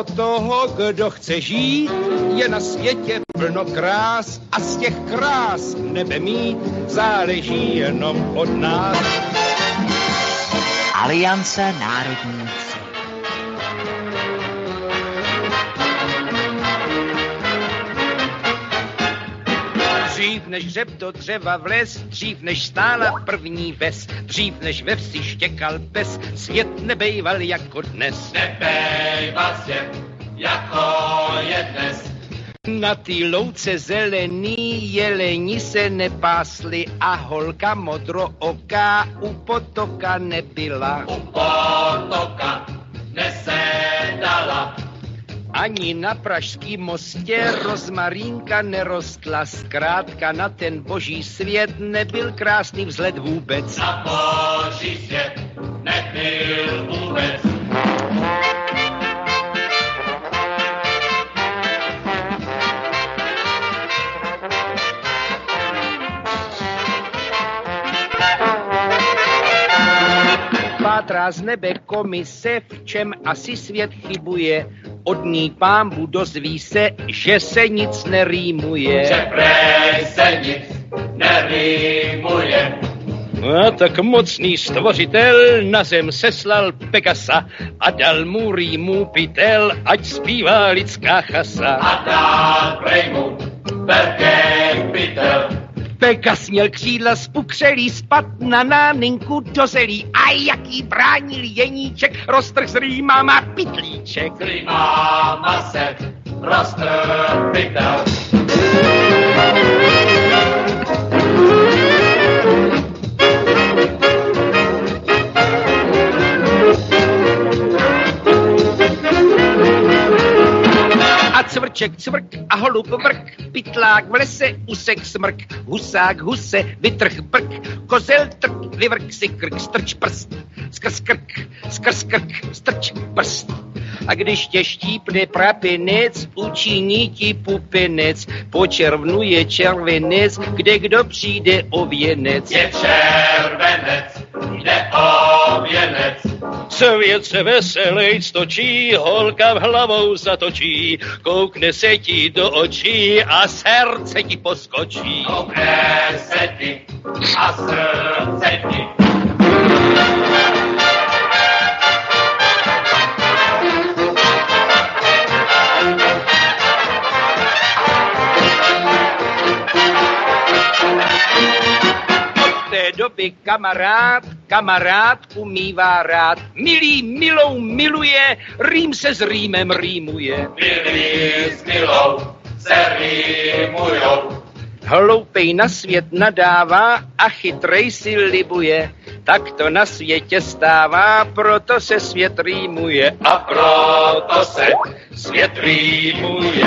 toho, kdo chce žít, je na světě plno krás a z těch krás nebe mít záleží jenom od nás. Aliance národních sil. Dřív než hřeb do dřeva vlez, dřív než stála první ves, dřív než ve vsi štěkal pes, svět nebejval jako dnes. Nebejval svět, jako je dnes. Na té louce zelený jeleni se nepásli a holka modrooká u potoka nebyla. U potoka nesedala. Ani na pražským mostě rozmarínka nerostla, zkrátka na ten boží svět nebyl krásný vzhled vůbec. Na boží svět nebyl vůbec. Pátrá z nebe komise, v čem asi svět chybuje, od ní pánbu dozví se, že se nic nerýmuje. Že prej se nic nerýmuje. A tak mocný stvořitel na zem seslal Pegasa a dal mu rýmu pytel, ať zpívá lidská chasa. A dal prej mu velký pytel. Pegas měl křídla spukřelý, spad na náninku do zelí, a jaký bránil jeníček, roztrh s rýmama pytlíček. S rýmama se roztrh pytel. A cvrček cvrk a holub vrk, pytlák v lese, usek smrk, husák huse, vytrh brk, kozel trk, vyvrk si krk, strč prst, skrz krk, strč prst. A když tě štípne prapinec, učiní ti pupinec, počervnuje červenec, kde kdo přijde o věnec. Je červenec, jde o věnec. Svět se veselej stočí, holka v hlavou zatočí, koukne se ti do očí a srdce ti poskočí. Koukne se ti a srdce ti. Té doby kamarádku mívá rád. Milý milou miluje, rým se s rýmem rýmuje. Milý s milou se rýmujou. Hloupej na svět nadává a chytrej si libuje. Tak to na světě stává, proto se svět rýmuje. A proto se svět rýmuje.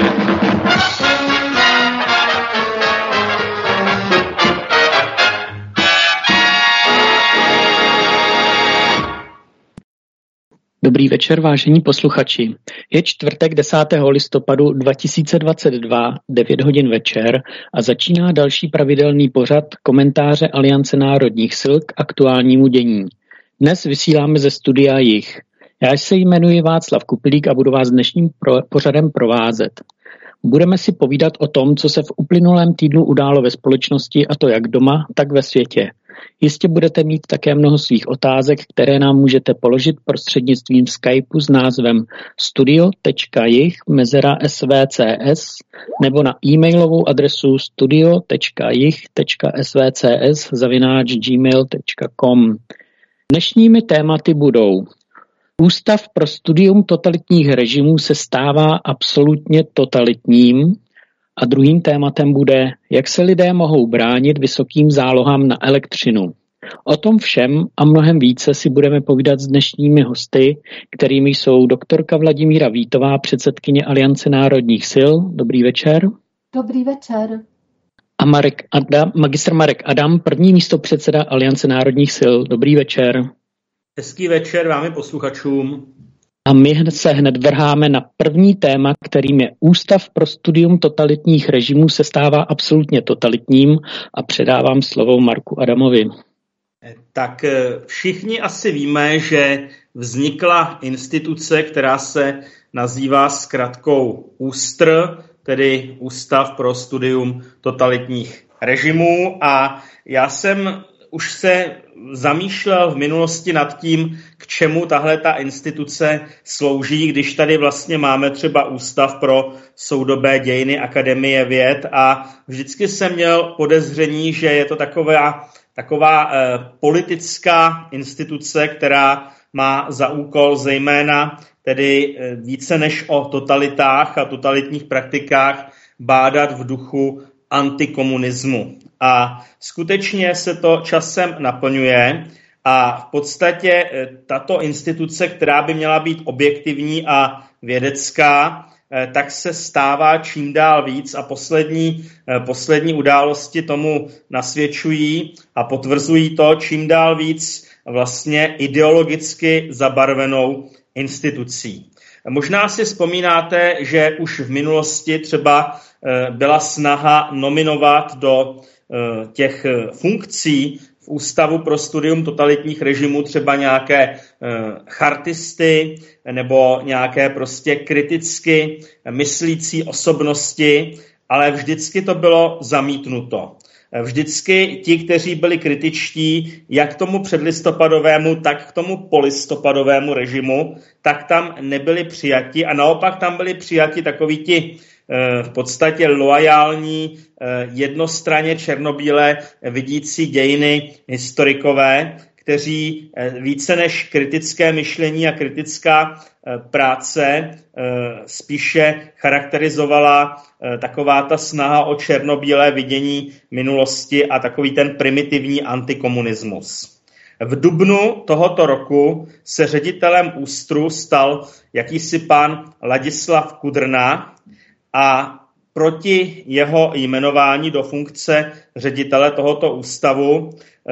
Dobrý večer, vážení posluchači. Je čtvrtek 10. listopadu 2022, 9 hodin večer a začíná další pravidelný pořad komentáře Aliance národních sil k aktuálnímu dění. Dnes vysíláme ze studia Jih. Já se jmenuji Václav Kupilík a budu vás dnešním pořadem provázet. Budeme si povídat o tom, co se v uplynulém týdnu událo ve společnosti, a to jak doma, tak ve světě. Jistě budete mít také mnoho svých otázek, které nám můžete položit prostřednictvím Skypeu s názvem studio.jih_svcs nebo na e-mailovou adresu studio.jih.svcs@gmail.com. Dnešními tématy budou: Ústav pro studium totalitních režimů se stává absolutně totalitním. A druhým tématem bude, jak se lidé mohou bránit vysokým zálohám na elektřinu. O tom všem a mnohem více si budeme povídat s dnešními hosty, kterými jsou doktorka Vladimíra Vítová, předsedkyně Aliance národních sil. Dobrý večer. Dobrý večer. A magistr Marek Adam, první místopředseda Aliance národních sil. Dobrý večer. Hezký večer vám i posluchačům. A my se hned vrháme na první téma, kterým je Ústav pro studium totalitních režimů se stává absolutně totalitním, a předávám slovo Marku Adamovi. Tak všichni asi víme, že vznikla instituce, která se nazývá zkratkou ÚSTR, tedy Ústav pro studium totalitních režimů. A já jsem už se zamýšlel v minulosti nad tím, k čemu tahle ta instituce slouží, když tady vlastně máme třeba Ústav pro soudobé dějiny Akademie věd, a vždycky jsem měl podezření, že je to taková politická instituce, která má za úkol zejména tedy více než o totalitách a totalitních praktikách bádat v duchu antikomunismu. A skutečně se to časem naplňuje a v podstatě tato instituce, která by měla být objektivní a vědecká, tak se stává čím dál víc a poslední události tomu nasvědčují a potvrzují to čím dál víc vlastně ideologicky zabarvenou institucí. Možná si vzpomínáte, že už v minulosti třeba byla snaha nominovat do těch funkcí v Ústavu pro studium totalitních režimů třeba nějaké chartisty nebo nějaké prostě kriticky myslící osobnosti, ale vždycky to bylo zamítnuto. Vždycky ti, kteří byli kritičtí jak k tomu předlistopadovému, tak k tomu polistopadovému režimu, tak tam nebyli přijati a naopak tam byli přijati takoví ti v podstatě loajální, jednostranně černobíle vidící dějiny historikové, kteří více než kritické myšlení a kritická práce spíše charakterizovala taková ta snaha o černobílé vidění minulosti a takový ten primitivní antikomunismus. V dubnu tohoto roku se ředitelem ÚSTRu stal jakýsi pán Ladislav Kudrna a proti jeho jmenování do funkce ředitele tohoto ústavu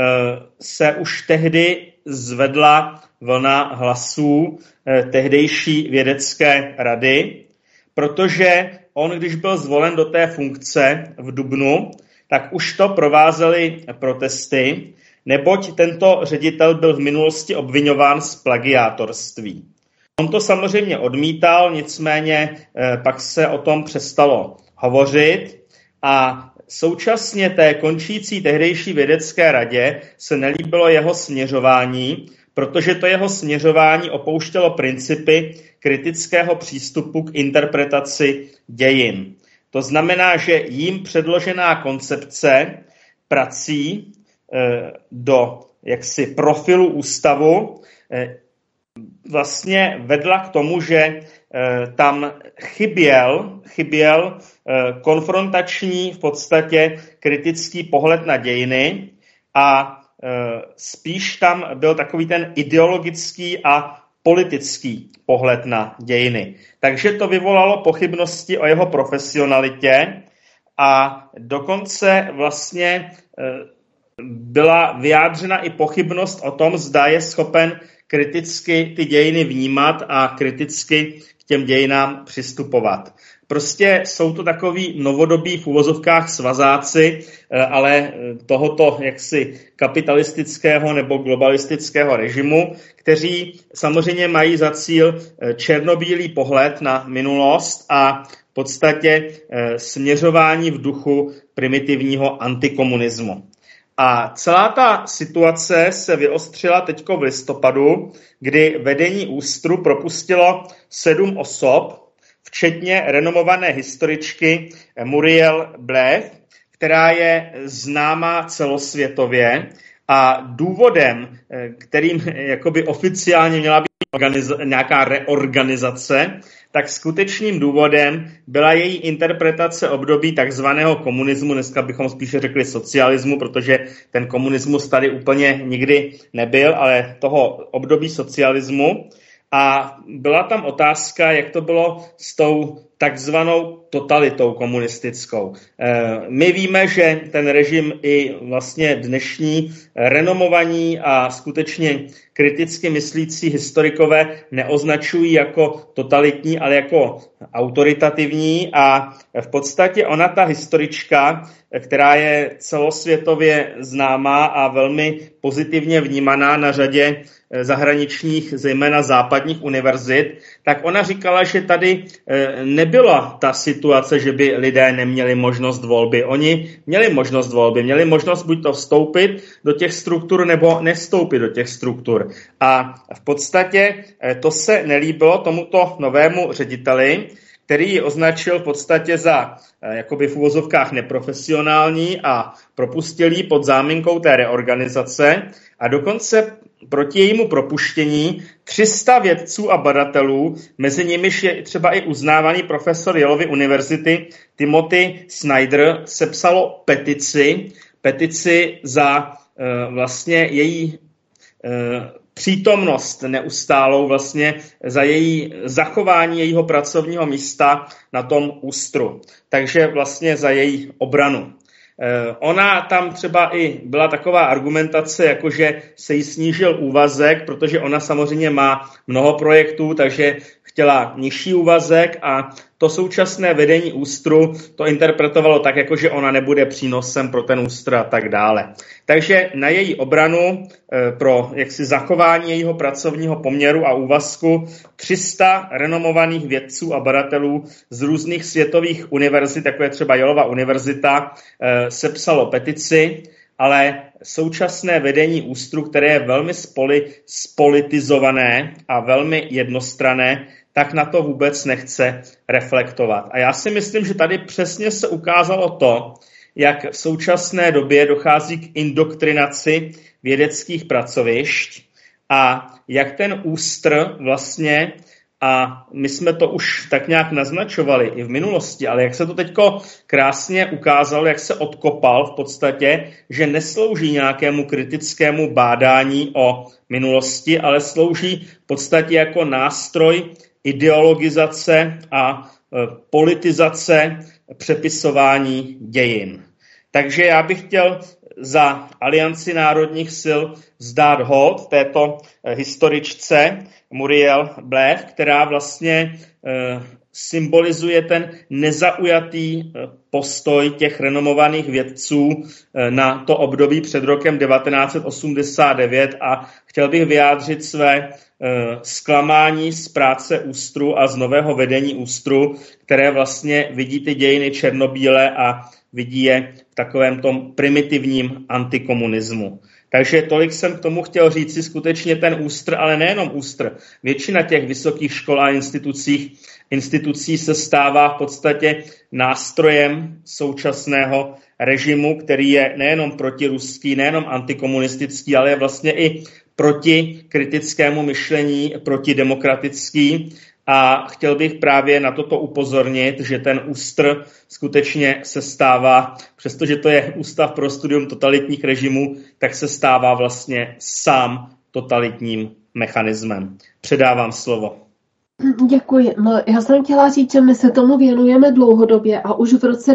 se už tehdy zvedla vlna hlasů tehdejší vědecké rady, protože on, když byl zvolen do té funkce v dubnu, tak už to provázely protesty, neboť tento ředitel byl v minulosti obviňován z plagiátorství. On to samozřejmě odmítal, nicméně pak se o tom přestalo hovořit a současně té končící tehdejší vědecké radě se nelíbilo jeho směřování, protože to jeho směřování opouštělo principy kritického přístupu k interpretaci dějin. To znamená, že jim předložená koncepce prací do jaksi profilu ústavu vlastně vedla k tomu, že tam chyběl konfrontační, v podstatě kritický pohled na dějiny a spíš tam byl takový ten ideologický a politický pohled na dějiny. Takže to vyvolalo pochybnosti o jeho profesionalitě a dokonce vlastně byla vyjádřena i pochybnost o tom, zda je schopen kriticky ty dějiny vnímat a kriticky k těm dějinám přistupovat. Prostě jsou to takový novodobí v uvozovkách svazáci, ale tohoto jaksi kapitalistického nebo globalistického režimu, kteří samozřejmě mají za cíl černobílý pohled na minulost a v podstatě směřování v duchu primitivního antikomunismu. A celá ta situace se vyostřila teďko v listopadu, kdy vedení ÚSTRu propustilo 7 osob, včetně renomované historičky Muriel Bleff, která je známá celosvětově. A důvodem, kterým jakoby oficiálně měla být nějaká reorganizace, tak skutečným důvodem byla její interpretace období takzvaného komunismu, dneska bychom spíše řekli socialismu, protože ten komunismus tady úplně nikdy nebyl, ale toho období socialismu. A byla tam otázka, jak to bylo s tou takzvanou totalitou komunistickou. My víme, že ten režim i vlastně dnešní renomovaní a skutečně kriticky myslící historikové neoznačují jako totalitní, ale jako autoritativní a v podstatě ona, ta historička, která je celosvětově známá a velmi pozitivně vnímaná na řadě zahraničních, zejména západních univerzit, tak ona říkala, že tady nebyla ta situace, že by lidé neměli možnost volby. Oni měli možnost volby, měli možnost buď to vstoupit do těch struktur, nebo nevstoupit do těch struktur. A v podstatě to se nelíbilo tomuto novému řediteli, který ji označil v podstatě za jakoby v uvozovkách neprofesionální a propustil ji pod záminkou té reorganizace a dokonce proti jejímu propuštění 300 vědců a badatelů, mezi nimiž je třeba i uznávaný profesor Yaleovy univerzity Timothy Snyder, sepsalo petici za vlastně její přítomnost neustálou, vlastně za její zachování jejího pracovního místa na tom ÚSTRu. Takže vlastně za její obranu. Ona tam třeba i byla taková argumentace, jakože se jí snížil úvazek, protože ona samozřejmě má mnoho projektů, takže chtěla nižší úvazek a to současné vedení ÚSTRu to interpretovalo tak, jakože ona nebude přínosem pro ten ÚSTR a tak dále. Takže na její obranu pro jaksi zachování jejího pracovního poměru a úvazku 300 renomovaných vědců a badatelů z různých světových univerzit, jako je třeba Yaleova univerzita, sepsalo petici, ale současné vedení ÚSTRu, které je velmi spolitizované a velmi jednostranné, tak na to vůbec nechce reflektovat. A já si myslím, že tady přesně se ukázalo to, jak v současné době dochází k indoktrinaci vědeckých pracovišť a jak ten ÚSTR vlastně, a my jsme to už tak nějak naznačovali i v minulosti, ale jak se to teďko krásně ukázalo, jak se odkopal v podstatě, že neslouží nějakému kritickému bádání o minulosti, ale slouží v podstatě jako nástroj ideologizace a politizace přepisování dějin. Takže já bych chtěl za Alianci národních sil vzdát hold této historičce Muriel Bleff, která vlastně symbolizuje ten nezaujatý postoj těch renomovaných vědců na to období před rokem 1989 a chtěl bych vyjádřit své zklamání z práce ÚSTRu a z nového vedení ÚSTRu, které vlastně vidí ty dějiny černobíle a vidí je v takovém tom primitivním antikomunismu. Takže tolik jsem k tomu chtěl říci, skutečně ten ÚSTR, ale nejenom ÚSTR. Většina těch vysokých škol a institucí se stává v podstatě nástrojem současného režimu, který je nejenom protiruský, nejenom antikomunistický, ale je vlastně i proti kritickému myšlení, protidemokratický. A chtěl bych právě na toto upozornit, že ten ÚSTR skutečně se stává, přestože to je Ústav pro studium totalitních režimů, tak se stává vlastně sám totalitním mechanismem. Předávám slovo. Děkuji. No, já jsem chtěla říct, že my se tomu věnujeme dlouhodobě a už v roce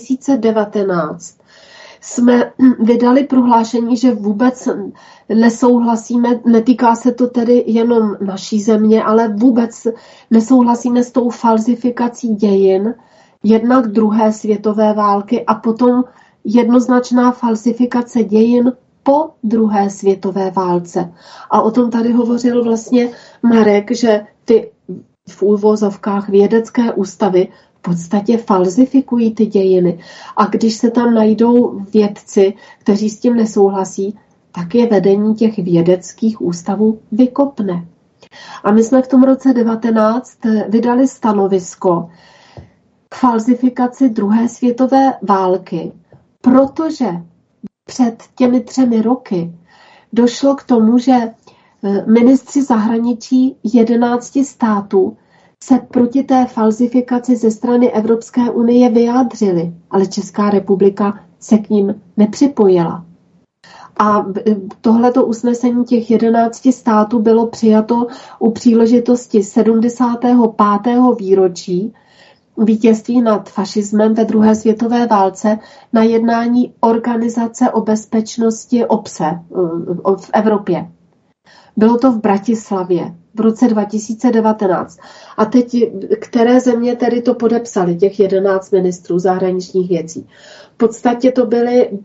2019 jsme vydali prohlášení, že vůbec nesouhlasíme, netýká se to tedy jenom naší země, ale vůbec nesouhlasíme s tou falzifikací dějin, jednak druhé světové války a potom jednoznačná falzifikace dějin po druhé světové válce. A o tom tady hovořil vlastně Marek, že ty v úvozovkách vědecké ústavy v podstatě falzifikují ty dějiny. A když se tam najdou vědci, kteří s tím nesouhlasí, tak je vedení těch vědeckých ústavů vykopne. A my jsme v tom roce 19 vydali stanovisko k falzifikaci druhé světové války, protože před těmi 3 roky došlo k tomu, že ministři zahraničí 11 států se proti té falzifikaci ze strany Evropské unie vyjádřili, ale Česká republika se k ním nepřipojila. A tohleto usnesení těch 11 států bylo přijato u příležitosti 75. výročí vítězství nad fašismem ve druhé světové válce na jednání Organizace o bezpečnosti OBSE v Evropě. Bylo to v Bratislavě v roce 2019. A teď, které země tedy to podepsali, těch 11 ministrů zahraničních věcí? V podstatě to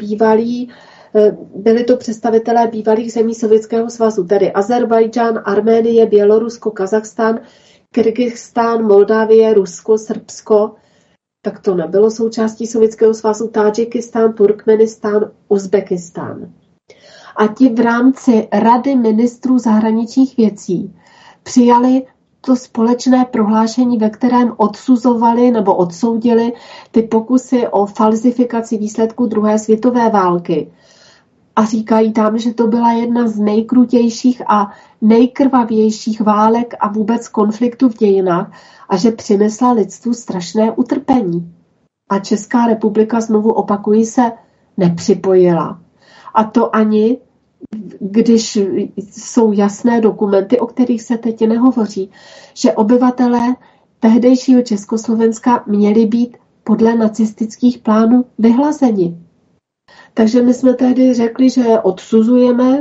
byli to představitelé bývalých zemí Sovětského svazu, tedy Azerbajdžán, Arménie, Bělorusko, Kazachstán, Kyrgyzstán, Moldávie, Rusko, Srbsko, tak to nebylo součástí Sovětského svazu, Tádžikistán, Turkmenistán, Uzbekistán. A ti v rámci Rady ministrů zahraničních věcí přijali to společné prohlášení, ve kterém odsuzovali nebo odsoudili ty pokusy o falzifikaci výsledků druhé světové války. A říkají tam, že to byla jedna z nejkrutějších a nejkrvavějších válek a vůbec konfliktů v dějinách a že přinesla lidstvu strašné utrpení. A Česká republika, znovu opakují, se nepřipojila. A to ani, když jsou jasné dokumenty, o kterých se teď nehovoří, že obyvatelé tehdejšího Československa měli být podle nacistických plánů vyhlazeni. Takže my jsme tehdy řekli, že odsuzujeme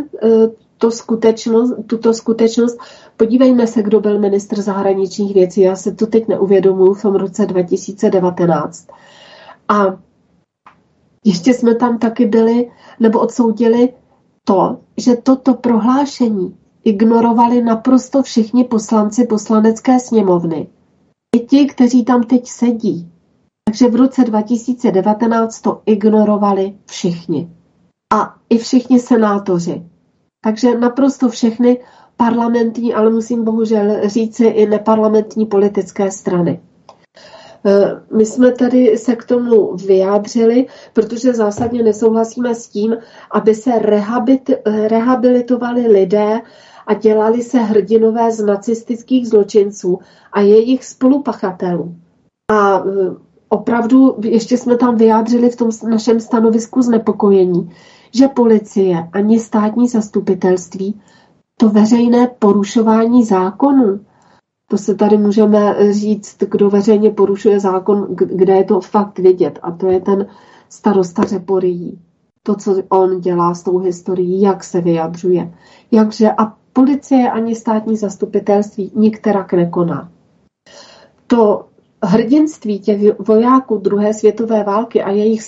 tuto skutečnost. Podívejme se, kdo byl ministr zahraničních věcí. Já se to teď neuvědomuji v tom roce 2019. A ještě jsme tam taky byli, nebo odsoudili to, že toto prohlášení ignorovali naprosto všichni poslanci Poslanecké sněmovny. I ti, kteří tam teď sedí. Takže v roce 2019 to ignorovali všichni. A i všichni senátoři. Takže naprosto všechny parlamentní, ale musím bohužel říci i neparlamentní politické strany. My jsme tady se k tomu vyjádřili, protože zásadně nesouhlasíme s tím, aby se rehabilitovali lidé a dělali se hrdinové z nacistických zločinců a jejich spolupachatelů. A opravdu ještě jsme tam vyjádřili v tom našem stanovisku znepokojení, že policie ani státní zastupitelství to veřejné porušování zákonů, to se tady můžeme říct, kdo veřejně porušuje zákon, kde je to fakt vidět. A to je ten starosta Řeporyjí. To, co on dělá s tou historií, jak se vyjadřuje. Jakže a policie ani státní zastupitelství nikterak nekoná. To hrdinství těch vojáků druhé světové války a jejich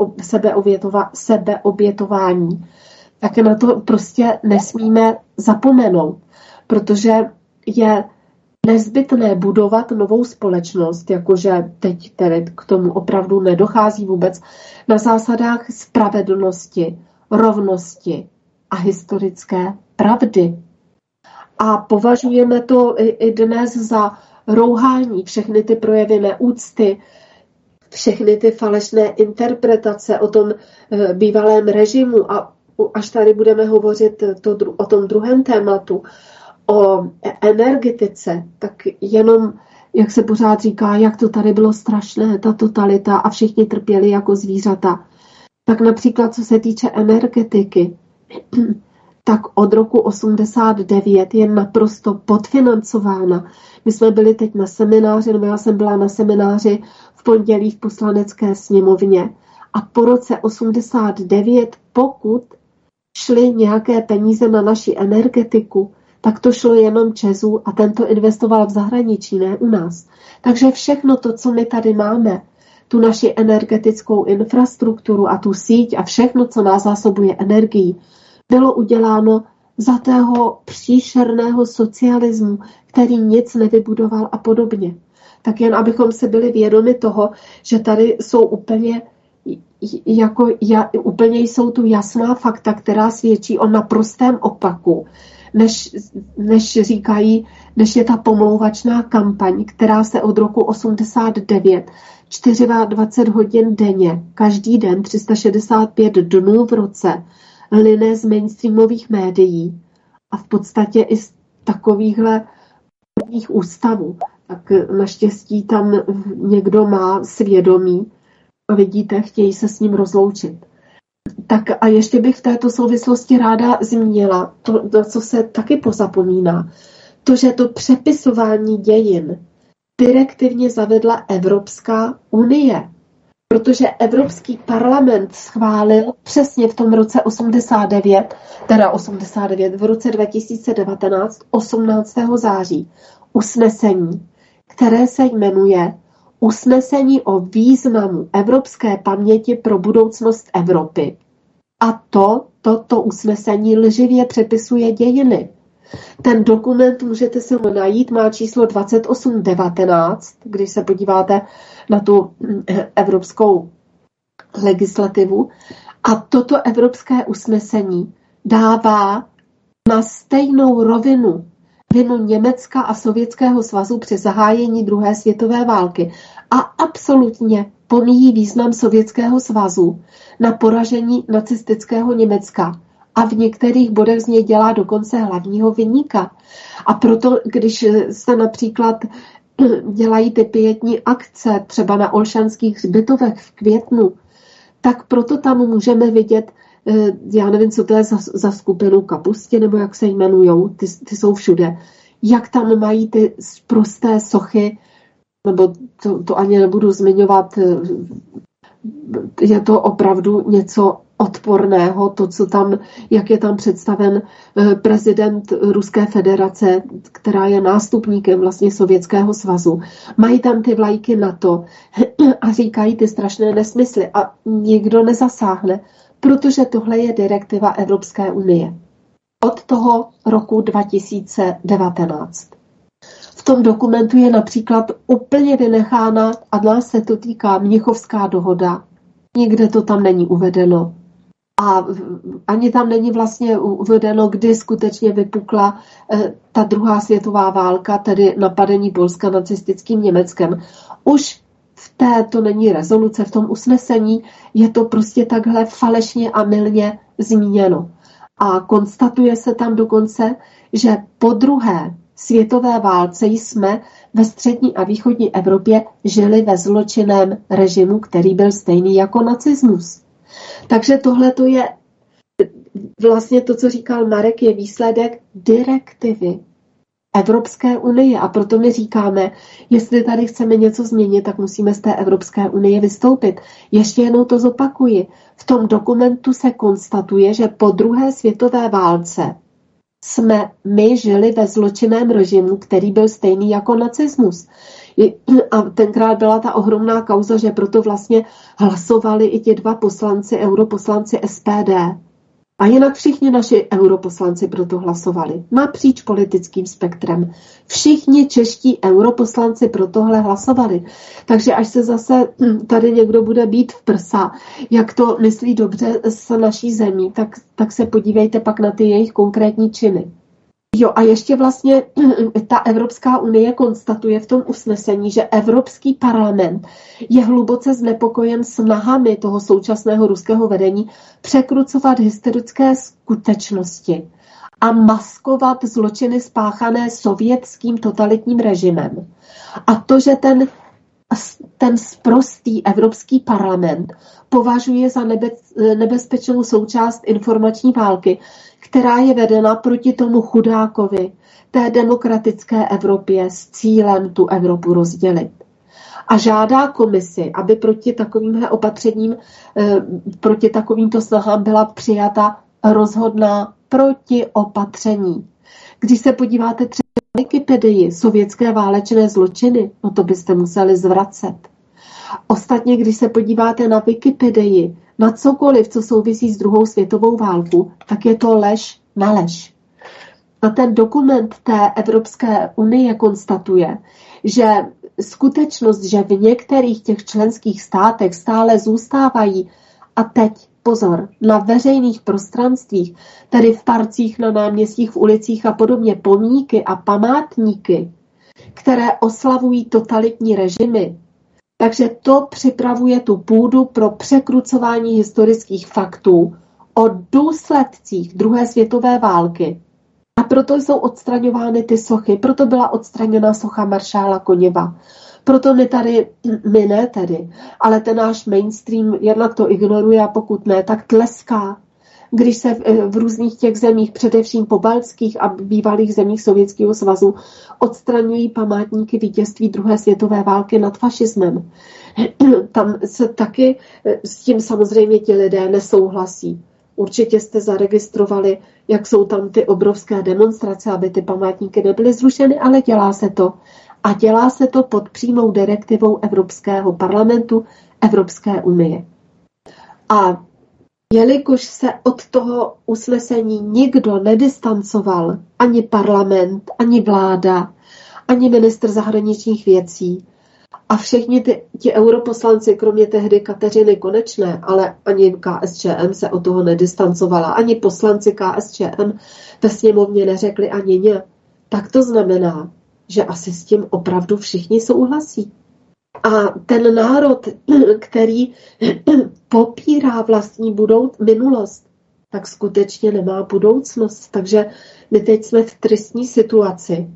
sebeobětování, tak na to prostě nesmíme zapomenout, protože je nezbytné budovat novou společnost, jakože teď tedy k tomu opravdu nedochází vůbec, na zásadách spravedlnosti, rovnosti a historické pravdy. A považujeme to i dnes za rouhání, všechny ty projevy neúcty, všechny ty falešné interpretace o tom bývalém režimu a až tady budeme hovořit o tom druhém tématu, o energetice, tak jenom, jak se pořád říká, jak to tady bylo strašné, ta totalita a všichni trpěli jako zvířata. Tak například, co se týče energetiky, tak od roku 89 je naprosto podfinancována. My jsme byli teď na semináři, nebo já jsem byla na semináři v pondělí v Poslanecké sněmovně a po roce 89, pokud šly nějaké peníze na naši energetiku, tak to šlo jenom Česu a tento investoval v zahraničí, ne u nás. Takže všechno to, co my tady máme, tu naši energetickou infrastrukturu a tu síť a všechno, co nás zásobuje energií, bylo uděláno za tého příšerného socialismu, který nic nevybudoval a podobně. Tak jen abychom si byli vědomi toho, že tady jsou úplně jsou tu jasná fakta, která svědčí o naprostém opaku, než říkají, než je ta pomlouvačná kampaň, která se od roku 89 24 hodin denně, každý den 365 dnů v roce line z mainstreamových médií a v podstatě i z takovýchhle ústavů. Tak naštěstí tam někdo má svědomí a vidíte, chtějí se s ním rozloučit. Tak a ještě bych v této souvislosti ráda zmínila to, co se taky pozapomíná. To, že to přepisování dějin direktivně zavedla Evropská unie. Protože Evropský parlament schválil přesně v tom roce 89, v roce 2019, 18. září, usnesení, které se jmenuje Usnesení o významu evropské paměti pro budoucnost Evropy. A toto usnesení lživě přepisuje dějiny. Ten dokument můžete si ho najít, má číslo 2819, když se podíváte na tu evropskou legislativu. A toto evropské usnesení dává na stejnou rovinu vinu Německa a Sovětského svazu při zahájení druhé světové války a absolutně pomíjí význam Sovětského svazu na poražení nacistického Německa. A v některých bodech z něj dělá dokonce hlavního viníka. A proto, když se například dělají ty pietní akce, třeba na Olšanských hřbitovech v květnu, tak proto tam můžeme vidět, já nevím, co to je za skupinu Kapusti, nebo jak se jmenujou, ty jsou všude, jak tam mají ty prosté sochy, nebo to ani nebudu zmiňovat, je to opravdu něco odporného, to, co tam, jak je tam představen prezident Ruské federace, která je nástupníkem vlastně Sovětského svazu. Mají tam ty vlajky NATO a říkají ty strašné nesmysly a nikdo nezasáhne, protože tohle je direktiva Evropské unie. Od toho roku 2019. V tom dokumentu je například úplně vynechána, a nás se to týká, Mnichovská dohoda. Nikde to tam není uvedeno. A ani tam není vlastně uvedeno, kdy skutečně vypukla ta druhá světová válka, tedy napadení Polska nacistickým Německem. Už to není rezoluce, v tom usnesení je to prostě takhle falešně a mylně zmíněno. A konstatuje se tam dokonce, že po druhé světové válce jsme ve střední a východní Evropě žili ve zločinném režimu, který byl stejný jako nacismus. Takže tohle to je vlastně to, co říkal Marek, je výsledek direktivy Evropské unie. A proto my říkáme, jestli tady chceme něco změnit, tak musíme z té Evropské unie vystoupit. Ještě jednou to zopakuji. V tom dokumentu se konstatuje, že po druhé světové válce jsme my žili ve zločinném režimu, který byl stejný jako nacismus. A tenkrát byla ta ohromná kauza, že proto vlastně hlasovali i ti dva poslanci, europoslanci SPD. A jinak všichni naši europoslanci proto hlasovali. Napříč politickým spektrem. Všichni čeští europoslanci pro tohle hlasovali. Takže až se zase tady někdo bude bít v prsa, jak to myslí dobře s naší zemí, tak se podívejte pak na ty jejich konkrétní činy. Jo, a ještě vlastně ta Evropská unie konstatuje v tom usnesení, že Evropský parlament je hluboce znepokojen snahami toho současného ruského vedení překrucovat historické skutečnosti a maskovat zločiny spáchané sovětským totalitním režimem. A to, že ten sprostý Evropský parlament považuje za nebezpečnou součást informační války, která je vedena proti tomu chudákovi, té demokratické Evropě s cílem tu Evropu rozdělit. A žádá komisi, aby proti takovýmhle opatřením, proti takovýmto snahám byla přijata rozhodná protiopatření. Když se podíváte třeba na Wikipedii sovětské válečné zločiny, no to byste museli zvracet. Ostatně, když se podíváte na Wikipedii, na cokoliv, co souvisí s druhou světovou válkou, tak je to lež na lež. A ten dokument té Evropské unie konstatuje, že skutečnost, že v některých těch členských státech stále zůstávají, a teď pozor, na veřejných prostranstvích, tedy v parcích, na náměstích, v ulicích a podobně, pomníky a památníky, které oslavují totalitní režimy, takže to připravuje tu půdu pro překrucování historických faktů o důsledcích druhé světové války a proto jsou odstraňovány ty sochy, proto byla odstraněna socha maršála Koněva. Proto my ne tedy, ale ten náš mainstream jednak to ignoruje a pokud ne, tak tleská. Když se v různých těch zemích, především pobaltských a bývalých zemích Sovětského svazu, odstraňují památníky vítězství druhé světové války nad fašismem. Tam se taky s tím samozřejmě ti lidé nesouhlasí. Určitě jste zaregistrovali, jak jsou tam ty obrovské demonstrace, aby ty památníky nebyly zrušeny, ale dělá se to. A dělá se to pod přímou direktivou Evropského parlamentu, Evropské unie. A jelikož se od toho usnesení nikdo nedistancoval, ani parlament, ani vláda, ani ministr zahraničních věcí, a všichni ti europoslanci, kromě tehdy Kateřiny Konečné, ale ani KSČM se od toho nedistancovala, ani poslanci KSČM ve sněmovně neřekli ani ně, tak to znamená, že asi s tím opravdu všichni souhlasí. A ten národ, který popírá vlastní minulost, tak skutečně nemá budoucnost. Takže my teď jsme v tristní situaci,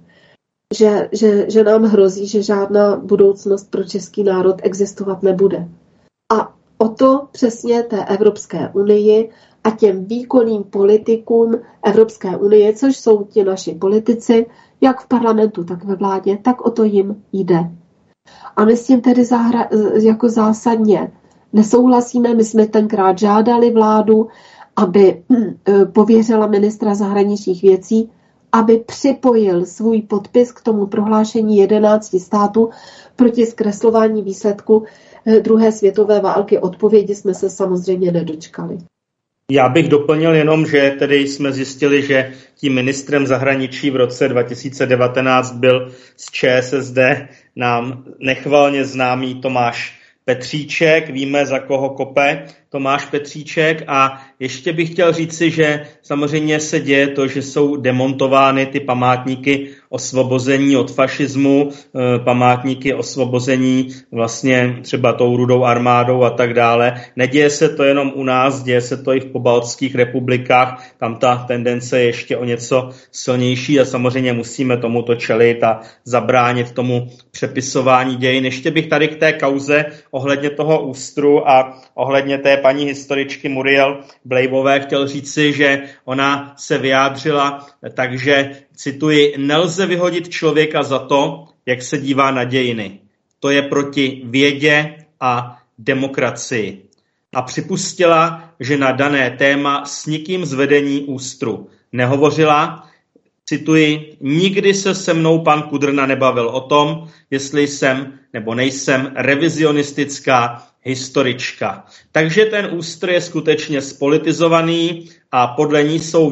že nám hrozí, že žádná budoucnost pro český národ existovat nebude. A o to přesně té Evropské unii a těm výkonným politikům Evropské unie, což jsou ti naši politici, jak v parlamentu, tak ve vládě, tak o to jim jde. A my s tím tedy jako zásadně nesouhlasíme. My jsme tenkrát žádali vládu, aby pověřila ministra zahraničních věcí, aby připojil svůj podpis k tomu prohlášení 11 států proti zkreslování výsledku druhé světové války. Odpovědi jsme se samozřejmě nedočkali. Já bych doplnil jenom, že tedy jsme zjistili, že tím ministrem zahraničí v roce 2019 byl z ČSSD nám nechvalně známý Tomáš Petříček. Víme, za koho kope Tomáš Petříček. A ještě bych chtěl říci, že samozřejmě se děje to, že jsou demontovány ty památníky osvobození od fašismu, památníky osvobození vlastně třeba tou Rudou armádou a tak dále. Neděje se to jenom u nás, děje se to i v pobaltských republikách, tam ta tendence je ještě o něco silnější a samozřejmě musíme tomuto čelit a zabránit tomu přepisování dějin. Ještě bych tady k té kauze ohledně toho ústru a ohledně té paní historičky Muriel Blejvové chtěl říci, že ona se vyjádřila, takže cituji, nelze vyhodit člověka za to, jak se dívá na dějiny. To je proti vědě a demokracii. A připustila, že na dané téma s nikým z vedení ústru nehovořila. Cituji, nikdy se se mnou pan Kudrna nebavil o tom, jestli jsem nebo nejsem revizionistická historička. Takže ten ústr je skutečně spolitizovaný a podle ní jsou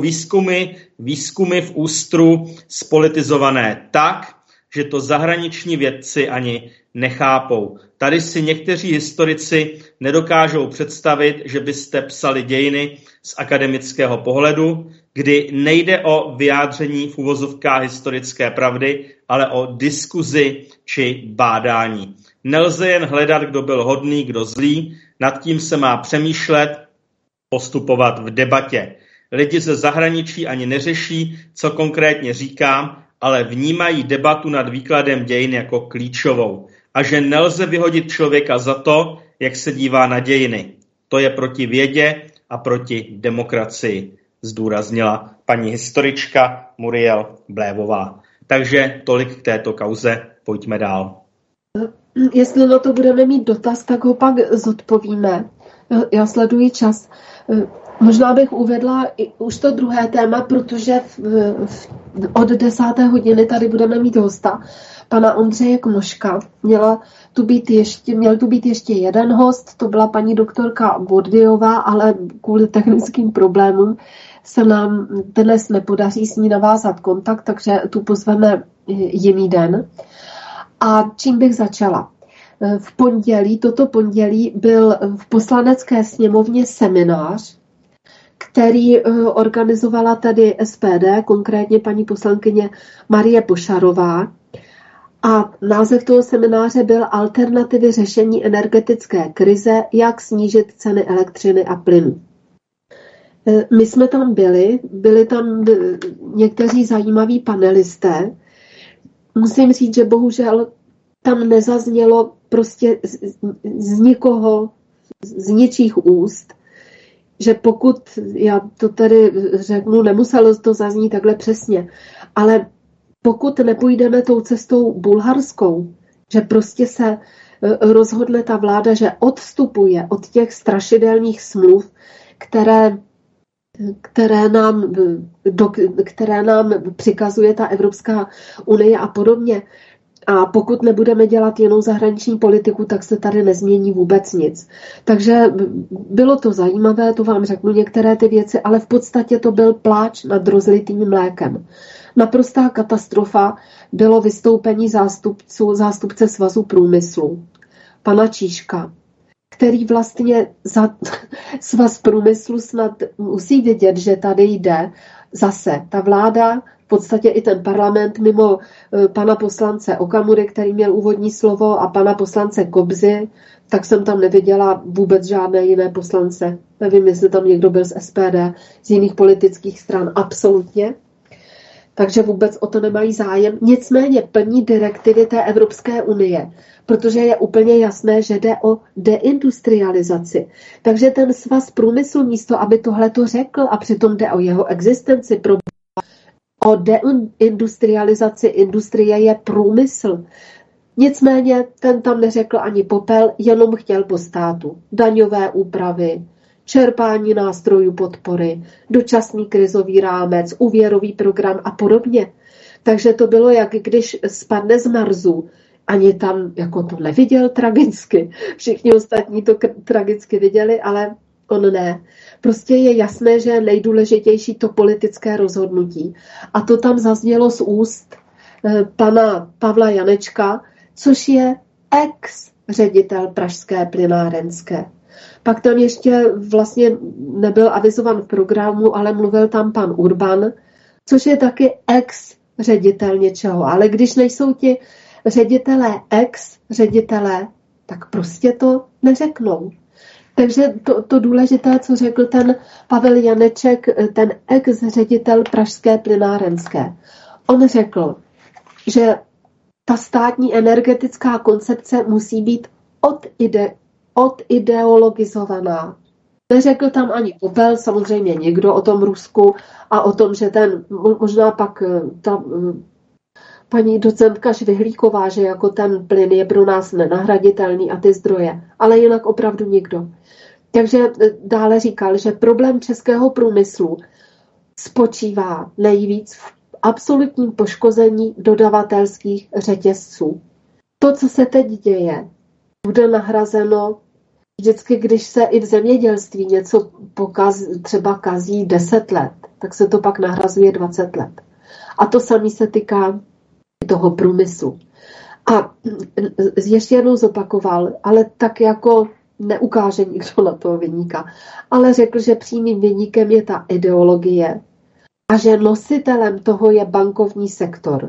výzkumy v ústru spolitizované tak, že to zahraniční vědci ani nechápou. Tady si někteří historici nedokážou představit, že byste psali dějiny z akademického pohledu, kdy nejde o vyjádření v uvozovkách historické pravdy, ale o diskuzi či bádání. Nelze jen hledat, kdo byl hodný, kdo zlý, nad tím se má přemýšlet, postupovat v debatě. Lidi ze zahraničí ani neřeší, co konkrétně říkám, ale vnímají debatu nad výkladem dějin jako klíčovou. A že nelze vyhodit člověka za to, jak se dívá na dějiny. To je proti vědě a proti demokracii, zdůraznila paní historička Muriel Blejvová. Takže tolik k této kauze, pojďme dál. Jestli na to budeme mít dotaz, tak ho pak zodpovíme. Já sleduji čas. Možná bych uvedla už to druhé téma, protože od 10. hodiny tady budeme mít hosta, pana Ondřeje Knoška. Měl tu být ještě jeden host, to byla paní doktorka Bodviová, ale kvůli technickým problémům se nám dnes nepodaří s ní navázat kontakt, takže tu pozveme jiný den. A čím bych začala? Toto pondělí byl v Poslanecké sněmovně seminář, který organizovala tady SPD, konkrétně paní poslankyně Marie Pošarová. A název toho semináře byl Alternativy řešení energetické krize, jak snížit ceny elektřiny a plynu. My jsme tam byli tam někteří zajímaví panelisté. Musím říct, že bohužel tam nezaznělo prostě z nikoho, z ničích úst, že pokud, já to tady řeknu, nemuselo to zaznít takhle přesně, ale pokud nepůjdeme tou cestou bulharskou, že prostě se rozhodne ta vláda, že odstupuje od těch strašidelných smluv, které nám přikazuje ta Evropská unie a podobně. A pokud nebudeme dělat jinou zahraniční politiku, tak se tady nezmění vůbec nic. Takže bylo to zajímavé, to vám řeknu některé ty věci, ale v podstatě to byl pláč nad rozlitým mlékem. Naprostá katastrofa bylo vystoupení zástupce Svazu průmyslu, pana Číška, který vlastně za Svaz průmyslu snad musí vědět, že tady jde zase ta vláda, v podstatě i ten parlament, mimo pana poslance Okamury, který měl úvodní slovo, a pana poslance Kobzy, tak jsem tam neviděla vůbec žádné jiné poslance. Nevím, jestli tam někdo byl z SPD, z jiných politických stran, absolutně. Takže vůbec o to nemají zájem. Nicméně plní direktivy té Evropské unie, protože je úplně jasné, že jde o deindustrializaci. Takže ten Svaz průmyslu místo, aby tohleto řekl, a přitom jde o jeho existenci, o deindustrializaci, industrie je průmysl. Nicméně ten tam neřekl ani popel, jenom chtěl po státu. Daňové úpravy, čerpání nástrojů podpory, dočasný krizový rámec, úvěrový program a podobně. Takže to bylo, jak když spadne z Marsu. Ani tam jako to neviděl tragicky. Všichni ostatní to tragicky viděli, ale on ne. Prostě je jasné, že je nejdůležitější to politické rozhodnutí. A to tam zaznělo z úst pana Pavla Janečka, což je ex-ředitel Pražské plynárenské. Pak tam ještě vlastně nebyl avizovan v programu, ale mluvil tam pan Urban, což je taky ex-ředitel něčeho. Ale když nejsou ti ředitelé ex-ředitelé, tak prostě to neřeknou. Takže to důležité, co řekl ten Pavel Janeček, ten ex-ředitel Pražské plynárenské. On řekl, že ta státní energetická koncepce musí být odideologizovaná. Neřekl tam ani popel, samozřejmě někdo o tom Rusku a o tom, že možná pak ta paní docentka Švihlíková, že jako ten plyn je pro nás nenahraditelný a ty zdroje, ale jinak opravdu nikdo. Takže dále říkal, že problém českého průmyslu spočívá nejvíc v absolutním poškození dodavatelských řetězců. To, co se teď děje, bude nahrazeno vždycky, když se i v zemědělství něco třeba kazí 10 let, tak se to pak nahrazuje 20 let. A to samé se týká toho průmyslu. A ještě jednou zopakoval, ale tak jako neukáže nikdo na toho viníka, ale řekl, že přímým viníkem je ta ideologie a že nositelem toho je bankovní sektor.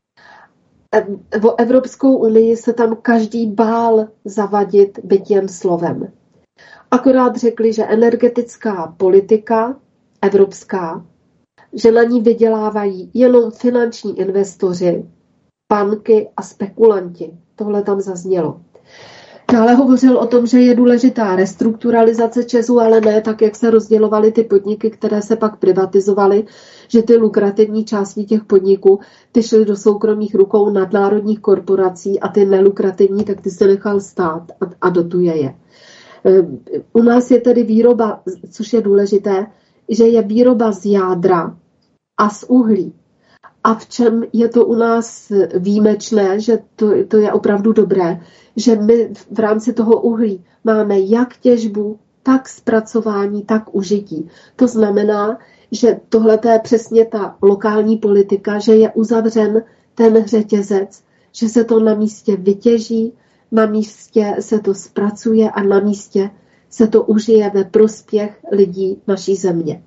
O Evropskou unii se tam každý bál zavadit, byť jen slovem. Akorát řekli, že energetická politika evropská, že na ní vydělávají jenom finanční investoři, banky a spekulanti. Tohle tam zaznělo. Dále hovořil o tom, že je důležitá restrukturalizace ČEZu, ale ne tak, jak se rozdělovaly ty podniky, které se pak privatizovaly, že ty lukrativní části těch podniků, ty šly do soukromých rukou nadnárodních korporací a ty nelukrativní, tak ty se nechal stát a dotuje je. U nás je tedy výroba, což je důležité, že je výroba z jádra a z uhlí. A v čem je to u nás výjimečné, že to je opravdu dobré, že my v rámci toho uhlí máme jak těžbu, tak zpracování, tak užití. To znamená, že tohle je přesně ta lokální politika, že je uzavřen ten řetězec, že se to na místě vytěží, na místě se to zpracuje a na místě se to užije ve prospěch lidí naší země.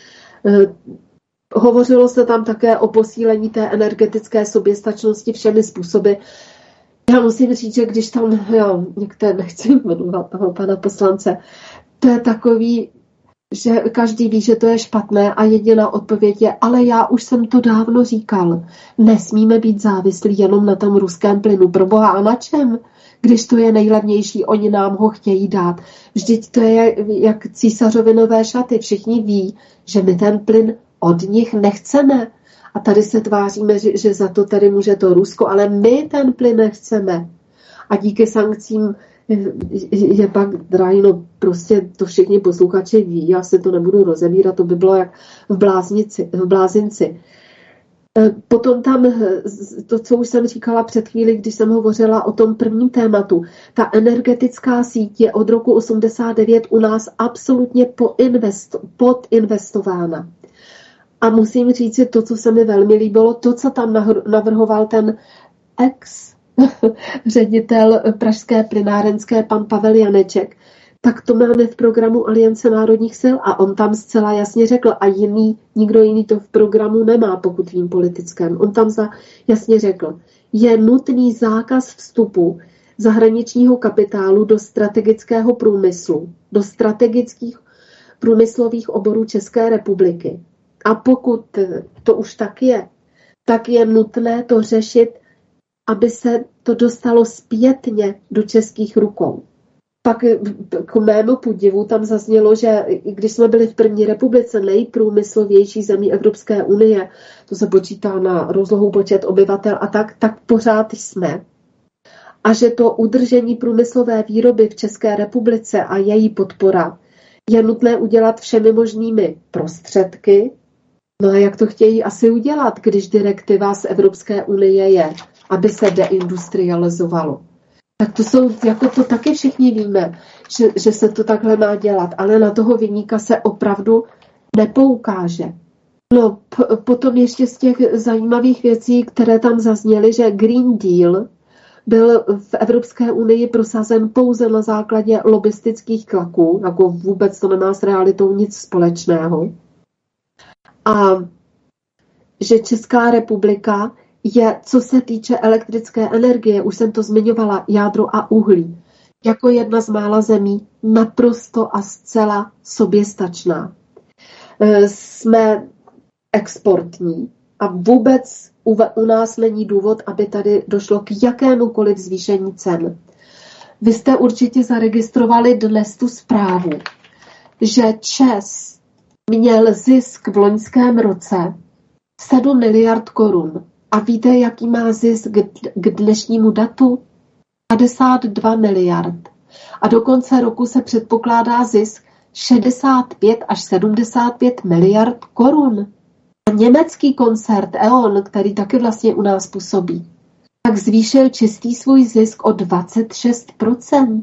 Hovořilo se tam také o posílení té energetické soběstačnosti všemi způsoby. Já musím říct, že když tam, nechci jmenovat toho pana poslance, to je takový, že každý ví, že to je špatné a jediná odpověď je, ale já už jsem to dávno říkal, nesmíme být závislí jenom na tom ruském plynu. Proboha, a na čem? Když to je nejlevnější, oni nám ho chtějí dát. Vždyť to je jak císařovi nové šaty. Všichni ví, že my ten plyn od nich nechceme. A tady se tváříme, že za to tady může to Rusko, ale my ten plyn nechceme. A díky sankcím je pak drahý, no prostě to všichni posluchači ví, já se to nebudu rozebírat, to by bylo jak v blázinci. Potom tam to, co už jsem říkala před chvíli, když jsem hovořila o tom prvním tématu, ta energetická síť je od roku 89 u nás absolutně podinvestována. A musím říct si to, co se mi velmi líbilo, to, co tam navrhoval ten ředitel pražské plynárenské pan Pavel Janeček, tak to máme v programu Aliance národních sil a on tam zcela jasně řekl a nikdo jiný to v programu nemá, pokud vím politickém. On tam jasně řekl, je nutný zákaz vstupu zahraničního kapitálu do strategického průmyslu, do strategických průmyslových oborů České republiky. A pokud to už tak je nutné to řešit, aby se to dostalo zpětně do českých rukou. Pak k mému podivu tam zaznělo, že když jsme byli v první republice nejprůmyslovější zemí Evropské unie, to se počítá na rozlohu počet obyvatel a tak pořád jsme. A že to udržení průmyslové výroby v České republice a její podpora je nutné udělat všemi možnými prostředky. No a jak to chtějí asi udělat, když direktiva z Evropské unie je, aby se deindustrializovalo? Tak to jsou, jako to taky všichni víme, že se to takhle má dělat, ale na toho viníka se opravdu nepoukáže. No, potom ještě z těch zajímavých věcí, které tam zazněly, že Green Deal byl v Evropské unii prosazen pouze na základě lobistických tlaků, jako vůbec to nemá s realitou nic společného. A že Česká republika je, co se týče elektrické energie, už jsem to zmiňovala, jádro a uhlí, jako jedna z mála zemí naprosto a zcela soběstačná. Jsme exportní a vůbec u nás není důvod, aby tady došlo k jakémukoliv zvýšení cen. Vy jste určitě zaregistrovali dnes tu zprávu, že ČEZ měl zisk v loňském roce 7 miliard korun. A víte, jaký má zisk k dnešnímu datu? 52 miliard. A do konce roku se předpokládá zisk 65 až 75 miliard korun. A německý koncern E.ON, který taky vlastně u nás působí, tak zvýšil čistý svůj zisk o 26%.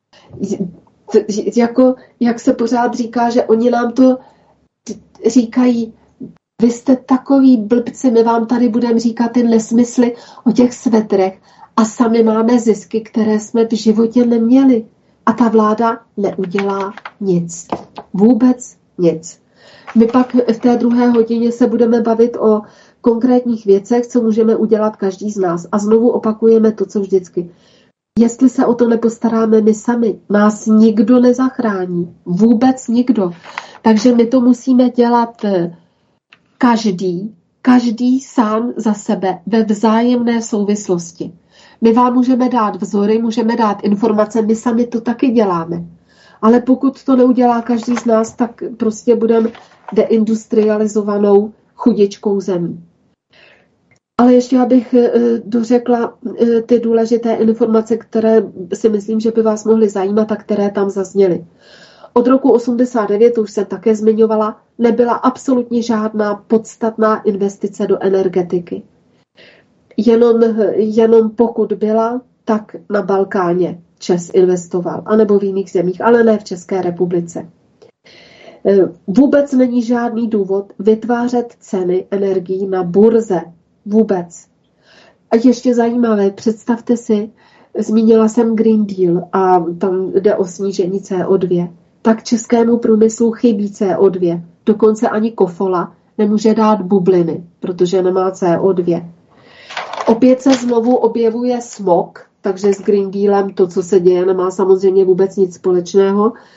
Jak se pořád říká, že oni nám to říkají, vy jste takový blbci, my vám tady budeme říkat ty nesmysly o těch svetrech a sami máme zisky, které jsme v životě neměli. A ta vláda neudělá nic. Vůbec nic. My pak v té druhé hodině se budeme bavit o konkrétních věcech, co můžeme udělat každý z nás. A znovu opakujeme to, co vždycky. Jestli se o to nepostaráme my sami, nás nikdo nezachrání. Vůbec nikdo. Takže my to musíme dělat každý sám za sebe ve vzájemné souvislosti. My vám můžeme dát vzory, můžeme dát informace, my sami to taky děláme. Ale pokud to neudělá každý z nás, tak prostě budeme deindustrializovanou chudičkou zemí. Ale ještě abych dořekla ty důležité informace, které si myslím, že by vás mohly zajímat a které tam zazněly. Od roku 89, to už jsem také zmiňovala, nebyla absolutně žádná podstatná investice do energetiky. Jenom pokud byla, tak na Balkáně ČEZ investoval, anebo v jiných zemích, ale ne v České republice. Vůbec není žádný důvod vytvářet ceny energií na burze. Vůbec. A ještě zajímavé, představte si, zmínila jsem Green Deal a tam jde o snížení CO2. Tak českému průmyslu chybí CO2. Dokonce ani Kofola nemůže dát bubliny, protože nemá CO2. Opět se znovu objevuje smog, takže s Green Dealem to, co se děje, nemá samozřejmě vůbec nic společného.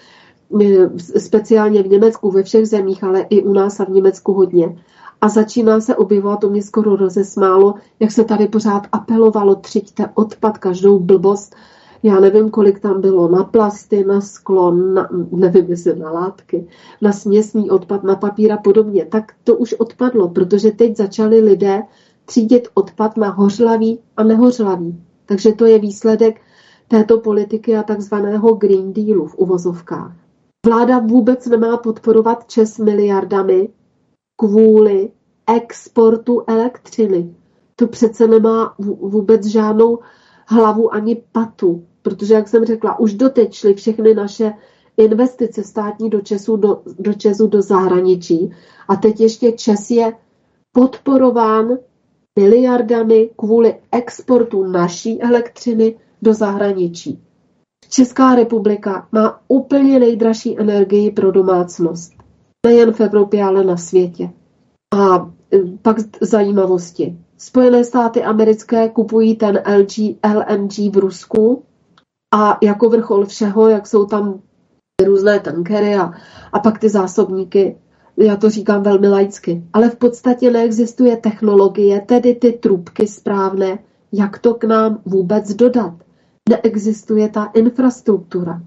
speciálně v Německu, ve všech zemích, ale i u nás a v Německu hodně. A začíná se objevovat, to mě skoro rozesmálo, jak se tady pořád apelovalo, třiďte odpad, každou blbost. Já nevím, kolik tam bylo na plasty, na sklo, nevím, jestli na látky, na směsný odpad, na papír a podobně. Tak to už odpadlo, protože teď začali lidé třídit odpad na hořlavý a nehořlavý. Takže to je výsledek této politiky a takzvaného Green Dealu v uvozovkách. Vláda vůbec nemá podporovat ČEZ miliardami kvůli exportu elektřiny. To přece nemá vůbec žádnou hlavu ani patu, protože, jak jsem řekla, už doteď šly všechny naše investice státní do ČEZu do zahraničí a teď ještě ČEZ je podporován miliardami kvůli exportu naší elektřiny do zahraničí. Česká republika má úplně nejdražší energii pro domácnost. Nejen v Evropě, ale na světě. A pak zajímavosti. Spojené státy americké kupují ten LNG v Rusku a jako vrchol všeho, jak jsou tam různé tankery a pak ty zásobníky, já to říkám velmi laicky, ale v podstatě neexistuje technologie, tedy ty trubky správné, jak to k nám vůbec dodat. Neexistuje ta infrastruktura.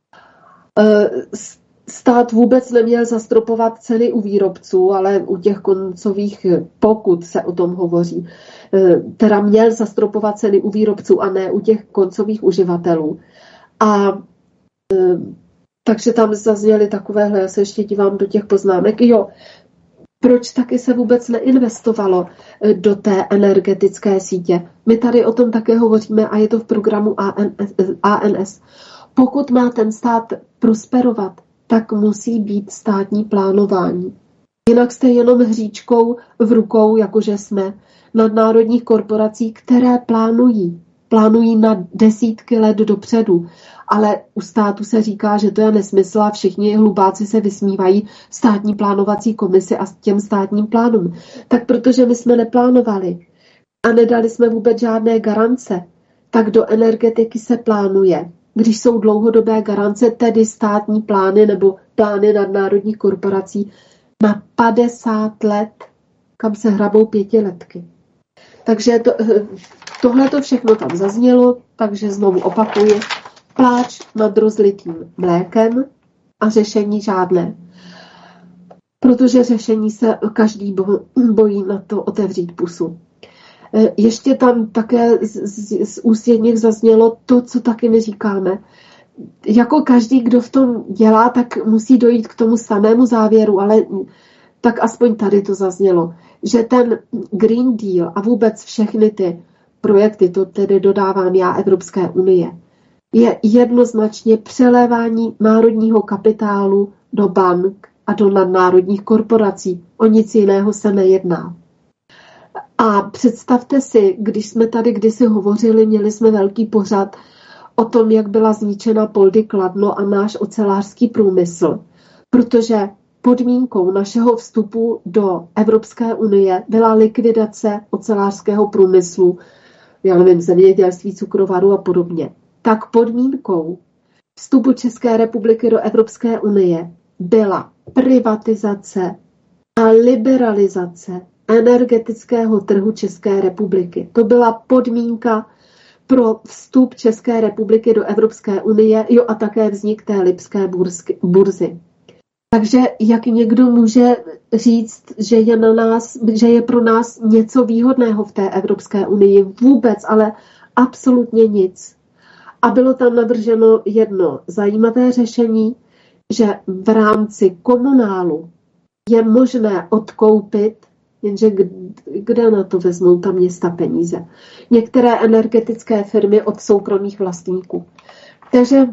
Stát vůbec neměl zastropovat ceny u výrobců, ale u těch koncových, pokud se o tom hovoří, teda měl zastropovat ceny u výrobců a ne u těch koncových uživatelů. A takže tam zazněly takovéhle, já se ještě dívám do těch poznámek. Jo, proč taky se vůbec neinvestovalo do té energetické sítě? My tady o tom také hovoříme a je to v programu ANS. Pokud má ten stát prosperovat, tak musí být státní plánování. Jinak jste jenom hříčkou v rukou, jakože jsme, nadnárodních korporací, které plánují na desítky let dopředu. Ale u státu se říká, že to je nesmysl a všichni hlubáci se vysmívají státní plánovací komisi a těm státním plánům. Tak protože my jsme neplánovali a nedali jsme vůbec žádné garance, tak do energetiky se plánuje. Když jsou dlouhodobé garance, tedy státní plány nebo plány nadnárodních korporací na 50 let, kam se hrabou 5letky. Takže tohle to všechno tam zaznělo, takže znovu opakuji, pláč nad rozlitým mlékem a řešení žádné. Protože řešení se každý bojí na to otevřít pusu. Ještě tam také z úst jedněch zaznělo to, co taky neříkáme. Jako každý, kdo v tom dělá, tak musí dojít k tomu samému závěru, ale tak aspoň tady to zaznělo, že ten Green Deal a vůbec všechny ty projekty, to tedy dodávám já Evropské unie, je jednoznačně přelévání národního kapitálu do bank a do nadnárodních korporací. O nic jiného se nejedná. A představte si, když jsme tady kdysi hovořili, měli jsme velký pořad o tom, jak byla zničena Poldi Kladno a náš ocelářský průmysl, protože podmínkou našeho vstupu do Evropské unie byla likvidace ocelářského průmyslu, já nevím, zemědělství, cukrovaru a podobně. Tak podmínkou vstupu České republiky do Evropské unie byla privatizace a liberalizace energetického trhu České republiky. To byla podmínka pro vstup České republiky do Evropské unie, jo a také vznik té lipské burzy. Takže jak někdo může říct, že je pro nás něco výhodného v té Evropské unii? Vůbec, ale absolutně nic. A bylo tam navrženo jedno zajímavé řešení, že v rámci komunálu je možné odkoupit, jenže kde na to vezmou ta města peníze, některé energetické firmy od soukromých vlastníků. Takže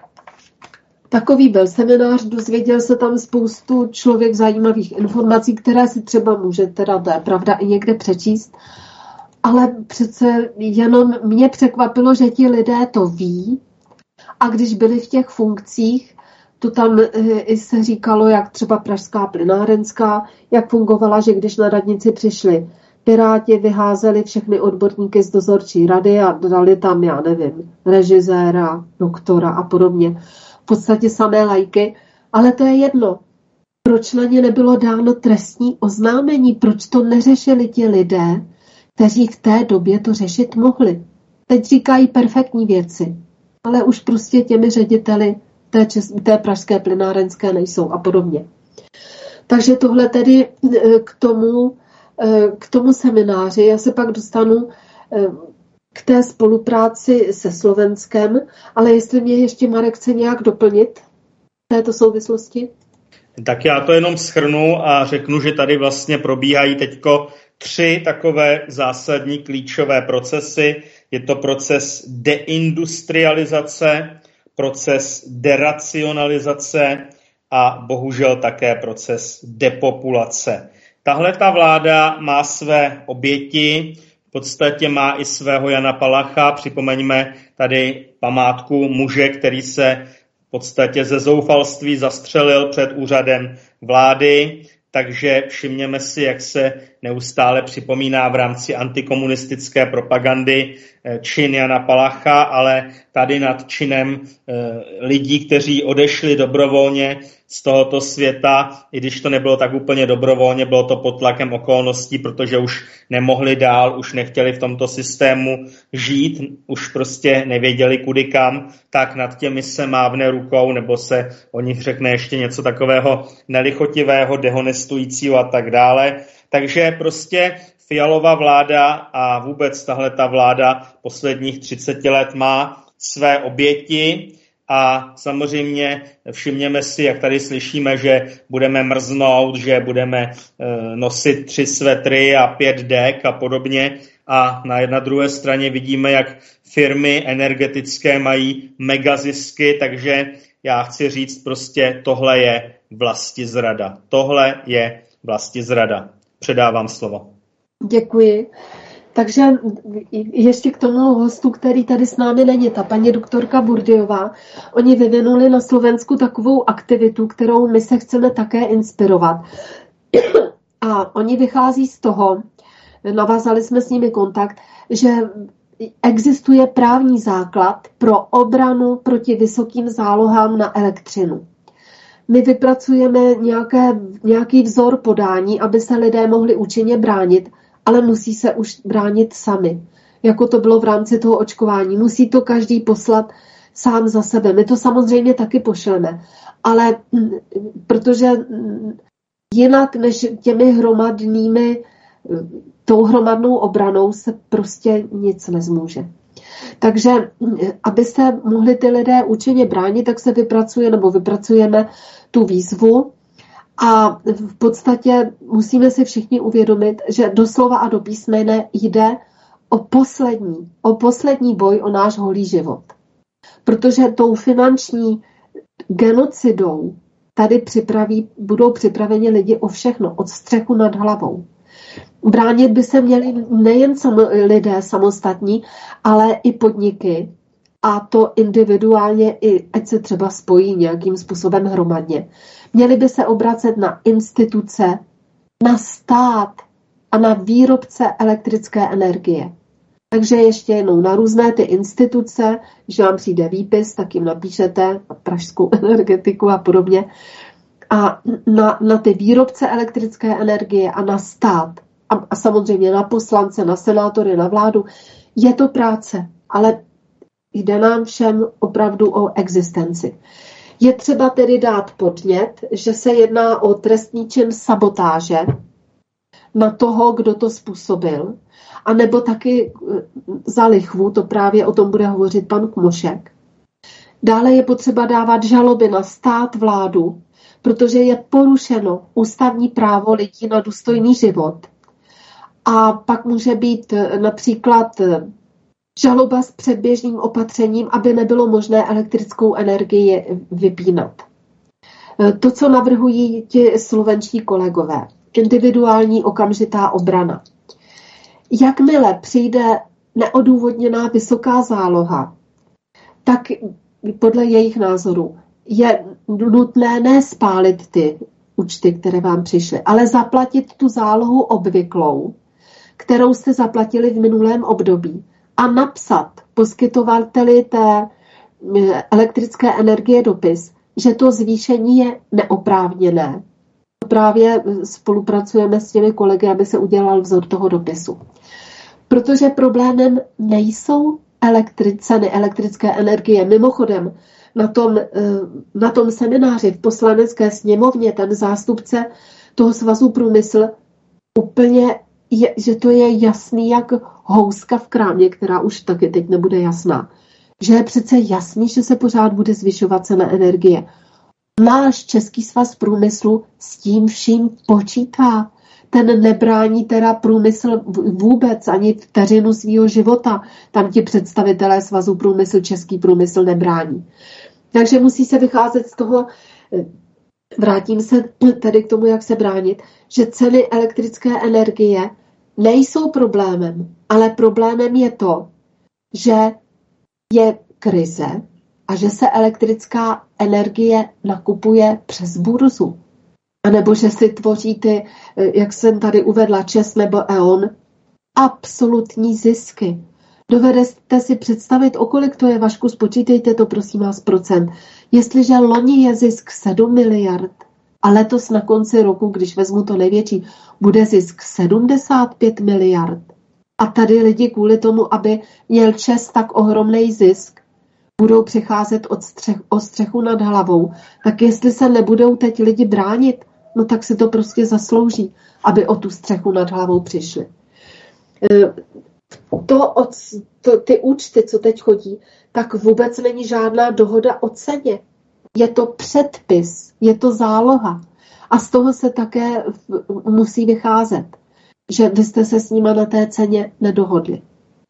takový byl seminář, dozvěděl se tam spoustu člověk zajímavých informací, které si třeba může, teda to je pravda, i někde přečíst, ale přece jenom mě překvapilo, že ti lidé to ví a když byli v těch funkcích, to tam i se říkalo, jak třeba Pražská plynárenská, jak fungovala, že když na radnici přišli Piráti, vyházeli všechny odborníky z dozorčí rady a dali tam, já nevím, režiséra, doktora a podobně. podstatě samé lajky, ale to je jedno. Proč na ně nebylo dáno trestní oznámení? Proč to neřešili ti lidé, kteří v té době to řešit mohli? Teď říkají perfektní věci, ale už prostě těmi řediteli té pražské plynárenské nejsou a podobně. Takže tohle tedy k tomu semináři. Já se pak dostanu k té spolupráci se Slovenskem, ale jestli mě ještě Marek chce nějak doplnit v této souvislosti? Tak já to jenom shrnu a řeknu, že tady vlastně probíhají teďko 3 takové zásadní klíčové procesy. Je to proces deindustrializace, proces deracionalizace a bohužel také proces depopulace. Tahle ta vláda má své oběti, v podstatě má i svého Jana Palacha. Připomeňme tady památku muže, který se v podstatě ze zoufalství zastřelil před úřadem vlády. Takže všimněme si, jak se neustále připomíná v rámci antikomunistické propagandy čin Jana Palacha, ale tady nad činem lidí, kteří odešli dobrovolně z tohoto světa, i když to nebylo tak úplně dobrovolně, bylo to pod tlakem okolností, protože už nemohli dál, už nechtěli v tomto systému žít, už prostě nevěděli kudy kam, tak nad těmi se mávne rukou, nebo se o nich řekne ještě něco takového nelichotivého, dehonestujícího a tak dále. Takže prostě Fialova vláda a vůbec tahleta vláda posledních 30 let má své oběti a samozřejmě všimněme si, jak tady slyšíme, že budeme mrznout, že budeme nosit 3 svetry a 5 dek a podobně. A na druhé straně vidíme, jak firmy energetické mají megazisky, takže já chci říct prostě, tohle je vlastizrada. Tohle je vlastizrada. Předávám slovo. Děkuji. Takže ještě k tomu hostu, který tady s námi není, ta paní doktorka Burdiová, oni vyvinuli na Slovensku takovou aktivitu, kterou my se chceme také inspirovat. A oni vychází z toho, navázali jsme s nimi kontakt, že existuje právní základ pro obranu proti vysokým zálohám na elektřinu. My vypracujeme nějaký vzor podání, aby se lidé mohli účinně bránit, ale musí se už bránit sami. Jako to bylo v rámci toho očkování. Musí to každý poslat sám za sebe. My to samozřejmě taky pošleme. Ale protože jinak než těmi tou hromadnou obranou se prostě nic nezmůže. Takže aby se mohli ty lidé účinně bránit, tak se vypracujeme tu výzvu. A v podstatě musíme si všichni uvědomit, že doslova a do písmene jde o poslední boj o náš holý život. Protože tou finanční genocidou tady budou připraveni lidi o všechno, od střechu nad hlavou. Bránit by se měli nejen lidé samostatní, ale i podniky. A to individuálně, i ať se třeba spojí nějakým způsobem hromadně. Měli by se obracet na instituce, na stát a na výrobce elektrické energie. Takže ještě jednou na různé ty instituce, když vám přijde výpis, tak jim napíšete pražskou energetiku a podobně. A na ty výrobce elektrické energie a na stát a samozřejmě na poslance, na senátory, na vládu. Je to práce, ale jde nám všem opravdu o existenci. Je třeba tedy dát podnět, že se jedná o trestný čin sabotáže na toho, kdo to způsobil, anebo taky za lichvu, to právě o tom bude hovořit pan Kmošek. Dále je potřeba dávat žaloby na stát, vládu, protože je porušeno ústavní právo lidí na důstojný život. A pak může být například žaloba s předběžným opatřením, aby nebylo možné elektrickou energii vypínat. To, co navrhují ti slovenští kolegové, individuální okamžitá obrana. Jakmile přijde neodůvodněná vysoká záloha, tak podle jejich názoru je nutné ne spálit ty účty, které vám přišly, ale zaplatit tu zálohu obvyklou, kterou jste zaplatili v minulém období a napsat poskytovateli té elektrické energie dopis, že to zvýšení je neoprávněné. Právě spolupracujeme s těmi kolegy, aby se udělal vzor toho dopisu. Protože problémem nejsou ceny elektrické energie. Mimochodem, na tom semináři v Poslanecké sněmovně ten zástupce toho svazu průmysl úplně, že to je jasný jak houska v krámě, která už taky teď nebude jasná. Že je přece jasný, že se pořád bude zvyšovat cena energie. Náš Český svaz průmyslu s tím vším počítá. Ten nebrání teda průmysl vůbec ani vteřinu svého života. Tam ti představitelé svazu průmysl, český průmysl nebrání. Takže musí se vycházet z toho, vrátím se tedy k tomu, jak se bránit, že ceny elektrické energie nejsou problémem, ale problémem je to, že je krize a že se elektrická energie nakupuje přes burzu. A nebo že si tvoří ty, jak jsem tady uvedla, ČEZ nebo E.ON, absolutní zisky. Dovedete si představit, o kolik to je, Vašku, spočítejte to, prosím vás, procent. Jestliže loni je zisk 7 miliard a letos na konci roku, když vezmu to největší, bude zisk 75 miliard. A tady lidi kvůli tomu, aby měl ČEZ tak ohromný zisk, budou přicházet o střechu nad hlavou. Tak jestli se nebudou teď lidi bránit, no tak si to prostě zaslouží, aby o tu střechu nad hlavou přišli. Ty účty, co teď chodí, tak vůbec není žádná dohoda o ceně. Je to předpis, je to záloha. A z toho se také musí vycházet, že vy jste se s nima na té ceně nedohodli.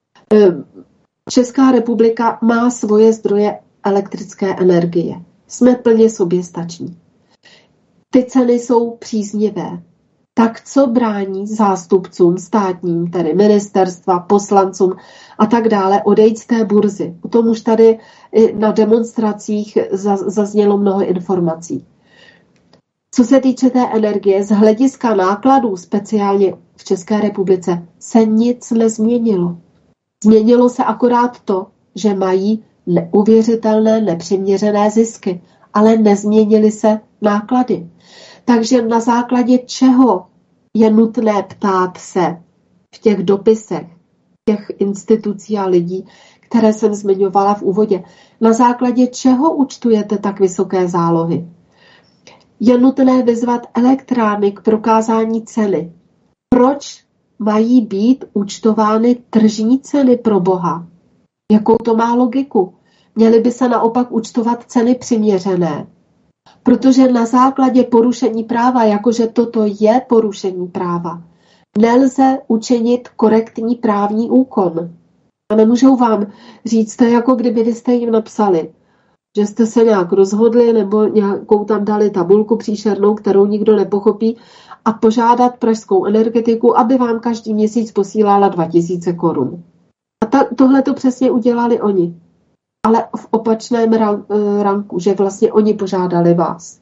Česká republika má svoje zdroje elektrické energie. Jsme plně soběstační. Ty ceny jsou příznivé. Tak co brání zástupcům státním, tedy ministerstva, poslancům a tak dále, odejít z té burzy? O tom už tady na demonstracích zaznělo mnoho informací. Co se týče té energie, z hlediska nákladů, speciálně v České republice, se nic nezměnilo. Změnilo se akorát to, že mají neuvěřitelné, nepřiměřené zisky, ale nezměnily se náklady. Takže na základě čeho je nutné ptát se v těch dopisech těch institucí a lidí, které jsem zmiňovala v úvodě, na základě čeho účtujete tak vysoké zálohy? Je nutné vyzvat elektrárny k prokázání ceny. Proč mají být účtovány tržní ceny pro Boha? Jakou to má logiku? Měly by se naopak účtovat ceny přiměřené. Protože na základě porušení práva, jakože toto je porušení práva, nelze učinit korektní právní úkon. A nemůžou vám říct, to je jako kdyby vy jste jim napsali, že jste se nějak rozhodli nebo nějakou tam dali tabulku příšernou, kterou nikdo nepochopí, a požádat pražskou energetiku, aby vám každý měsíc posílala 2000 korun. A tohle to přesně udělali oni. Ale v opačném ranku, že vlastně oni požádali vás.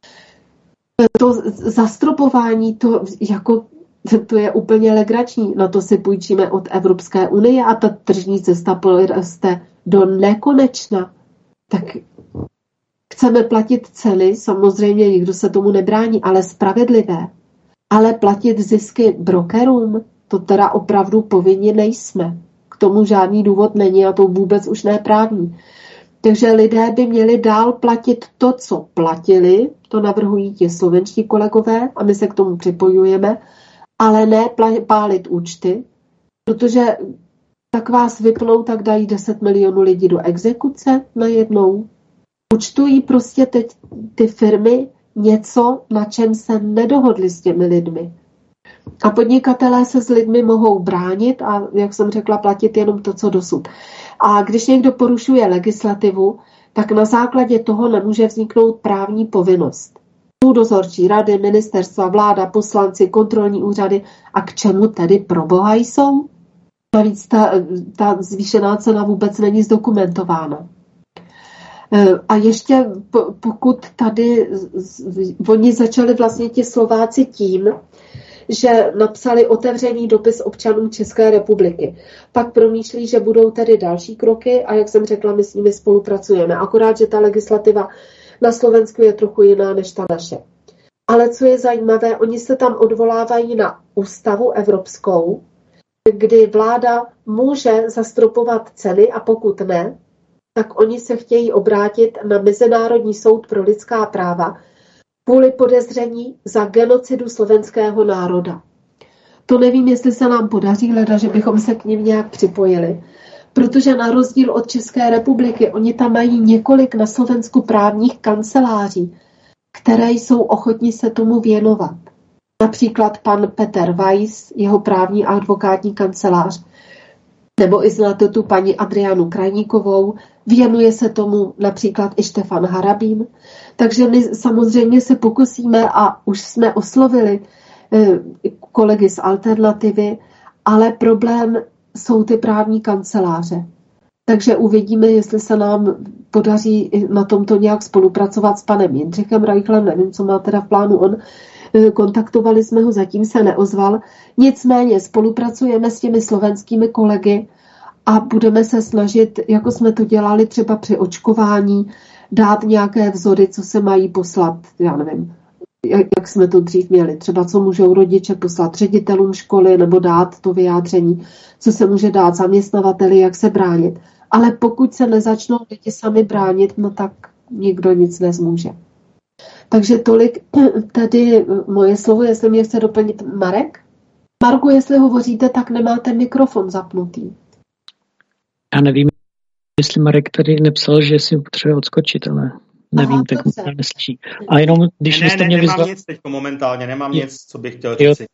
To zastropování, to je úplně legrační. Na to si půjčíme od Evropské unie a ta tržní cesta poroste do nekonečna. Tak chceme platit ceny, samozřejmě nikdo se tomu nebrání, ale spravedlivé. Ale platit zisky brokerům, to teda opravdu povinni nejsme. K tomu žádný důvod není a to vůbec už neprávní. Takže lidé by měli dál platit to, co platili, to navrhují ti slovenští kolegové a my se k tomu připojujeme, ale ne pálit účty, protože tak vás vypnou, tak dají 10 milionů lidí do exekuce najednou. Účtují prostě teď ty firmy něco, na čem se nedohodli s těmi lidmi. A podnikatelé se s lidmi mohou bránit a, jak jsem řekla, platit jenom to, co dosud. A když někdo porušuje legislativu, tak na základě toho nemůže vzniknout právní povinnost. Dozorčí rady, ministerstva, vláda, poslanci, kontrolní úřady. A k čemu tedy pro Boha jsou? Navíc ta zvýšená cena vůbec není zdokumentována. A ještě pokud tady oni začali vlastně ti Slováci tím, že napsali otevřený dopis občanům České republiky. Pak promýšlí, že budou tedy další kroky a jak jsem řekla, my s nimi spolupracujeme. Akorát, že ta legislativa na Slovensku je trochu jiná než ta naše. Ale co je zajímavé, oni se tam odvolávají na ústavu evropskou, kdy vláda může zastropovat ceny a pokud ne, tak oni se chtějí obrátit na Mezinárodní soud pro lidská práva kvůli podezření za genocidu slovenského národa. To nevím, jestli se nám podaří, leda, že bychom se k nim nějak připojili. Protože na rozdíl od České republiky, oni tam mají několik na Slovensku právních kanceláří, které jsou ochotní se tomu věnovat. Například pan Peter Weiss, jeho právní a advokátní kancelář, nebo i znáte tu paní Adrianu Krajníkovou, věnuje se tomu například i Štefan Harabín. Takže my samozřejmě se pokusíme a už jsme oslovili kolegy z Alternativy, ale problém jsou ty právní kanceláře. Takže uvidíme, jestli se nám podaří na tomto nějak spolupracovat s panem Jindřichem Reichlem, nevím, co má teda v plánu on. Kontaktovali jsme ho, zatím se neozval. Nicméně spolupracujeme s těmi slovenskými kolegy a budeme se snažit, jako jsme to dělali třeba při očkování, dát nějaké vzory, co se mají poslat, já nevím, jak jsme to dřív měli, třeba co můžou rodiče poslat ředitelům školy nebo dát to vyjádření, co se může dát zaměstnavateli, jak se bránit. Ale pokud se nezačnou lidi sami bránit, no tak nikdo nic nezmůže. Takže tolik tady moje slovo, jestli mě chce doplnit Marek. Marku, jestli hovoříte, tak nemáte mikrofon zapnutý. Já nevím, jestli Marek tady nepsal, že si potřebuje odskočit, ale nevím, tak možná neslyší. A jenom, když jste mě vyzval... Nemám nic teď momentálně, nemám nic, co bych chtěl říct.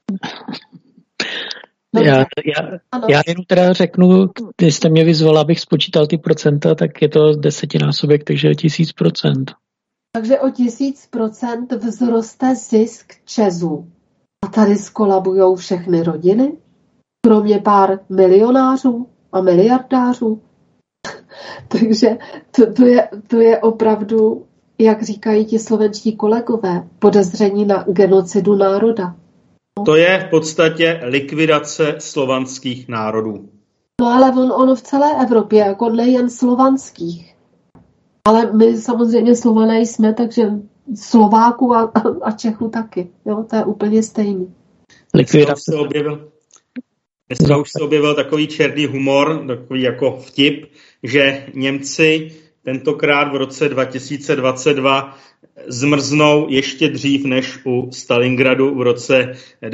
Já jenom teda řeknu, když jste mě vyzval, abych spočítal ty procenta, tak je to 10násobek, takže 1000%. Takže o 1000% vzroste zisk ČEZu. A tady skolabujou všechny rodiny? Kromě pár milionářů a miliardářů? Takže to je opravdu, jak říkají ti slovenští kolegové, podezření na genocidu národa. To je v podstatě likvidace slovanských národů. No ale ono v celé Evropě, jako nejen slovanských. Ale my samozřejmě Slované jsme, takže Slováků a Čechů taky. Jo, to je úplně stejný. Dneska už se objevil takový černý humor, takový jako vtip, že Němci tentokrát v roce 2022 zmrznou ještě dřív než u Stalingradu v roce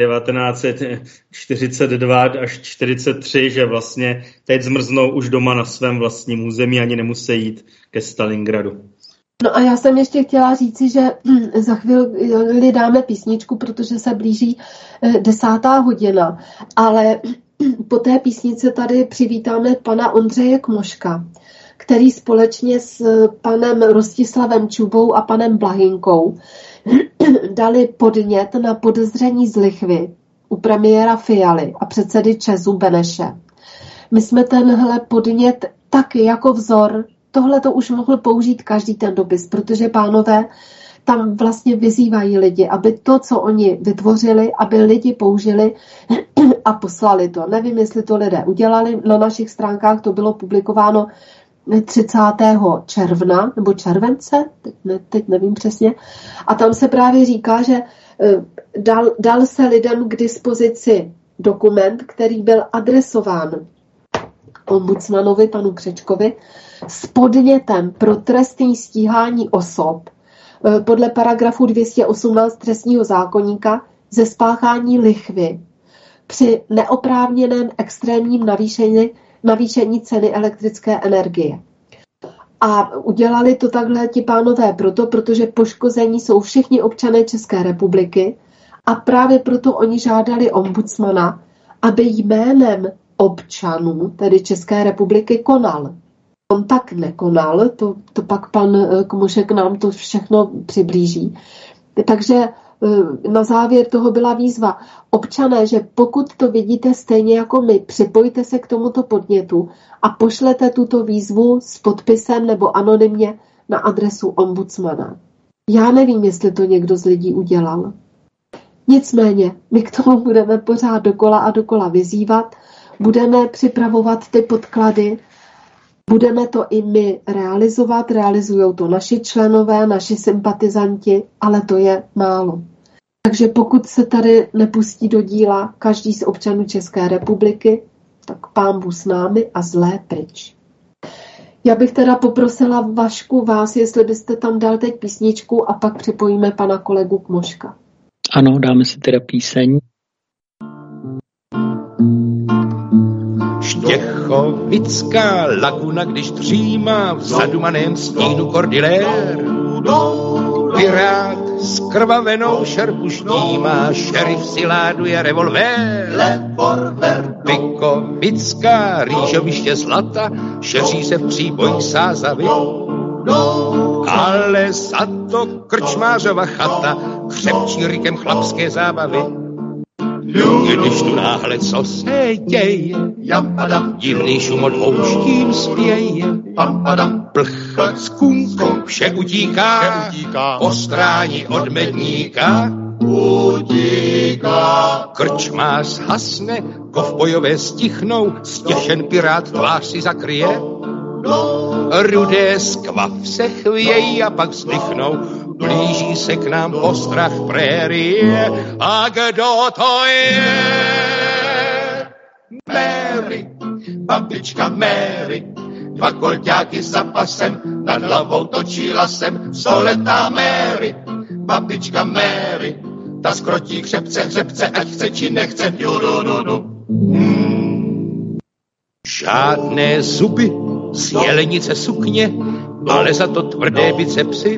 1942 až 1943, že vlastně teď zmrznou už doma na svém vlastním území, ani nemusí jít ke Stalingradu. No a já jsem ještě chtěla říci, že za chvíli dáme písničku, protože se blíží 10. hodina, ale po té písnice tady přivítáme pana Ondřeje Kmoška, který společně s panem Rostislavem Čubou a panem Blahinkou dali podnět na podezření z lichvy u premiéra Fialy a předsedy ČEZu Beneše. My jsme tenhle podnět taky jako vzor, tohle to už mohl použít každý ten dopis, protože pánové tam vlastně vyzývají lidi, aby to, co oni vytvořili, aby lidi použili a poslali to. Nevím, jestli to lidé udělali, na našich stránkách to bylo publikováno 30. června nebo července, teď nevím přesně, a tam se právě říká, že dal se lidem k dispozici dokument, který byl adresován ombudsmanovi panu Křečkovi s podnětem pro trestní stíhání osob podle paragrafu 218 trestního zákoníka ze spáchání lichvy při neoprávněném extrémním navýšení ceny elektrické energie. A udělali to takhle ti pánové protože poškození jsou všichni občané České republiky a právě proto oni žádali ombudsmana, aby jménem občanů, tedy České republiky, konal. On tak nekonal, to pak pan Kmošek nám to všechno přiblíží. Takže na závěr toho byla výzva. Občané, že pokud to vidíte stejně jako my, připojte se k tomuto podnětu a pošlete tuto výzvu s podpisem nebo anonymně na adresu ombudsmana. Já nevím, jestli to někdo z lidí udělal. Nicméně, my k tomu budeme pořád dokola a dokola vyzývat, budeme připravovat ty podklady, budeme to i my realizovat, realizují to naši členové, naši sympatizanti, ale to je málo. Takže pokud se tady nepustí do díla každý z občanů České republiky, tak pánbůh s námi a zlé pryč. Já bych teda poprosila Vašku vás, jestli byste tam dal teď písničku a pak připojíme pana kolegu Kmoška. Ano, dáme si teda píseň. Štěchovická laguna, když dřímá v zadumaném stínu kordilér. Pirát s krvavenou šerpu štímá, šerif si láduje revolver. Pikovická rýžoviště zlata, šeří se v příboji sázavy. Ale za to krčmářova chata křepčí rykem chlapské zábavy. Když tu náhle co se děje, divný šum od pouštím spěje. Plch s kunkou vše utíká, ostrání od medníka. Krčmář hasne, kovbojové stichnou, stěšen pirát tvář si zakryje. Rudé skvav se chvějí a pak vzdychnou, blíží se k nám postrach prérie. A kdo to je? Mary, babička Mary, dva kolťáky za pasem, nad hlavou točí lasem, stoletá Mary, babička Mary, ta skrotí hřebce, ať chce či nechce, Žádné zuby, z jelenice sukně, ale za to tvrdé bicepsy.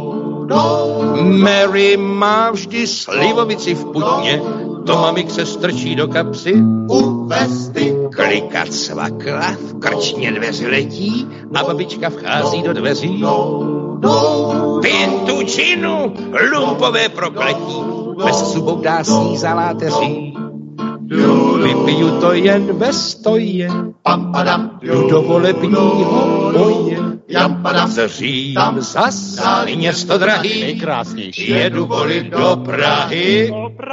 Mary má vždy slivovici v putně, to mamik se strčí do kapsy. U vesty klikat svakla, v krčně dveře letí a babička vchází do dveří. Pintu činu, lumpové prokletí, bez zubou dá sní za láteří. Vypiju to jen ve stoje, jdu do volebního boje. Zřím zas město drahý, jedu volit do Prahy.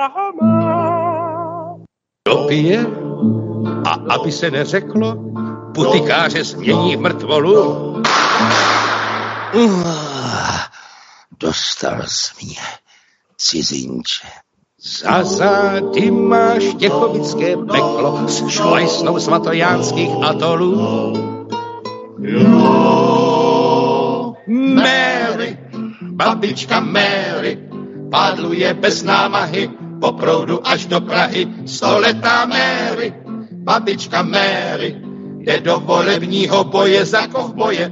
Dopije a aby se neřeklo, putikáře změní v mrtvolu. Dostal jsi mě, cizinče. Za zády máš štěchovické peklo s šlajsnou z matojánských atolů. Mary, babička Mary, pádluje bez námahy po proudu až do Prahy. Stoletá Mary, babička Mary, jde do volebního boje za kovboje.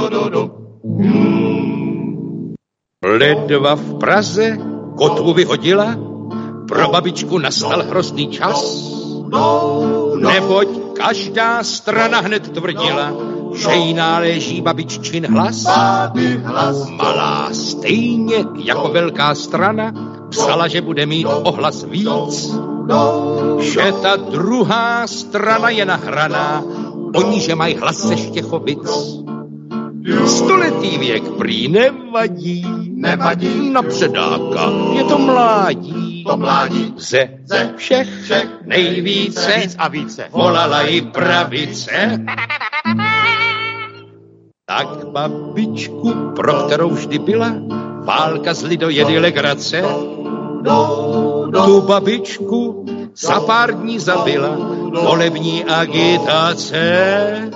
Ledva v Praze kotvu vyhodila, pro babičku nastal hrozný čas, neboť každá strana hned tvrdila, že jí náleží babiččin hlas. Malá stejně jako velká strana psala, že bude mít ohlas víc, že ta druhá strana je nahraná, oni, že mají hlas ze Štěchovic. Stoletý věk prý nevadí, na předáka je to mládí. Ze všech nejvíce volala i pravice. Tak babičku, pro kterou vždy byla válka z lidojedy legrace, tu babičku za pár dní zabila volební agitace.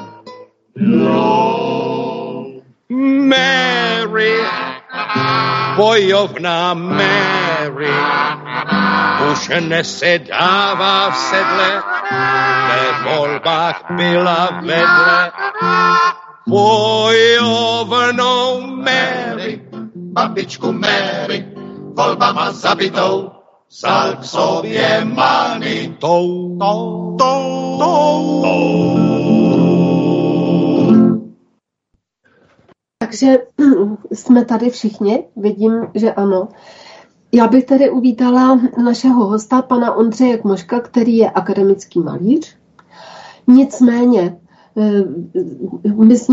Mary, bojovná Mary, už nesedává v sedle, ve volbách byla vedle. Bojovnou Mary, babičku Mary, volbama zabitou, vzal k sobě manitou. Takže jsme tady všichni, vidím, že ano. Já bych tady uvítala našeho hosta, pana Ondřeje Kmoška, který je akademický malíř. Nicméně, my s ním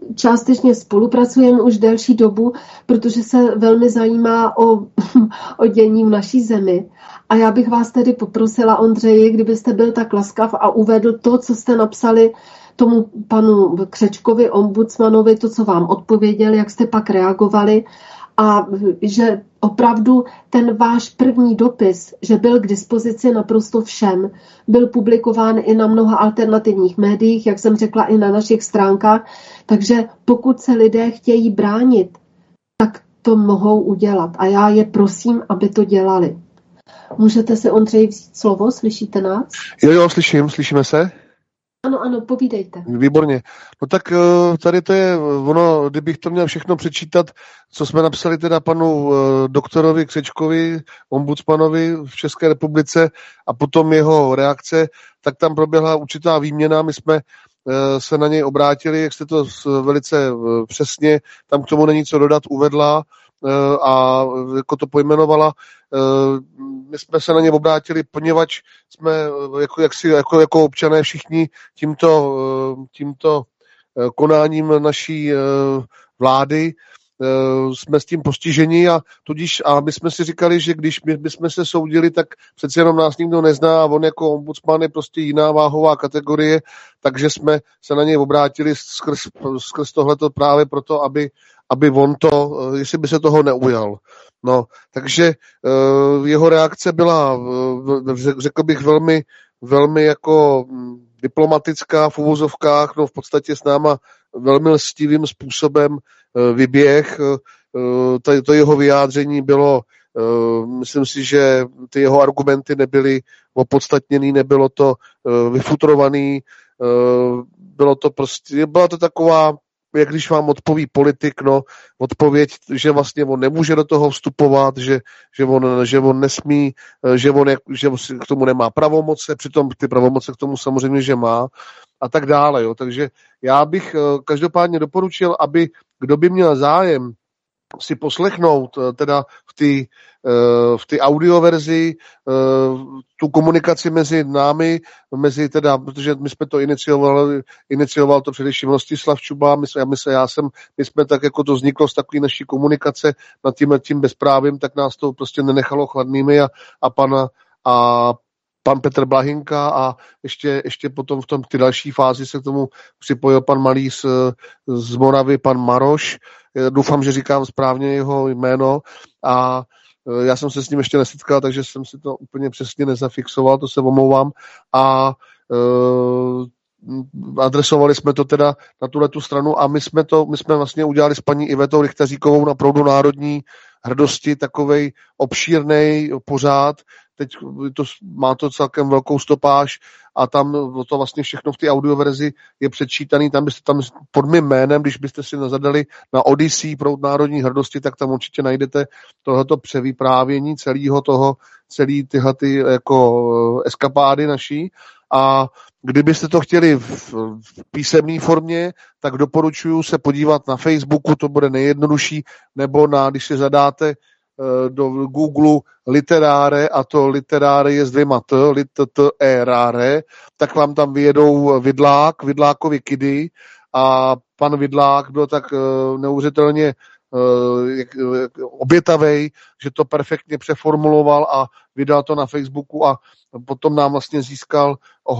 částečně spolupracujeme už delší dobu, protože se velmi zajímá o dění v naší zemi. A já bych vás tedy poprosila, Ondřeji, kdybyste byl tak laskav a uvedl to, co jste napsali tomu panu Křečkovi, ombudsmanovi, to, co vám odpověděl, jak jste pak reagovali, a že opravdu ten váš první dopis, že byl k dispozici naprosto všem, byl publikován i na mnoha alternativních médiích, jak jsem řekla, i na našich stránkách, takže pokud se lidé chtějí bránit, tak to mohou udělat a já je prosím, aby to dělali. Můžete si, Ondřej, vzít slovo? Slyšíte nás? Jo, slyšíme se? Ano, povídejte. Výborně. No tak tady to je ono, kdybych to měl všechno přečítat, co jsme napsali teda panu doktorovi Křečkovi, ombudsmanovi v České republice a potom jeho reakce, tak tam proběhla určitá výměna, my jsme se na něj obrátili, jak jste to velice přesně, tam k tomu není co dodat, uvedla a jako to pojmenovala. My jsme se na ně obrátili, poněvadž jsme jako občané všichni tímto konáním naší vlády jsme s tím postiženi a tudíž a my jsme si říkali, že když my bychom se soudili, tak přece jenom nás nikdo nezná a on jako ombudsman je prostě jiná váhová kategorie, takže jsme se na něj obrátili skrz tohleto právě proto, aby on to, jestli by se toho neujal. No, takže jeho reakce byla, řekl bych, velmi jako diplomatická v uvozovkách, no v podstatě s náma velmi lstivým způsobem vyběh. To jeho vyjádření bylo, myslím si, že ty jeho argumenty nebyly opodstatněný, nebylo to vyfutrovaný, byla to taková, jak když vám odpoví politik, no, odpověď, že vlastně on nemůže do toho vstupovat, že on nesmí, že k tomu nemá pravomoce, přitom ty pravomoce k tomu samozřejmě, že má a tak dále. Jo. Takže já bych každopádně doporučil, aby kdo by měl zájem si poslechnout teda v té audioverzi tu komunikaci mezi námi, protože my jsme to inicioval to především Rostislav Čuba, my jsme tak, jako to vzniklo z takové naší komunikace nad tím bezprávím, tak nás to prostě nenechalo chladnými a pan Petr Blahinka a ještě potom v ty další fázi se k tomu připojil pan Malý z Moravy, pan Maroš. Doufám, že říkám správně jeho jméno a já jsem se s ním ještě nesetkal, takže jsem si to úplně přesně nezafixoval, to se omlouvám a adresovali jsme to teda na tuhletu stranu a my jsme vlastně udělali s paní Ivetou Richteříkovou na Proudu národní hrdosti takovej obšírnej pořád. Teď má to celkem velkou stopáž a tam to vlastně všechno v té audioverzi je předčítaný, tam pod mým jménem, když byste si zadali na Odyssey Proud národní hrdosti, tak tam určitě najdete tohleto převyprávění celý tyhle jako eskapády naší a kdybyste to chtěli v písemné formě, tak doporučuji se podívat na Facebooku, to bude nejjednodušší, nebo když si zadáte do Google literáre, a to literáre je s 2 t, literáre, tak vám tam vyjedou Vidlákovi kidy a pan Vidlák byl tak neuvěřitelně obětavej, že to perfektně přeformuloval a vydal to na Facebooku a potom nám vlastně získal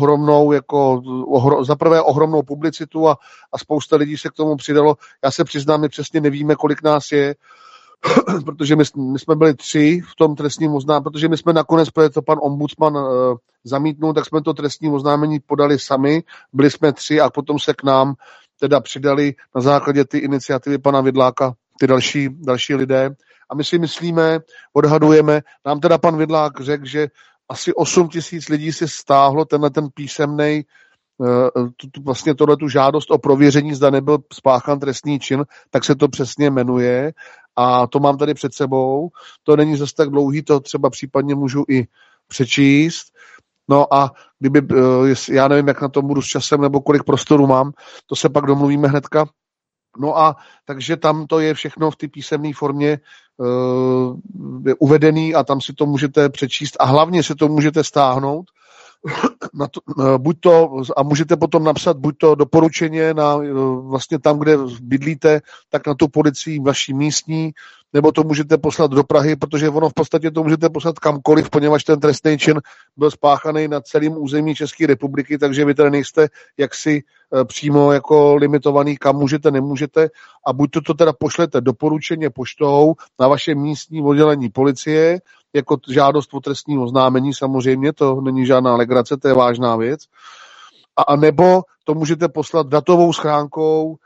zaprvé ohromnou publicitu a spousta lidí se k tomu přidalo. Já se přiznám, my přesně nevíme, kolik nás je, protože my jsme byli 3 v tom trestním oznámení, protože my jsme nakonec, protože to pan ombudsman zamítnul, tak jsme to trestní oznámení podali sami, byli jsme 3 a potom se k nám teda přidali na základě ty iniciativy pana Vidláka ty další lidé. A my si myslíme, odhadujeme, nám teda pan Vidlák řekl, že asi 8 000 lidí si stáhlo ten písemnej vlastně tu žádost o prověření, zda nebyl spáchán trestný čin, tak se to přesně jmenuje a to mám tady před sebou. To není zase tak dlouhý, to třeba případně můžu i přečíst. No a já nevím, jak na tom budu s časem, nebo kolik prostoru mám, to se pak domluvíme hnedka. No a takže tam to je všechno v té písemné formě uvedený a tam si to můžete přečíst a hlavně si to můžete stáhnout, a můžete potom napsat buď to doporučeně na vlastně tam, kde bydlíte, tak na tu policii vaší místní, nebo to můžete poslat do Prahy, protože ono v podstatě to můžete poslat kamkoliv, poněvadž ten trestný čin byl spáchaný na celém území České republiky, takže vy tady nejste jaksi přímo jako limitovaný, kam můžete, nemůžete, a buď to teda pošlete doporučeně poštou na vaše místní oddělení policie, jako žádost o trestní oznámení, samozřejmě, to není žádná legrace, to je vážná věc. A nebo to můžete poslat datovou schránkou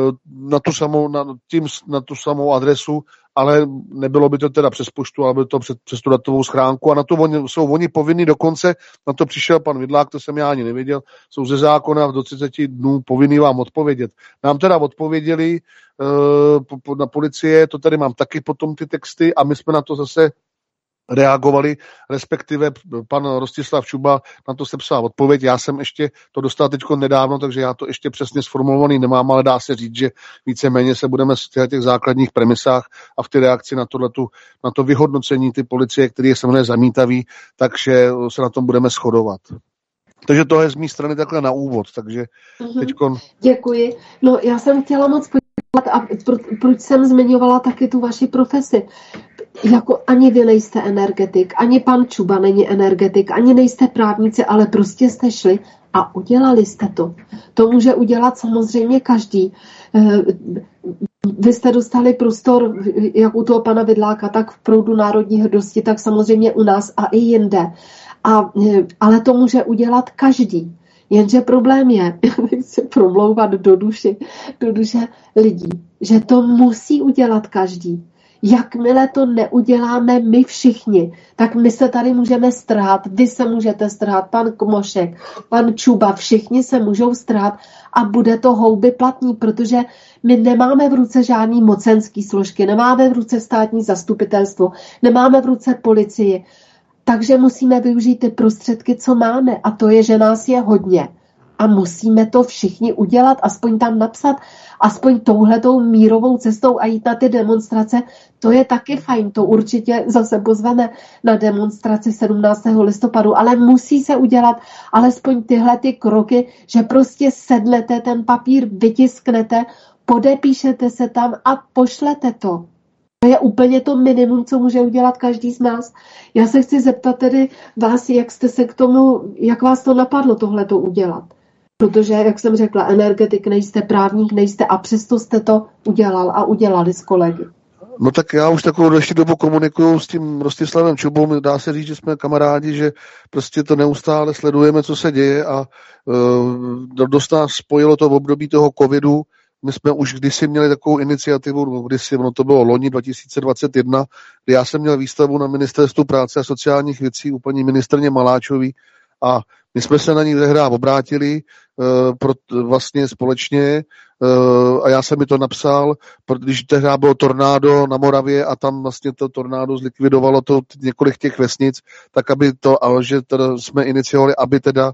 na tu samou adresu, ale nebylo by to teda přes poštu, ale by to přes tu datovou schránku. A na to jsou oni povinni dokonce, na to přišel pan Vidlák, to jsem já ani nevěděl, jsou ze zákona do 30 dnů povinni vám odpovědět. Nám teda odpověděli na policie, to tady mám taky potom ty texty, a my jsme na to zase reagovali, respektive pan Rostislav Čuba na to sepsal odpověď. Já jsem ještě to dostal teď nedávno, takže já to ještě přesně sformulovaný nemám, ale dá se říct, že víceméně se budeme v těch základních premisách a v té reakci na to vyhodnocení ty policie, který je samozřejmě zamítavý, takže se na tom budeme shodovat. Takže to je z mé strany takhle na úvod, takže teďkon... Děkuji. No, já jsem chtěla moc poděkovat, a proč jsem zmiňovala taky tu vaši profesi. Jako ani vy nejste energetik, ani pan Čuba není energetik, ani nejste právníci, ale prostě jste šli a udělali jste to. To může udělat samozřejmě každý. Vy jste dostali prostor, jak u toho pana Vidláka, tak v proudu národní hrdosti, tak samozřejmě u nás a i jinde. Ale to může udělat každý. Jenže problém je, chci promlouvat do duše lidí, že to musí udělat každý. Jakmile to neuděláme my všichni, tak my se tady můžeme strhat, vy se můžete strhat, pan Kmošek, pan Čuba, všichni se můžou strhat a bude to houby platný, protože my nemáme v ruce žádný mocenský složky, nemáme v ruce státní zastupitelstvo, nemáme v ruce policii, takže musíme využít ty prostředky, co máme, a to je, že nás je hodně. A musíme to všichni udělat, aspoň tam napsat, aspoň touhletou mírovou cestou a jít na ty demonstrace, to je taky fajn, to určitě zase pozveme na demonstraci 17. listopadu, ale musí se udělat alespoň tyhle ty kroky, že prostě sednete, ten papír vytisknete, podepíšete se tam a pošlete to. To je úplně to minimum, co může udělat každý z nás. Já se chci zeptat tedy vás, jak vás to napadlo tohleto udělat. Protože, jak jsem řekla, energetik nejste, právník nejste a přesto jste to udělal a udělali s kolegy. No tak já už takovou další dobu komunikuju s tím Rostislavem Čubou, dá se říct, že jsme kamarádi, že prostě to neustále sledujeme, co se děje, a dost nás spojilo to v období toho covidu. My jsme už kdysi měli takovou iniciativu, ono to bylo loni 2021, kdy já jsem měl výstavu na Ministerstvu práce a sociálních věcí u paní ministryně Maláčový, a my jsme se na ní tehdy obrátili vlastně společně, a já jsem mi to napsal, když tehdy bylo tornádo na Moravě a tam vlastně to tornádo zlikvidovalo to několik těch vesnic, tak aby to, ale že teda jsme iniciovali, aby teda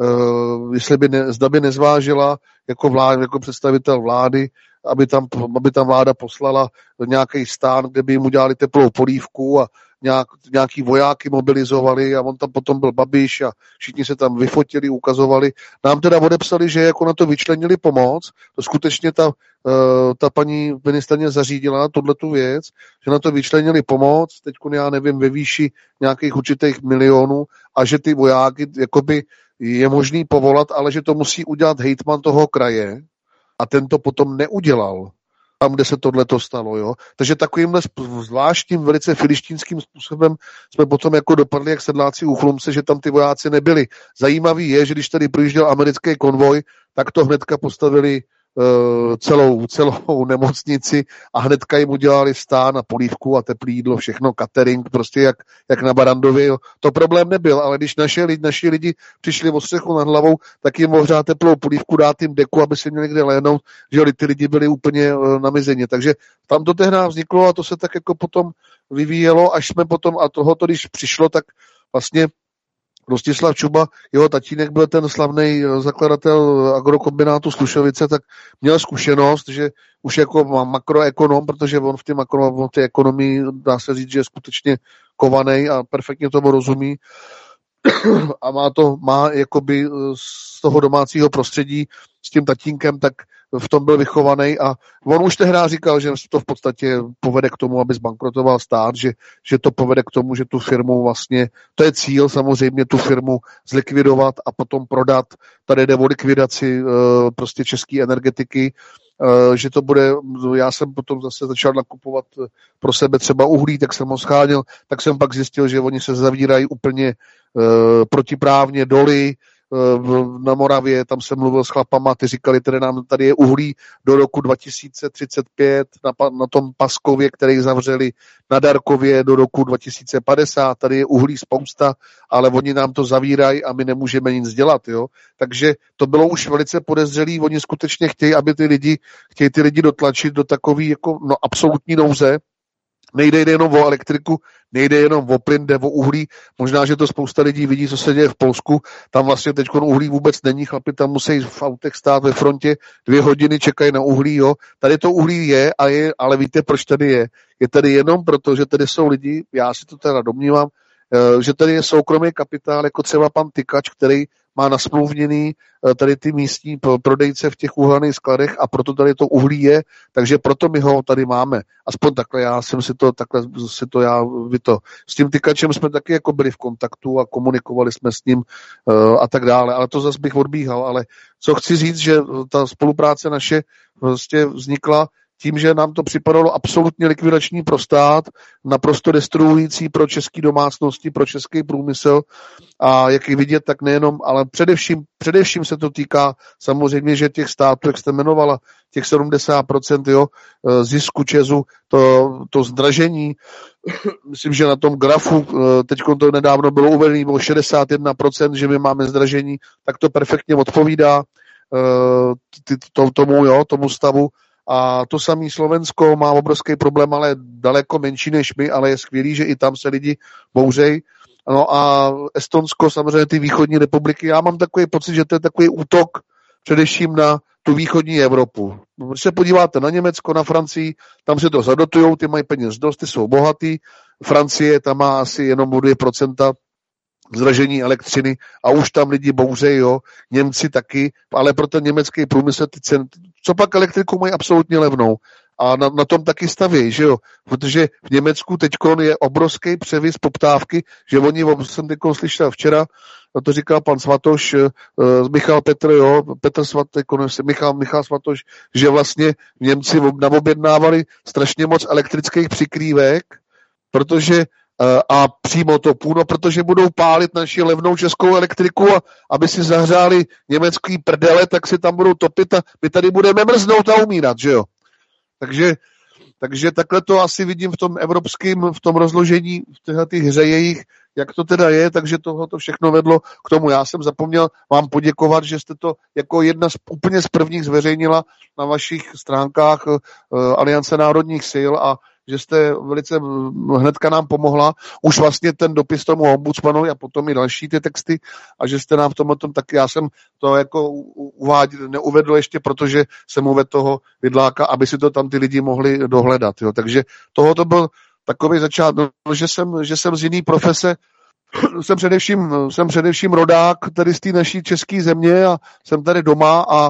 zda by nezvážila jako představitel vlády, aby tam vláda poslala nějaký stán, kde by jim udělali teplou polívku a nějaký vojáky mobilizovali, a on tam potom byl Babiš a všichni se tam vyfotili, ukazovali. Nám teda odepsali, že jako na to vyčlenili pomoc, to skutečně ta paní ministryně zařídila tuhletu věc, že na to vyčlenili pomoc, teď já nevím, ve výši nějakých určitých milionů, a že ty vojáky jakoby je možný povolat, ale že to musí udělat hejtman toho kraje, a ten to potom neudělal tam, kde se tohleto stalo. Jo? Takže takovýmhle zvláštním, velice filištínským způsobem jsme potom jako dopadli jak sedláci u Chlumce, že tam ty vojáci nebyli. Zajímavý je, že když tady projížděl americký konvoj, tak to hnedka postavili celou nemocnici a hnedka jim udělali stán a polívku a teplý jídlo, všechno, catering, prostě jak na Barandově. Jo. To problém nebyl, ale když naši lidi přišli o střechu nad hlavou, tak jim mohli teplou polívku, dát jim deku, aby si měli kde léhnout, že ty lidi byli úplně na mizeně. Takže tam to tehdy vzniklo a to se tak jako potom vyvíjelo, až jsme potom, a tohoto, když přišlo, tak vlastně Rostislav Čuba, jeho tatínek byl ten slavný zakladatel agrokombinátu Slušovice, tak měl zkušenost, že už jako makroekonom, protože on v té ekonomii dá se říct, že je skutečně kovaný a perfektně tomu rozumí, a má jakoby z toho domácího prostředí s tím tatínkem, tak v tom byl vychovaný a on už tehdy říkal, že to v podstatě povede k tomu, aby zbankrotoval stát, že to povede k tomu, že tu firmu vlastně, to je cíl samozřejmě tu firmu zlikvidovat a potom prodat. Tady jde o likvidaci prostě české energetiky, že to bude, já jsem potom zase začal nakupovat pro sebe třeba uhlí, tak jsem ho scháněl, tak jsem pak zjistil, že oni se zavírají úplně protiprávně doly, na Moravě, tam jsem mluvil s chlapama, ty říkali, tady je uhlí do roku 2035 na tom Paskově, který zavřeli, na Darkově do roku 2050, tady je uhlí spousta, ale oni nám to zavírají a my nemůžeme nic dělat, jo. Takže to bylo už velice podezřelý, oni skutečně chtějí, aby ty lidi dotlačit do takový jako absolutní nouze. Nejde jenom o elektriku, nejde jenom o plyn, jde o uhlí. Možná, že to spousta lidí vidí, co se děje v Polsku. Tam vlastně teď uhlí vůbec není. Chlapi tam musí v autech stát ve frontě, 2 hodiny čekají na uhlí. Jo. Tady to uhlí je, ale víte, proč tady je? Je tady jenom proto, že tady jsou lidi, já si to teda domnívám, že tady je soukromý kapitál, jako třeba pan Tykač, který má nasmluvněný tady ty místní prodejce v těch uhelných skladech a proto tady to uhlí je, takže proto my ho tady máme. Aspoň takhle S tím Tykačem jsme taky jako byli v kontaktu a komunikovali jsme s ním a tak dále, ale to zase bych odbíhal, ale co chci říct, že ta spolupráce naše vlastně vznikla tím, že nám to připadalo absolutně likvidační pro stát, naprosto destruující pro české domácnosti, pro český průmysl a jak je vidět, tak nejenom, ale především se to týká samozřejmě, že těch států, jak jste jmenovala, těch 70% jo, zisku ČEZu, to zdražení, myslím, že na tom grafu, teď to nedávno bylo uvedené, bylo 61%, že my máme zdražení, tak to perfektně odpovídá tomu stavu. A to samé Slovensko má obrovský problém, ale daleko menší než my, ale je skvělý, že i tam se lidi bouřejí. No a Estonsko, samozřejmě ty východní republiky, já mám takový pocit, že to je takový útok především na tu východní Evropu. Když se podíváte na Německo, na Francii, tam se to zadotujou, ty mají peněz dost, ty jsou bohatý. Francie tam má asi jenom 2% zdražení elektřiny a už tam lidi bouřejí, jo. Němci taky, ale pro ten německý průmysl ty ceny, co pak elektriku mají absolutně levnou. A na tom taky staví, že jo, protože v Německu teďkon je obrovský převis poptávky, že oni, jsem teďkon slyšel včera, to říkal pan Svatoš, Michal Petr, jo, Michal Svatoš, že vlastně Němci naobjednávali strašně moc elektrických přikrývek, protože a přímo to půno, protože budou pálit naši levnou českou elektriku a aby si zahřáli německý prdele, tak si tam budou topit a my tady budeme mrznout a umírat, že jo. Takže takhle to asi vidím v tom evropském, v tom rozložení, v těch hře jejich, jak to teda je, takže tohoto všechno vedlo k tomu. Já jsem zapomněl vám poděkovat, že jste to jako jedna úplně z prvních zveřejnila na vašich stránkách Aliance národních sil a že jste velice hnedka nám pomohla, už vlastně ten dopis tomu ombudsmanovi a potom i další ty texty a že jste nám v tom tak já jsem to jako neuvedl ještě, protože jsem uvedl toho Vidláka, aby si to tam ty lidi mohli dohledat. Jo. Takže tohoto byl takový začátek, že jsem z jiný profese, jsem především rodák tady z té naší české země a jsem tady doma a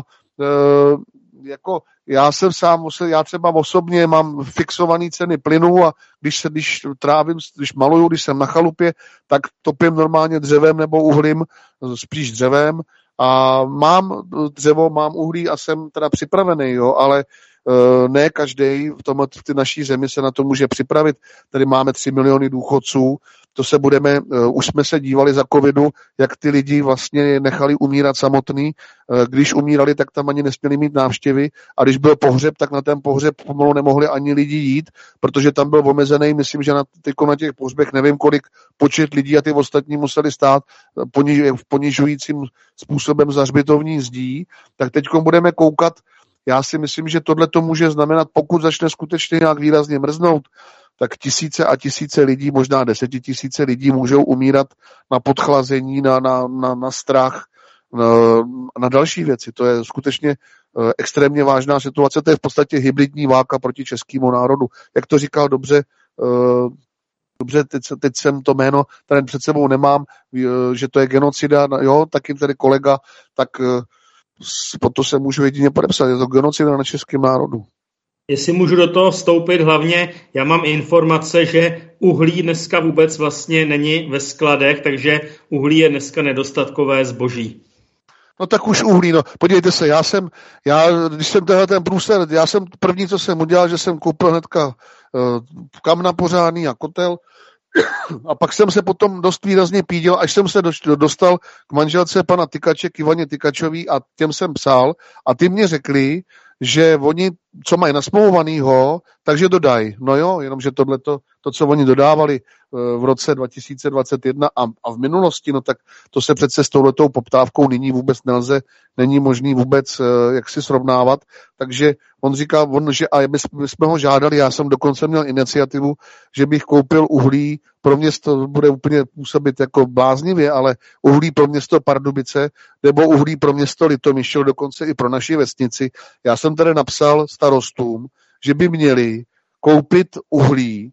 jako já třeba osobně mám fixované ceny plynu a když maluju, když jsem na chalupě, tak topím normálně dřevem nebo uhlím, spíš dřevem a mám dřevo, mám uhlí a jsem teda připravený, jo, ale ne každý v té naší zemi se na to může připravit. Tady máme 3 miliony důchodců, už jsme se dívali za covidu, jak ty lidi vlastně nechali umírat samotný. Když umírali, tak tam ani nesměli mít návštěvy a když byl pohřeb, tak na ten pohřeb pomalu nemohli ani lidi jít, protože tam byl omezený, myslím, že na těch pohřbech nevím kolik počet lidí a ty ostatní museli stát ponižujícím způsobem za hřbitovní zdí, tak teď budeme koukat. Já si myslím, že tohle to může znamenat, pokud začne skutečně nějak výrazně mrznout, tak tisíce a tisíce lidí, možná 10 000 lidí můžou umírat na podchlazení, na strach, na další věci. To je skutečně extrémně vážná situace. To je v podstatě hybridní válka proti českému národu. Jak to říkal dobře dobře, teď jsem to jméno tady před sebou nemám, že to je genocida, jo, taky tady kolega, tak po to se můžu jedině podepsat, je to genocida na českém národu. Jestli můžu do toho vstoupit, hlavně já mám informace, že uhlí dneska vůbec vlastně není ve skladech, takže uhlí je dneska nedostatkové zboží. No tak už uhlí, no. Podívejte se, když jsem ten průser, já jsem první, co jsem udělal, že jsem koupil hnedka kamna pořádný a kotel a pak jsem se potom dost výrazně píděl, až jsem se dostal k manželce pana Tykače, k Ivaně Tykačový a těm jsem psal a ty mě řekli, že oni, co mají nasmlouvanýho, takže dodají. No jo, jenomže to, co oni dodávali v roce 2021 a v minulosti, no tak to se přece s touhletou poptávkou nyní vůbec není možný vůbec jak si srovnávat. Takže on říká, že a my jsme ho žádali, já jsem dokonce měl iniciativu, že bych koupil uhlí, pro město bude úplně působit jako bláznivě, ale uhlí pro město Pardubice nebo uhlí pro město Litomyšl, dokonce i pro naši vesnici. Já jsem tady napsal starostům, že by měli koupit uhlí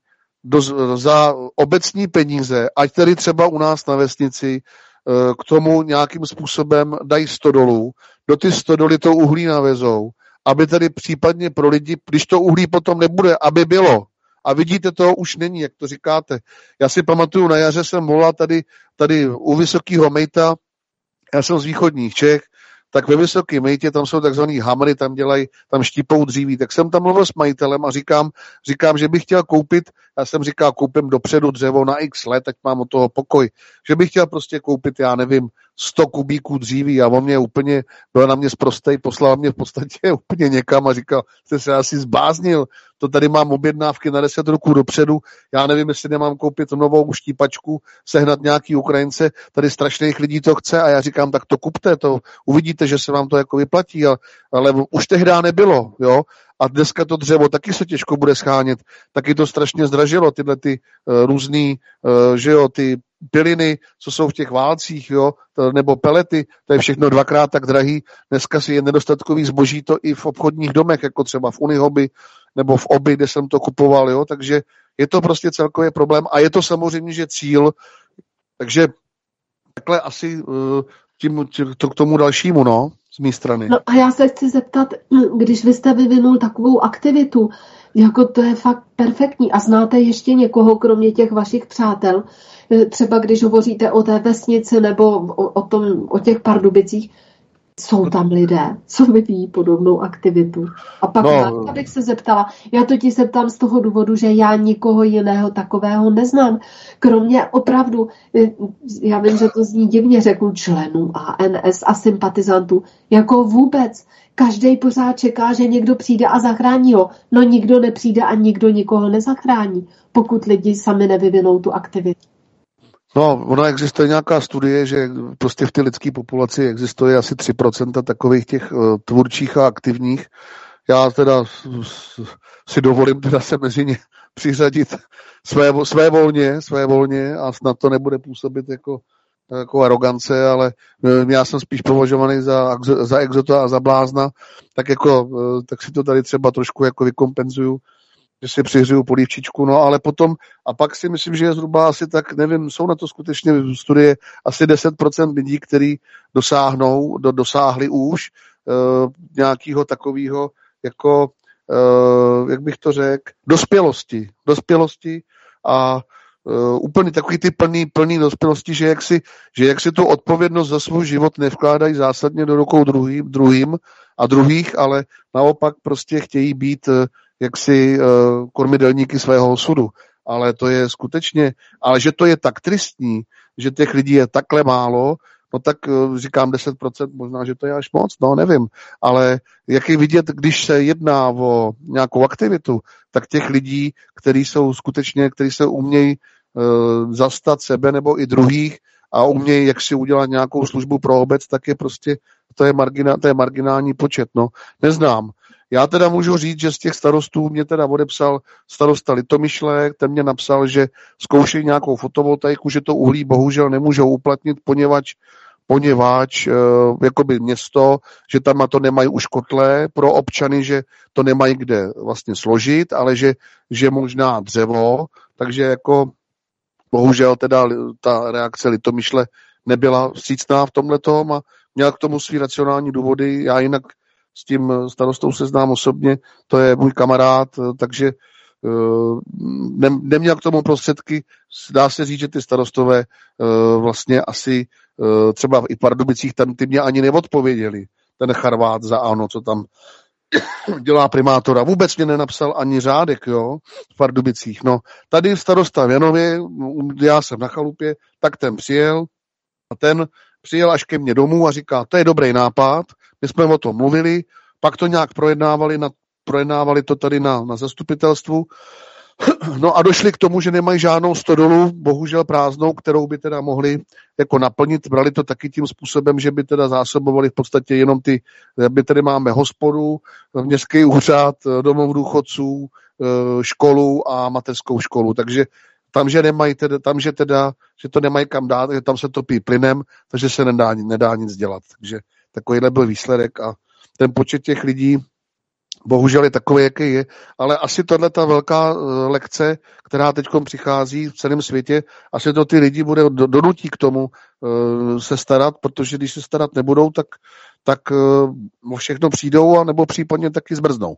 za obecní peníze, ať tedy třeba u nás na vesnici k tomu nějakým způsobem dají stodolu, do ty stodoly to uhlí navezou, aby tedy případně pro lidi, když to uhlí potom nebude, aby bylo. A vidíte, to už není, jak to říkáte. Já si pamatuju, na jaře jsem volal tady u Vysokého Mejta, já jsem z východních Čech, tak ve Vysokém Mejtě tam jsou takzvaný hamry, tam štípou dříví. Tak jsem tam mluvil s majitelem a říkám, že bych chtěl koupit, já jsem říkal, koupím dopředu dřevo na x let, ať mám od toho pokoj, že bych chtěl prostě koupit, já nevím, 100 kubíků dříví a on mě úplně, byl na mě sprostej, poslal mě v podstatě úplně někam a říkal, jste se asi zbláznil, to tady mám objednávky na 10 roků dopředu, já nevím, jestli nemám koupit novou štípačku, sehnat nějaký Ukrajince, tady strašných lidí to chce a já říkám, tak to kupte, to uvidíte, že se vám to jako vyplatí, ale už tehdy nebylo, jo, a dneska to dřevo taky se těžko bude schánět, taky to strašně zdražilo, tyhle ty různý, že jo, ty piliny, co jsou v těch válcích, jo, nebo pelety, to je všechno dvakrát tak drahý. Dneska si je nedostatkový zboží to i v obchodních domech, jako třeba v Unihoby nebo v Oby, kde jsem to kupoval, jo, takže je to prostě celkově problém a je to samozřejmě, že cíl, takže takhle asi k tomu dalšímu, no, z mé strany. No a já se chci zeptat, když vy jste vyvinul takovou aktivitu, jako to je fakt perfektní a znáte ještě někoho, kromě těch vašich přátel, třeba když hovoříte o té vesnici nebo o těch Pardubicích, jsou tam lidé, co vyvíjí podobnou aktivitu. A pak abych se zeptala, já to ti se ptám z toho důvodu, že já nikoho jiného takového neznám. Kromě opravdu, já vím, že to zní divně, řeknu členů ANS a sympatizantů, jako vůbec. Každý pořád čeká, že někdo přijde a zachrání ho. No nikdo nepřijde a nikdo nikoho nezachrání, pokud lidi sami nevyvinou tu aktivitu. No, ona existuje nějaká studie, že prostě v té lidské populaci existuje asi 3% takových těch tvůrčích a aktivních. Já teda si dovolím teda se mezi ně přiřadit své volně a snad to nebude působit jako arogance, ale já jsem spíš považovaný za exota a za blázna, tak si to tady třeba trošku jako vykompenzuju, že si přihřiju polívčičku, no ale potom, a pak si myslím, že je zhruba asi tak, nevím, jsou na to skutečně studie, asi 10% lidí, kteří dosáhli už nějakého takového, jako, jak bych to řekl, dospělosti a úplně takový ty plný dospělosti, že jak si tu odpovědnost za svůj život nevkládají zásadně do rukou druhých, ale naopak prostě chtějí být jaksi kormidelníky svého osudu. Ale to je skutečně, ale že to je tak tristní, že těch lidí je takhle málo, no tak říkám 10%, možná, že to je až moc, no nevím. Ale jak je vidět, když se jedná o nějakou aktivitu, tak těch lidí, kteří se umějí zastat sebe nebo i druhých a umějí jak si udělat nějakou službu pro obec, tak je prostě, to je marginální počet, no. Neznám. Já teda můžu říct, že z těch starostů mě teda odepsal starosta Litomyšle, ten mě napsal, že zkoušejí nějakou fotovoltaiku, že to uhlí bohužel nemůžou uplatnit, poněvadž jakoby město, že tam na to nemají už kotle pro občany, že to nemají kde vlastně složit, ale že možná dřevo, takže jako bohužel teda ta reakce Litomyšle nebyla vstřícná v tomhletom a měla k tomu svý racionální důvody. Já jinak s tím starostou se znám osobně, to je můj kamarád, takže neměl k tomu prostředky. Dá se říct, že ty starostové vlastně asi třeba i v Pardubicích tam ty mě ani neodpověděli. Ten Charvát za ANO, co tam dělá primátora. Vůbec mě nenapsal ani řádek, jo, v Pardubicích. No, tady starosta v Janově, já jsem na chalupě, tak ten přijel a ten přijel až ke mně domů a říká, to je dobrý nápad, my jsme o tom mluvili, pak to nějak projednávali to tady na zastupitelstvu, no a došli k tomu, že nemají žádnou stodolu, bohužel prázdnou, kterou by teda mohli jako naplnit. Brali to taky tím způsobem, že by teda zásobovali v podstatě jenom by tady máme hospodu, městský úřad, domov důchodců, školu a mateřskou školu. Takže že to nemají kam dát, že tam se topí plynem, takže se nedá nic dělat. Takže takovýhle byl výsledek a ten počet těch lidí bohužel je takový, jaký je, ale asi tohle ta velká lekce, která teď přichází v celém světě, asi to ty lidi bude donutí k tomu se starat, protože když se starat nebudou, tak o všechno přijdou a nebo případně taky zbrznou.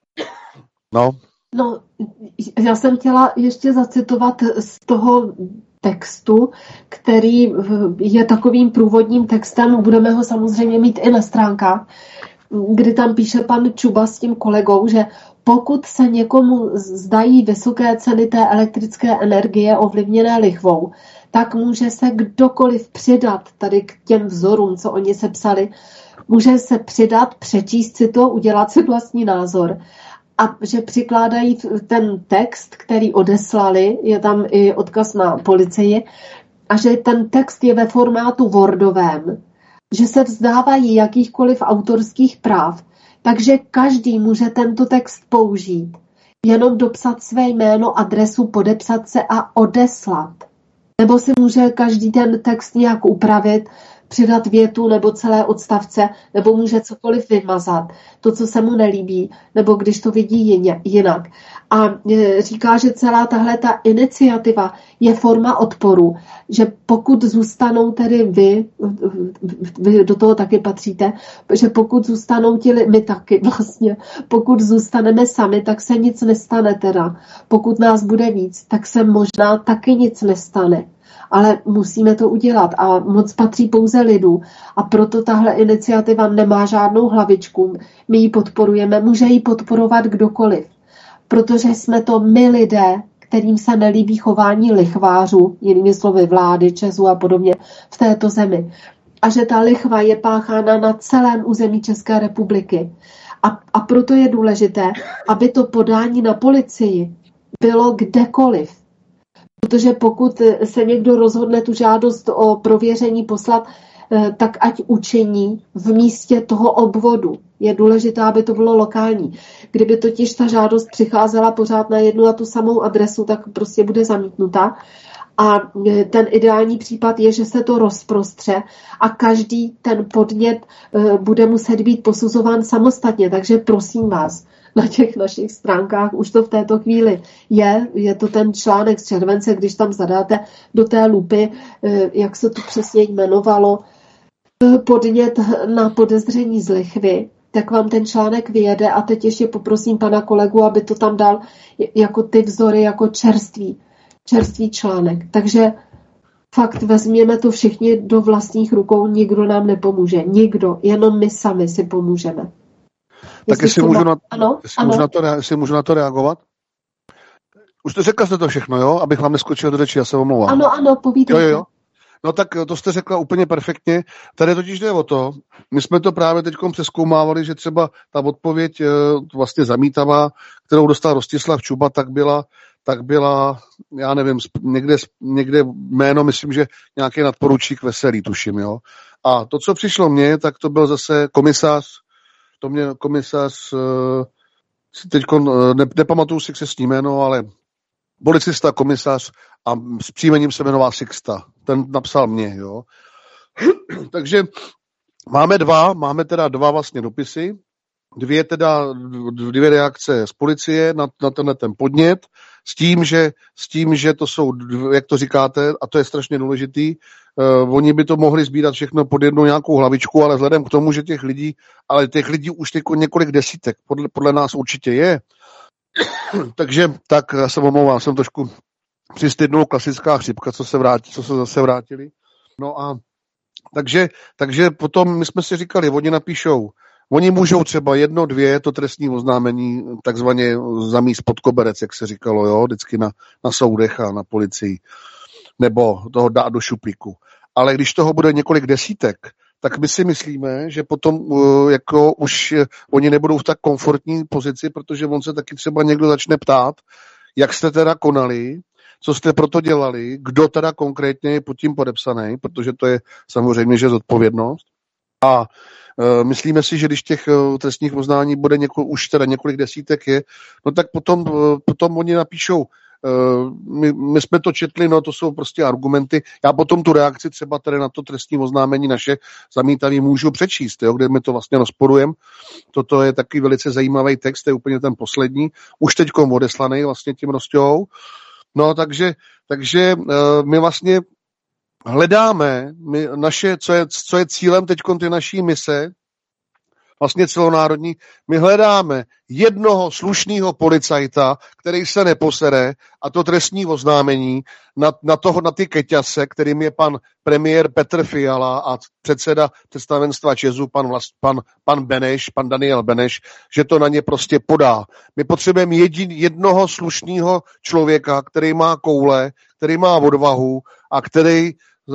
No, já jsem chtěla ještě zacitovat z toho textu, který je takovým průvodním textem, budeme ho samozřejmě mít i na stránkách, kdy tam píše pan Čuba s tím kolegou, že pokud se někomu zdají vysoké ceny té elektrické energie ovlivněné lichvou, tak může se kdokoliv přidat tady k těm vzorům, co oni sepsali, může se přidat, přečíst si to, udělat si vlastní názor. A že přikládají ten text, který odeslali, je tam i odkaz na policii, a že ten text je ve formátu Wordovém, že se vzdávají jakýchkoliv autorských práv, takže každý může tento text použít, jenom dopsat své jméno, adresu, podepsat se a odeslat. Nebo si může každý ten text nějak upravit, přidat větu nebo celé odstavce, nebo může cokoliv vymazat, to, co se mu nelíbí, nebo když to vidí jinak. A říká, že celá tahle ta iniciativa je forma odporu, že pokud zůstanou tedy vy do toho taky patříte, že pokud zůstanou my taky vlastně, pokud zůstaneme sami, tak se nic nestane teda. Pokud nás bude víc, tak se možná taky nic nestane. Ale musíme to udělat a moc patří pouze lidu. A proto tahle iniciativa nemá žádnou hlavičku. My ji podporujeme, může ji podporovat kdokoliv. Protože jsme to my lidé, kterým se nelíbí chování lichvářů, jinými slovy vlády, ČEZu a podobně v této zemi. A že ta lichva je páchána na celém území České republiky. A proto je důležité, aby to podání na policii bylo kdekoliv. Protože pokud se někdo rozhodne tu žádost o prověření poslat, tak ať učiní v místě toho obvodu. Je důležité, aby to bylo lokální. Kdyby totiž ta žádost přicházela pořád na jednu a tu samou adresu, tak prostě bude zamítnuta. A ten ideální případ je, že se to rozprostře a každý ten podnět bude muset být posuzován samostatně. Takže prosím vás, na těch našich stránkách už to v této chvíli je to ten článek z července, když tam zadáte do té lupy, jak se to přesně jmenovalo, podnět na podezření z lichvy, tak vám ten článek vyjede a teď ještě poprosím pana kolegu, aby to tam dal jako ty vzory, jako čerstvý článek. Takže fakt vezměme to všichni do vlastních rukou, nikdo nám nepomůže. Nikdo, jenom my sami si pomůžeme. Tak jestli můžu na to reagovat? Už to řekla jste to všechno, jo? Abych vám neskočil do řeči, já se omlouvám. Ano, povídejte. Jo. No tak to jste řekla úplně perfektně. Tady totiž jde o to, my jsme to právě teď přezkoumávali, že třeba ta odpověď vlastně zamítavá, kterou dostal Rostislav Čuba, tak byla, já nevím, někde jméno, myslím, že nějaký nadporučík Veselý, tuším, jo. A to, co přišlo mně, tak to byl zase komisař, teď nepamatuju si křestní jméno, ale policista, komisař a s příjmením se jmenoval Sixta. Ten napsal mě, jo. Takže máme teda dva vlastně dopisy. dvě reakce z policie na ten podnět, s tím, že to jsou, jak to říkáte, a to je strašně důležitý, oni by to mohli sbírat všechno pod jednou nějakou hlavičku, ale vzhledem k tomu, že těch lidí už několik desítek, podle nás určitě je. Takže tak, já se omlouvám, jsem trošku přistydnul, klasická chřipka, co se zase vrátili. No a takže potom my jsme si říkali, oni můžou třeba 1, 2 to trestní oznámení takzvaně zamíst pod koberec, jak se říkalo, jo, vždycky na soudech a na policii, nebo toho dát do šuplíku. Ale když toho bude několik desítek, tak my si myslíme, že potom jako už oni nebudou v tak komfortní pozici, protože on se taky třeba někdo začne ptát, jak jste teda konali, co jste proto dělali, kdo teda konkrétně je pod tím podepsaný, protože to je samozřejmě, že zodpovědnost. A myslíme si, že když těch trestních oznání bude už teda několik desítek je, no tak potom oni napíšou, my jsme to četli, no to jsou prostě argumenty. Já potom tu reakci třeba tady na to trestní oznámení naše zamítavý můžu přečíst, jo, kde my to vlastně rozporujeme. Toto je taky velice zajímavý text, to je úplně ten poslední, už teďkom odeslaný vlastně tím Rosťou. No takže my vlastně hledáme, co je cílem teďkom ty naší mise, vlastně celonárodní, my hledáme jednoho slušného policajta, který se neposere, a to trestní oznámení na ty keťase, kterým je pan premiér Petr Fiala a předseda představenstva ČEZu, pan Beneš, pan Daniel Beneš, že to na ně prostě podá. My potřebujeme jednoho slušného člověka, který má koule, který má odvahu a který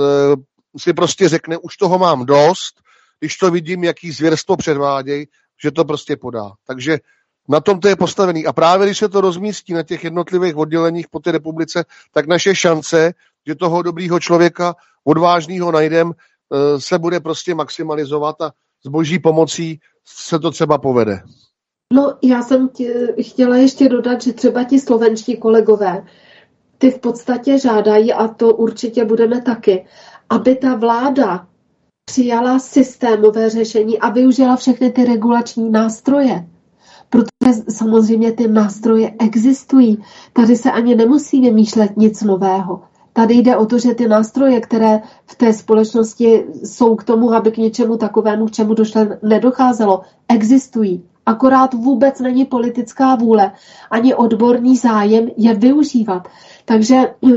si prostě řekne, už toho mám dost, když to vidím, jaký zvěrstvo předvádějí, že to prostě podá. Takže na tom to je postavený. A právě když se to rozmístí na těch jednotlivých odděleních po té republice, tak naše šance, že toho dobrýho člověka odvážného najdem, se bude prostě maximalizovat a s boží pomocí se to třeba povede. No, já jsem chtěla ještě dodat, že třeba ti slovenští kolegové, ty v podstatě žádají, a to určitě budeme taky, aby ta vláda přijala systémové řešení a využila všechny ty regulační nástroje. Protože samozřejmě ty nástroje existují. Tady se ani nemusí vymýšlet nic nového. Tady jde o to, že ty nástroje, které v té společnosti jsou k tomu, aby k něčemu takovému, k čemu nedocházelo, existují. Akorát vůbec není politická vůle ani odborný zájem je využívat. Takže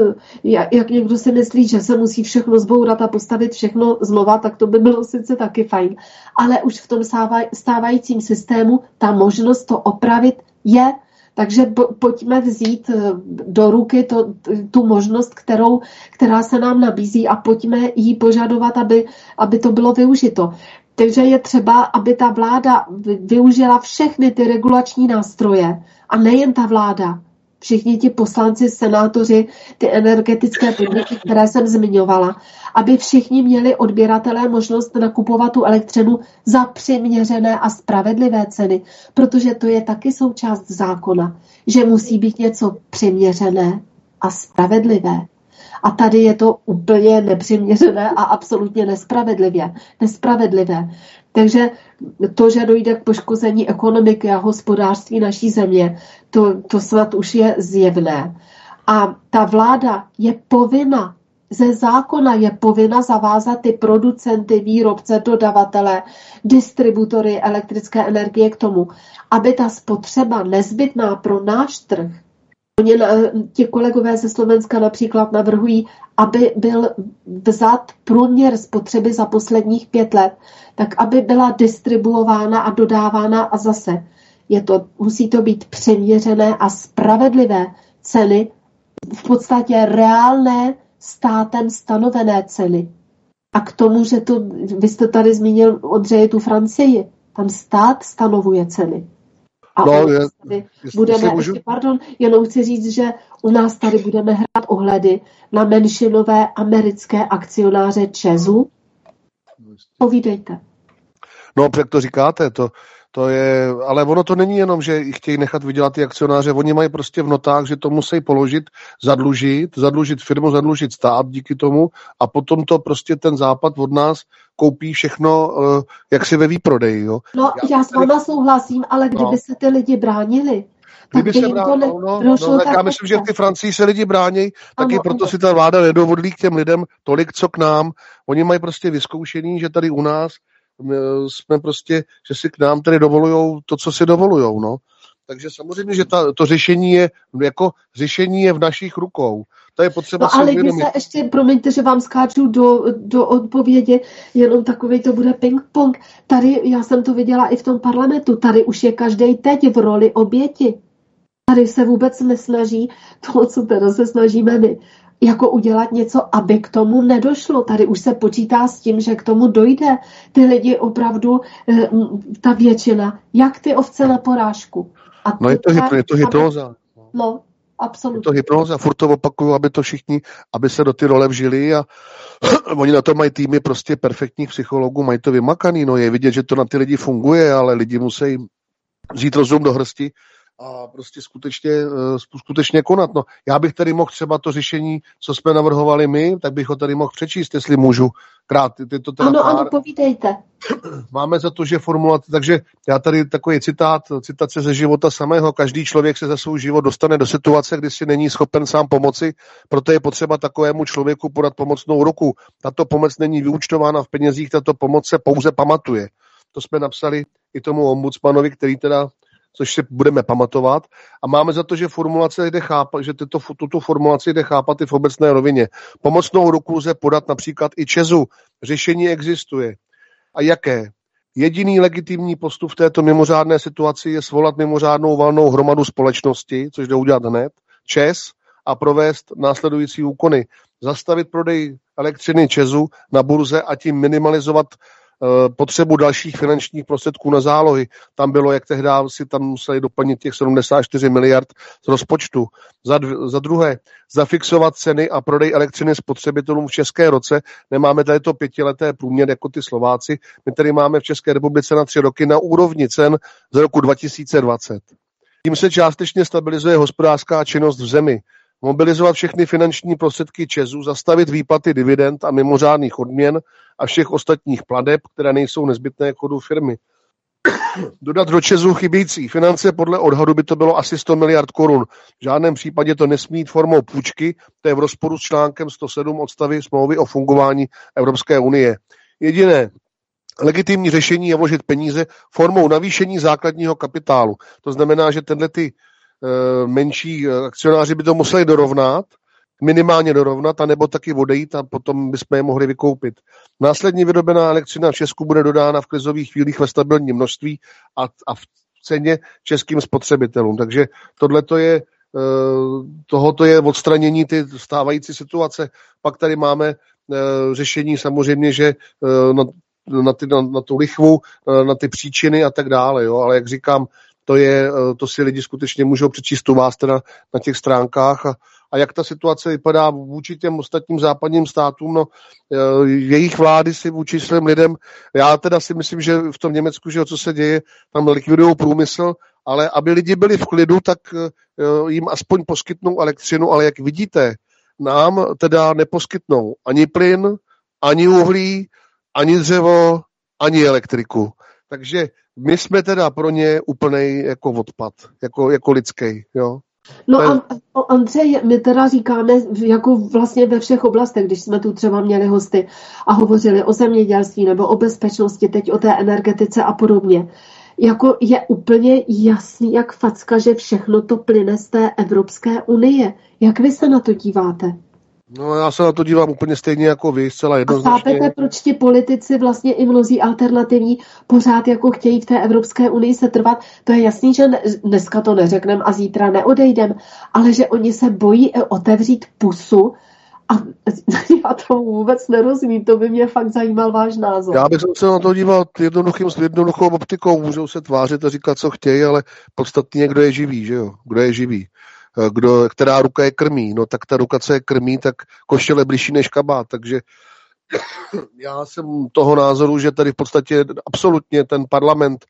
jak někdo si myslí, že se musí všechno zbourat a postavit všechno znova, tak to by bylo sice taky fajn. Ale už v tom stávajícím systému ta možnost to opravit je. Takže pojďme vzít do ruky tu možnost, která se nám nabízí, a pojďme ji požadovat, aby to bylo využito. Takže je třeba, aby ta vláda využila všechny ty regulační nástroje, a nejen ta vláda, všichni ti poslanci, senátoři, ty energetické podniky, které jsem zmiňovala, aby všichni měli odběratelé možnost nakupovat tu elektřinu za přiměřené a spravedlivé ceny, protože to je taky součást zákona, že musí být něco přiměřené a spravedlivé. A tady je to úplně nepřiměřené a absolutně nespravedlivé. Takže to, že dojde k poškození ekonomiky a hospodářství naší země, to snad už je zjevné. A ta vláda je povinna, ze zákona je povinna zavázat ty producenty, výrobce, dodavatele, distributory elektrické energie k tomu, aby ta spotřeba nezbytná pro náš trh, ti kolegové ze Slovenska například navrhují, aby byl vzat průměr spotřeby za posledních 5 let, tak aby byla distribuována a dodávána, a zase musí to být přiměřené a spravedlivé ceny, v podstatě reálné státem stanovené ceny. A k tomu, že vy jste tady zmínil, Ondřeje, tu Francii, tam stát stanovuje ceny. A jenom chci říct, že u nás tady budeme hrát ohledy na menšinové americké akcionáře ČEZu. Povídejte. No, jak to říkáte, Ale ono to není jenom, že chtějí nechat vydělat ty akcionáře, oni mají prostě v notách, že to musí položit, zadlužit firmu, zadlužit stát díky tomu a potom to prostě ten západ od nás koupí všechno jaksi ve výprodeji. Jo. No, já s váma souhlasím, ale kdyby se ty lidi bránili, kdyby se já myslím, že v té Francii se lidi brání, taky proto si ta vláda nedovolí k těm lidem tolik, co k nám. Oni mají prostě vyzkoušení, že tady u nás jsme prostě, že si k nám tady dovolujou to, co si dovolujou, no. Takže samozřejmě, že to řešení je v našich rukou. To je potřeba si uvědomit. Ale vy se ještě, promiňte, že vám skáču do odpovědi, jenom takovej to bude ping-pong. Tady, já jsem to viděla i v tom parlamentu, tady už je každej teď v roli oběti. Tady se vůbec nesnaží to, co teda se snažíme my, jako udělat něco, aby k tomu nedošlo. Tady už se počítá s tím, že k tomu dojde. Ty lidi opravdu, ta většina, jak ty ovce na porážku. No je to hypnóza. No, absolutně. Je to hypnóza, furt to opakuju, aby se do ty role vžili a oni na to mají týmy prostě perfektních psychologů, mají to vymakaný, no je vidět, že to na ty lidi funguje, ale lidi musí vzít rozum do hrsti a prostě skutečně konat. No, já bych tady mohl třeba to řešení, co jsme navrhovali my, tak bych ho tady mohl přečíst, jestli můžu. Ano, povídejte. Máme za to, že formulace, takže já tady takový citace ze života samého, každý člověk se za svůj život dostane do situace, kdy si není schopen sám pomoci, proto je potřeba takovému člověku podat pomocnou ruku. Tato pomoc není vyúčtována v penězích, tato pomoc se pouze pamatuje. To jsme napsali i tomu ombudsmanovi, který teda, což si budeme pamatovat. A máme za to, že tuto formulaci jde chápat i v obecné rovině. Pomocnou ruku lze podat například i ČEZu. Řešení existuje. A jaké? Jediný legitimní postup v této mimořádné situaci je svolat mimořádnou valnou hromadu společnosti, což jde udělat hned, ČEZ, a provést následující úkony. Zastavit prodej elektřiny ČEZu na burze a tím minimalizovat potřebu dalších finančních prostředků na zálohy. Tam bylo, jak tehdy si tam museli doplnit těch 74 miliard z rozpočtu. Za druhé, zafixovat ceny a prodej elektřiny spotřebitelům v České roce. Nemáme tady to 5leté průměr jako ty Slováci. My tady máme v České republice na 3 roky na úrovni cen z roku 2020. Tím se částečně stabilizuje hospodářská činnost v zemi. Mobilizovat všechny finanční prostředky ČEZu, zastavit výplaty dividend a mimořádných odměn a všech ostatních plateb, které nejsou nezbytné k chodu firmy. Dodat do ČEZu chybějící finance, podle odhadu by to bylo asi 100 miliard korun. V žádném případě to nesmí jít formou půjčky, to je v rozporu s článkem 107 odstavy smlouvy o fungování Evropské unie. Jediné legitimní řešení je vložit peníze formou navýšení základního kapitálu. To znamená, že ty menší akcionáři by to museli minimálně dorovnat, anebo taky odejít a potom bychom je mohli vykoupit. Následně vyrobená elektřina v Česku bude dodána v krizových chvílích ve stabilním množství a v ceně českým spotřebitelům. Takže tohoto je odstranění ty stávající situace. Pak tady máme řešení samozřejmě, že na tu lichvu, na ty příčiny a tak dále. Jo? Ale jak říkám, to si lidi skutečně můžou přečíst u vás teda na těch stránkách a jak ta situace vypadá vůči těm ostatním západním státům, no jejich vlády si vůči svým lidem, já teda si myslím, že v tom Německu, že co se děje, tam likvidují průmysl, ale aby lidi byli v klidu, tak jim aspoň poskytnou elektřinu, ale jak vidíte, nám teda neposkytnou ani plyn, ani uhlí, ani dřevo, ani elektriku. Takže my jsme teda pro ně úplnej jako odpad, jako lidský, jo. No Andřej, my teda říkáme jako vlastně ve všech oblastech, když jsme tu třeba měli hosty a hovořili o zemědělství nebo o bezpečnosti, teď o té energetice a podobně. Jako je úplně jasný, jak facka, že všechno to plyne z té Evropské unie. Jak vy se na to díváte? No já se na to dívám úplně stejně jako vy, zcela jednoznačně. A chápete, proč ti politici vlastně i mnozí alternativní pořád jako chtějí v té Evropské unii se trvat? To je jasný, že dneska to neřekneme a zítra neodejdem, ale že oni se bojí otevřít pusu a já to vůbec nerozumím, to by mě fakt zajímal váš názor. Já bych se na to díval jednoduchou optikou, můžou se tvářit a říkat, co chtějí, ale podstatně kdo je živý, že jo? Kdo je živý? Která ruka je krmí, no tak ta ruka, co je krmí, tak koštěle bližší než kabát, takže já jsem toho názoru, že tady v podstatě absolutně ten parlament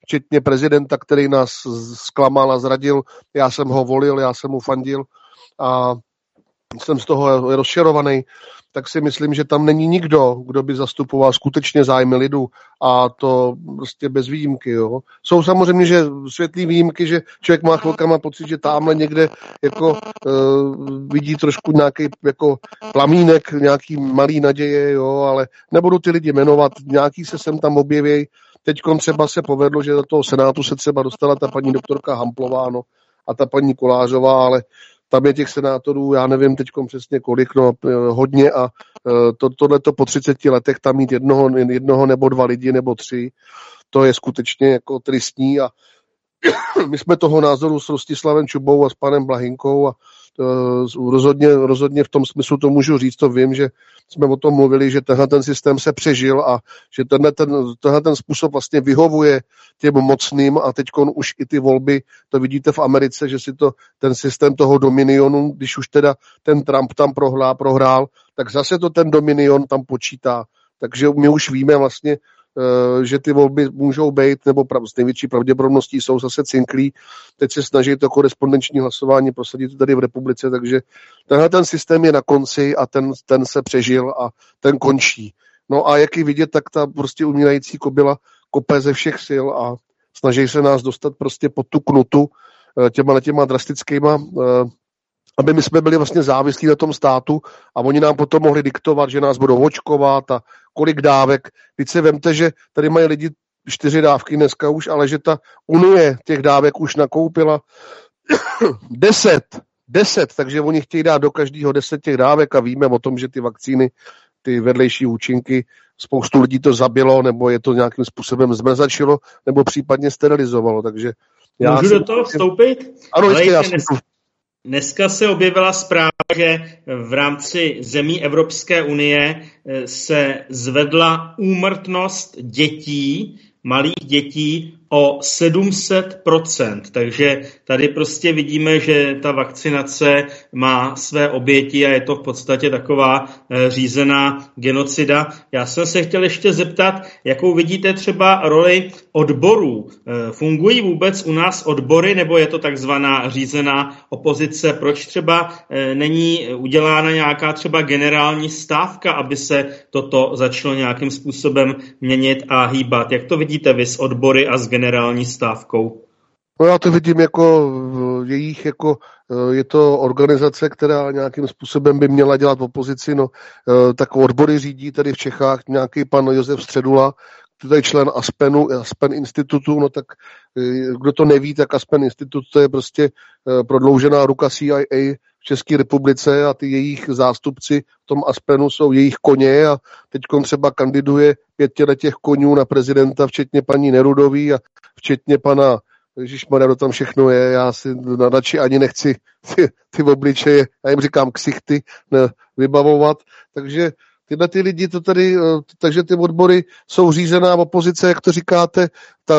včetně prezidenta, který nás zklamal a zradil. Já jsem ho volil, já jsem mu fandil a jsem z toho rozčarovaný, tak si myslím, že tam není nikdo, kdo by zastupoval skutečně zájmy lidu a to prostě bez výjimky. Jo. Jsou samozřejmě, že světlý výjimky, že člověk má chvilkama pocit, že tamhle někde jako vidí trošku nějaký jako plamínek, nějaký malý naděje, jo, ale nebudu ty lidi jmenovat, nějaký se sem tam objeví. Teďkon třeba se povedlo, že do toho Senátu se třeba dostala ta paní doktorka Hamplová, no, a ta paní Kolářová, ale tam je těch senátorů, já nevím teďkom přesně kolik, no hodně a tohleto po 30 letech tam mít jednoho nebo 2 lidi nebo 3, to je skutečně jako tristní a my jsme toho názoru s Rostislavem Čubou a s panem Blahinkou a rozhodně v tom smyslu to můžu říct, to vím, že jsme o tom mluvili, že tenhle ten systém se přežil a že tenhle ten způsob vlastně vyhovuje těm mocným a teďkon už i ty volby, to vidíte v Americe, že si to ten systém toho dominionu, když už teda ten Trump tam prohrál, tak zase to ten dominion tam počítá. Takže my už víme vlastně, že ty volby můžou být, nebo s největší pravděpodobností jsou zase cinklí. Teď se snaží to korespondenční hlasování prosadit tady v republice, takže tenhle ten systém je na konci a ten se přežil a ten končí. No a jak ji vidět, tak ta prostě umírající kobila kope ze všech sil a snaží se nás dostat prostě pod tu knutu těma drastickýma, aby my jsme byli vlastně závislí na tom státu a oni nám potom mohli diktovat, že nás budou očkovat a kolik dávek. Teď si vemte, že tady mají lidi 4 dávky dneska už, ale že ta Unie těch dávek už nakoupila 10, takže oni chtějí dát do každého 10 těch dávek a víme o tom, že ty vakcíny, ty vedlejší účinky, spoustu lidí to zabilo, nebo je to nějakým způsobem zmrzačilo, nebo případně sterilizovalo, takže můžu do toho vstoupit? Ano, jistě, Dneska se objevila zpráva, že v rámci zemí Evropské unie se zvedla úmrtnost dětí, malých dětí o 700%. Takže tady prostě vidíme, že ta vakcinace má své oběti a je to v podstatě taková řízená genocida. Já jsem se chtěl ještě zeptat, jakou vidíte třeba roli odborů. Fungují vůbec u nás odbory, nebo je to takzvaná řízená opozice? Proč třeba není udělána nějaká třeba generální stávka, aby se toto začalo nějakým způsobem měnit a hýbat? Jak to vidíte vy s odbory a s generální stávkou? No já to vidím jako jejich, jako je to organizace, která nějakým způsobem by měla dělat opozici, no tak odbory řídí tady v Čechách nějaký pan Josef Středula, to je člen Aspen institutu, no tak kdo to neví, tak Aspen institut to je prostě prodloužená ruka CIA v České republice a ty jejich zástupci v tom Aspenu jsou jejich koně a teďkon třeba kandiduje 5 těch konňů na prezidenta, včetně paní Nerudový a včetně pana Ježišmarja, kdo tam všechno je, já si radši ani nechci ty obličeje, já jim říkám ksichty, vybavovat, takže tyhle ty lidi to tady, takže ty odbory jsou řízená opozice, jak to říkáte,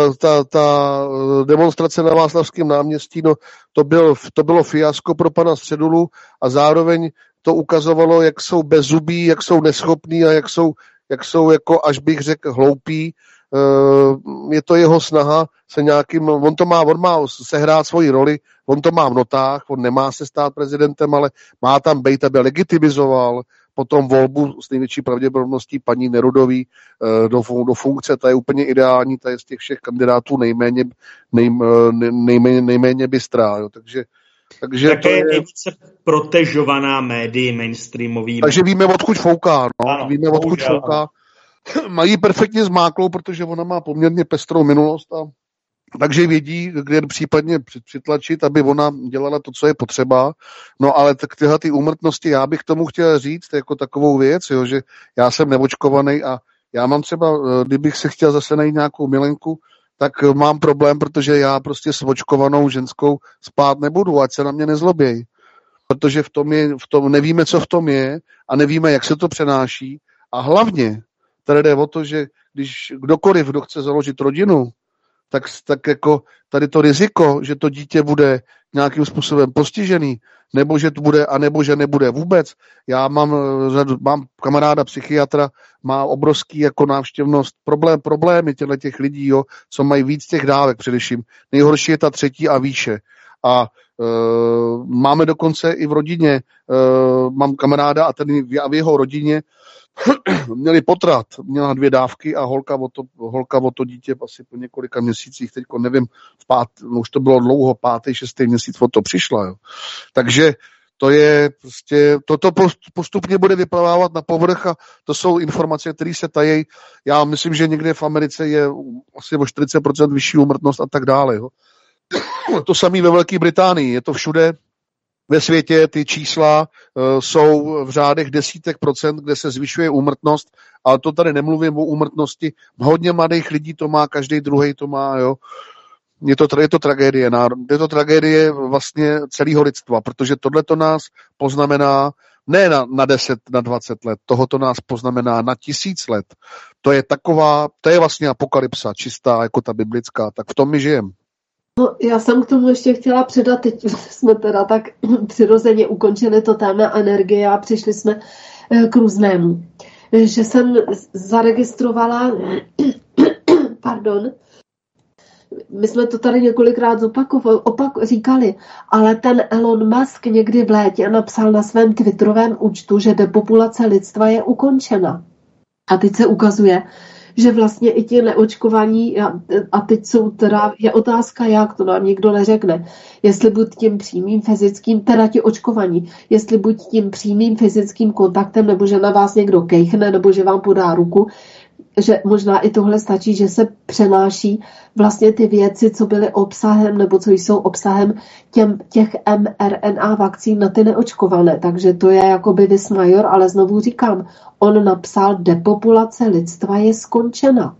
ta demonstrace na Václavském náměstí, no to bylo fiasko pro pana Středulu a zároveň to ukazovalo, jak jsou bezzubí, jak jsou neschopní a jak jsou jako, až bych řekl, hloupí. Je to jeho snaha se nějakým, on má sehrát svoji roli, on to má v notách, on nemá se stát prezidentem, ale má tam být, aby legitimizoval potom volbu s největší pravděpodobností paní Nerudový do funkce, ta je úplně ideální, ta je z těch všech kandidátů nejméně bystrá, jo, takže také je nejvíce protežovaná médii mainstreamovými. Takže víme, odkud fouká, no. Ano, víme, odkud fouká. Mají perfektně zmáklou, protože ona má poměrně pestrou minulost a takže vědí, kde případně přitlačit, aby ona dělala to, co je potřeba. No ale tak tyhle ty úmrtnosti, já bych tomu chtěl říct jako takovou věc, jo, že já jsem neočkovaný a já mám třeba, kdybych se chtěl zase najít nějakou milenku, tak mám problém, protože já prostě s očkovanou ženskou spát nebudu, ať se na mě nezloběj. Protože v tom nevíme, co v tom je a nevíme, jak se to přenáší. A hlavně tady jde o to, že když kdokoliv, kdo chce založit rodinu, tak jako tady to riziko, že to dítě bude nějakým způsobem postižený, nebo že to bude, anebo že nebude vůbec. Já mám kamaráda psychiatra, má obrovský jako návštěvnost, problémy těch lidí, jo, co mají víc těch dávek především. Nejhorší je ta 3. a výše. A máme dokonce i v rodině, mám kamaráda a ten v jeho rodině měli potrat, měla 2 dávky a holka o to dítě asi po několika měsících, teďko nevím, už to bylo dlouho, 5., 6. měsíc o to přišla. Jo. Takže to je prostě, toto postupně bude vyplavávat na povrch a to jsou informace, které se tají. Já myslím, že někde v Americe je asi o 40% vyšší úmrtnost a tak dále. Jo. To samé ve Velké Británii, je to všude ve světě, ty čísla jsou v řádech desítek procent, kde se zvyšuje úmrtnost, ale to tady nemluvím o úmrtnosti. Hodně mladých lidí to má, každý druhý to má, jo. Je to tragédie. Je to tragédie vlastně celého lidstva, protože tohle to nás poznamená ne na 10, na 20 let, tohoto nás poznamená na 1000 let. To je vlastně apokalypsa, čistá, jako ta biblická, tak v tom my žijeme. No, já jsem k tomu ještě chtěla přidat, teď jsme teda tak přirozeně ukončili to téma energie a přišli jsme k různému. Že jsem zaregistrovala, my jsme to tady několikrát říkali, ale ten Elon Musk někdy v létě napsal na svém twitterovém účtu, že depopulace lidstva je ukončena. A teď se ukazuje, že vlastně i ti neočkovaní, a teď je otázka, jak, to nám nikdo neřekne, jestli buď tím přímým fyzickým, teda ti očkovaní, jestli buď tím přímým fyzickým kontaktem, nebo že na vás někdo kejchne, nebo že vám podá ruku, že možná i tohle stačí, že se přenáší vlastně ty věci, co byly obsahem, nebo co jsou obsahem těch mRNA vakcín na ty neočkované. Takže to je jakoby vis major, ale znovu říkám, on napsal, depopulace lidstva je skončena.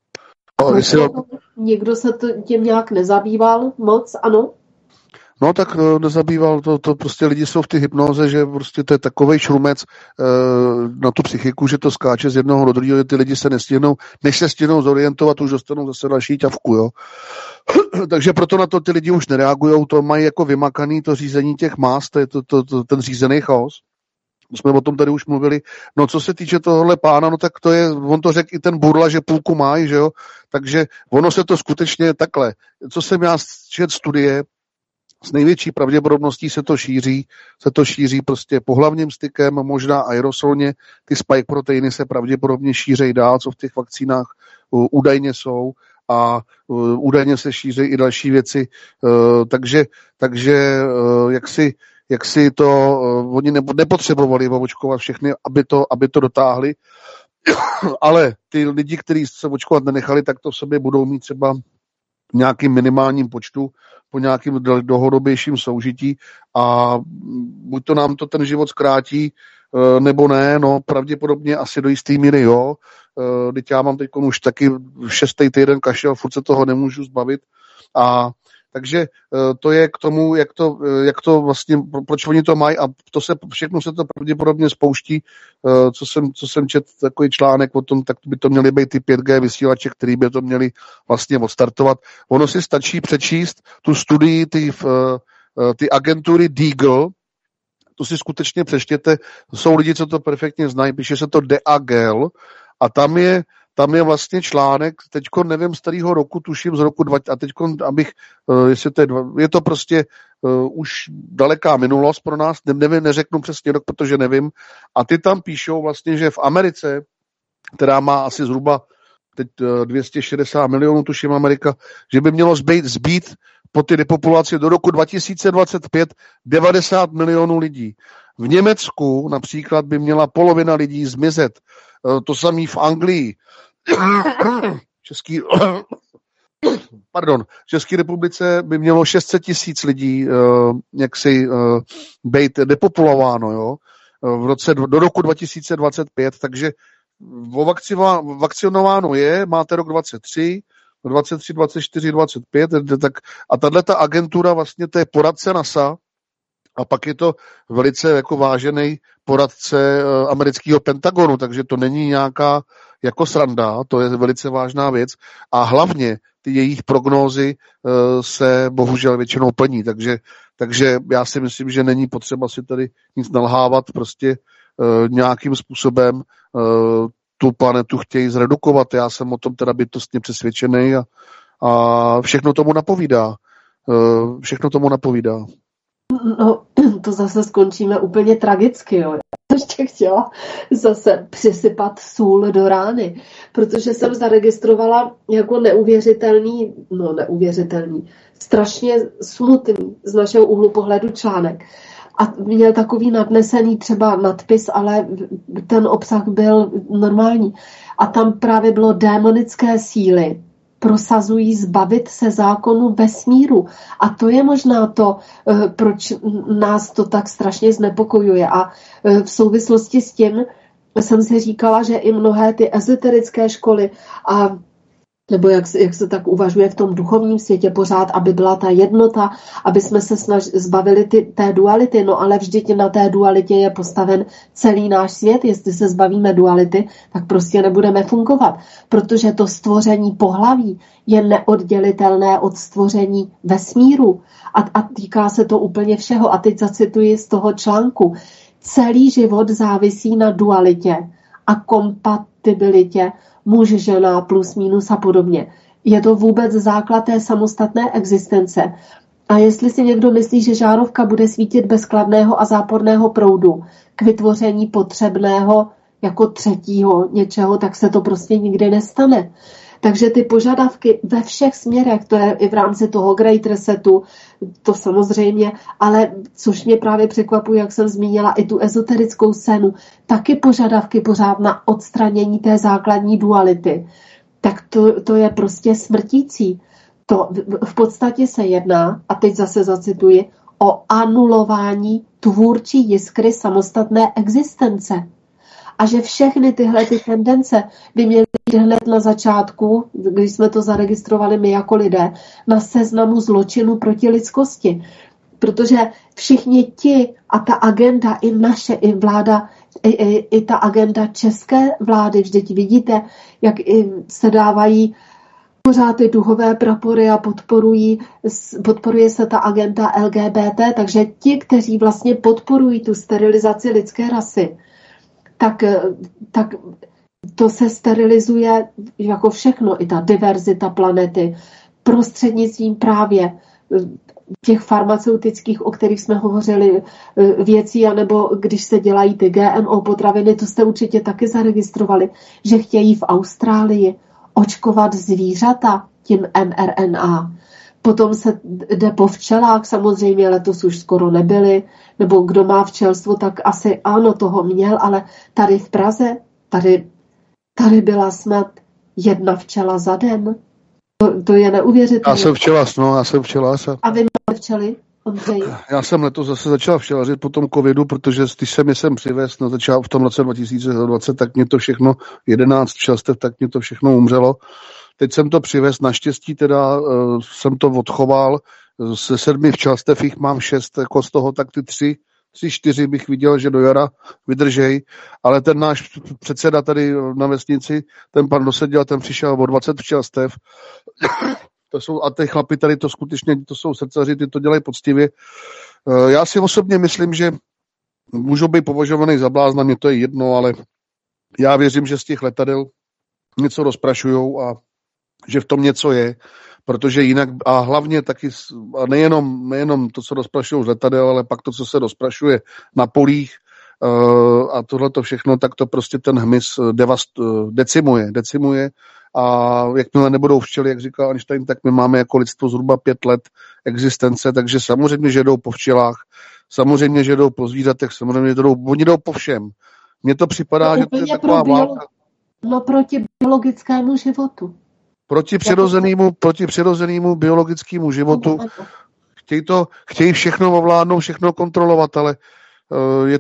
Někdo se tím nějak nezabýval moc, ano? No tak nezabýval, to prostě lidi jsou v té hypnoze, že prostě to je takovej šrumec na tu psychiku, že to skáče z jednoho do druhého, ty lidi se nestihnou, než se stihnou zorientovat, už dostanou zase další ťavku, jo. Takže proto na to ty lidi už nereagujou, to mají jako vymakaný to řízení těch mas, to je ten řízený chaos. Jsme o tom tady už mluvili. No co se týče tohohle pána, no tak to je, on to řekl i ten Burla, že půlku mají, že jo. Takže ono se to skutečně takhle. Co jsem já četl studie, s největší pravděpodobností se to šíří prostě pohlavním stykem, možná aerosolně. Ty spike proteiny se pravděpodobně šíří dál, co v těch vakcínách údajně jsou a údajně se šíří i další věci. Takže jak si to oni nepotřebovali očkovat všechny, aby to dotáhli. Ale ty lidi, kteří se očkovat nenechali, tak to v sobě budou mít třeba v nějakým minimálním počtu, po nějakým dlouhodobějším soužití a buď to nám to ten život zkrátí, nebo ne, no pravděpodobně asi do jistý míry, jo. Teď já mám teď už taky 6. týden kašel, furt se toho nemůžu zbavit a takže to je k tomu, jak to vlastně, proč oni to mají a všechno se to pravděpodobně spouští, co jsem četl takový článek o tom, tak by to měly být ty 5G vysílače, který by to měli vlastně odstartovat. Ono si stačí přečíst tu studii ty agentury Deagle, to si skutečně přečtěte, jsou lidi, co to perfektně znají, píše se to DAGEL a tam je vlastně článek, teďko nevím z kterého roku, tuším z roku 20, a teďko, jestli je to prostě už daleká minulost pro nás, neřeknu přesně rok, protože nevím, a ty tam píšou vlastně, že v Americe, která má asi zhruba teď 260 milionů, tuším Amerika, že by mělo zbýt po ty depopulaci do roku 2025 90 milionů lidí. V Německu například by měla polovina lidí zmizet. To samý v Anglii. V České republice by mělo 600 000 lidí být depopulováno, jo, do roku 2025, takže vakcinováno máte rok 23, 24, 25, tak, a tato agentura vlastně to je poradce NASA, a pak je to velice jako vážený poradce amerického Pentagonu, takže to není nějaká jako sranda, to je velice vážná věc. A hlavně ty jejich prognózy se bohužel většinou plní. Takže já si myslím, že není potřeba si tady nic nalhávat, prostě nějakým způsobem tu planetu chtějí zredukovat. Já jsem o tom teda bytostně přesvědčený a všechno tomu napovídá. Všechno tomu napovídá. No, to zase skončíme úplně tragicky, jo. Já ještě chtěla zase přisypat sůl do rány, protože jsem zaregistrovala jako neuvěřitelný, strašně smutný z našeho úhlu pohledu článek. A měl takový nadnesený třeba nadpis, ale ten obsah byl normální. A tam právě bylo démonické síly prosazují zbavit se zákonu vesmíru. A to je možná to, proč nás to tak strašně znepokojuje. A v souvislosti s tím jsem si říkala, že i mnohé ty ezoterické školy a nebo jak se tak uvažuje v tom duchovním světě pořád, aby byla ta jednota, aby jsme se zbavili té duality, no ale vždyť na té dualitě je postaven celý náš svět, jestli se zbavíme duality, tak prostě nebudeme fungovat, protože to stvoření pohlaví je neoddělitelné od stvoření vesmíru a týká se to úplně všeho. A teď zacituji z toho článku. Celý život závisí na dualitě a kompatibilitě muž, žena, plus, minus a podobně. Je to vůbec základ té samostatné existence. A jestli si někdo myslí, že žárovka bude svítit bez kladného a záporného proudu k vytvoření potřebného jako třetího něčeho, tak se to prostě nikdy nestane. Takže ty požadavky ve všech směrech, to je i v rámci toho Great Resetu, to samozřejmě, ale což mě právě překvapuje, jak jsem zmínila i tu ezoterickou scénu, taky požadavky pořád na odstranění té základní duality. Tak to je prostě smrtící. To v podstatě se jedná, a teď zase zacituji, o anulování tvůrčí jiskry samostatné existence. A že všechny tyhle ty tendence by měly být hned na začátku, když jsme to zaregistrovali my jako lidé, na seznamu zločinu proti lidskosti. Protože všichni ti a ta agenda i naše, i vláda, i ta agenda české vlády, vždyť vidíte, jak se dávají pořád ty duhové prapory a podporuje se ta agenda LGBT, takže ti, kteří vlastně podporují tu sterilizaci lidské rasy, tak to se sterilizuje jako všechno, i ta diverzita planety, prostřednictvím právě těch farmaceutických, o kterých jsme hovořili, věcí, anebo když se dělají ty GMO potraviny, to jste určitě taky zaregistrovali, že chtějí v Austrálii očkovat zvířata tím mRNA. Potom se jde po včelách, samozřejmě letos už skoro nebyly, nebo kdo má včelstvo, tak asi ano, toho měl, ale tady v Praze, tady byla snad 1 včela za den. To je neuvěřitelné. Já jsem včelař. A vy máte včely, Ondřej? Já jsem letos zase začal včelařit po tom covidu, protože když jsem je sem přivez v tom roce 2020, tak mě to všechno, 11 včelstev, tak mě to všechno umřelo. Teď jsem to přivez, naštěstí teda jsem to odchoval, ze 7 včelstev jich mám 6, jako z toho tak ty 3-4 bych viděl, že do jara vydržej, ale ten náš předseda tady na vesnici, ten pan doseděl, ten přišel o 20 včelstev. A ty chlapi tady to skutečně, to jsou srdcaři, ty to dělají poctivě. Já si osobně myslím, že můžou být považovaný za blázna, mě to je jedno, ale já věřím, že z těch letadel něco rozprašujou a že v tom něco je, protože jinak, a hlavně taky, a nejenom to, co rozprašují z letadel, ale pak to, co se rozprašuje na polích a tohleto všechno, tak to prostě ten hmyz decimuje a jakmile nebudou včely, jak říkal Einstein, tak my máme jako lidstvo zhruba 5 let existence, takže samozřejmě, že jdou po včelách, samozřejmě, že jdou po zvířatech, samozřejmě, že oni jdou po všem. Mně to připadá, že to je taková válka. No proti biologickému životu. Proti přirozenému biologickému životu. Chtějí všechno ovládnout, všechno kontrolovat, ale je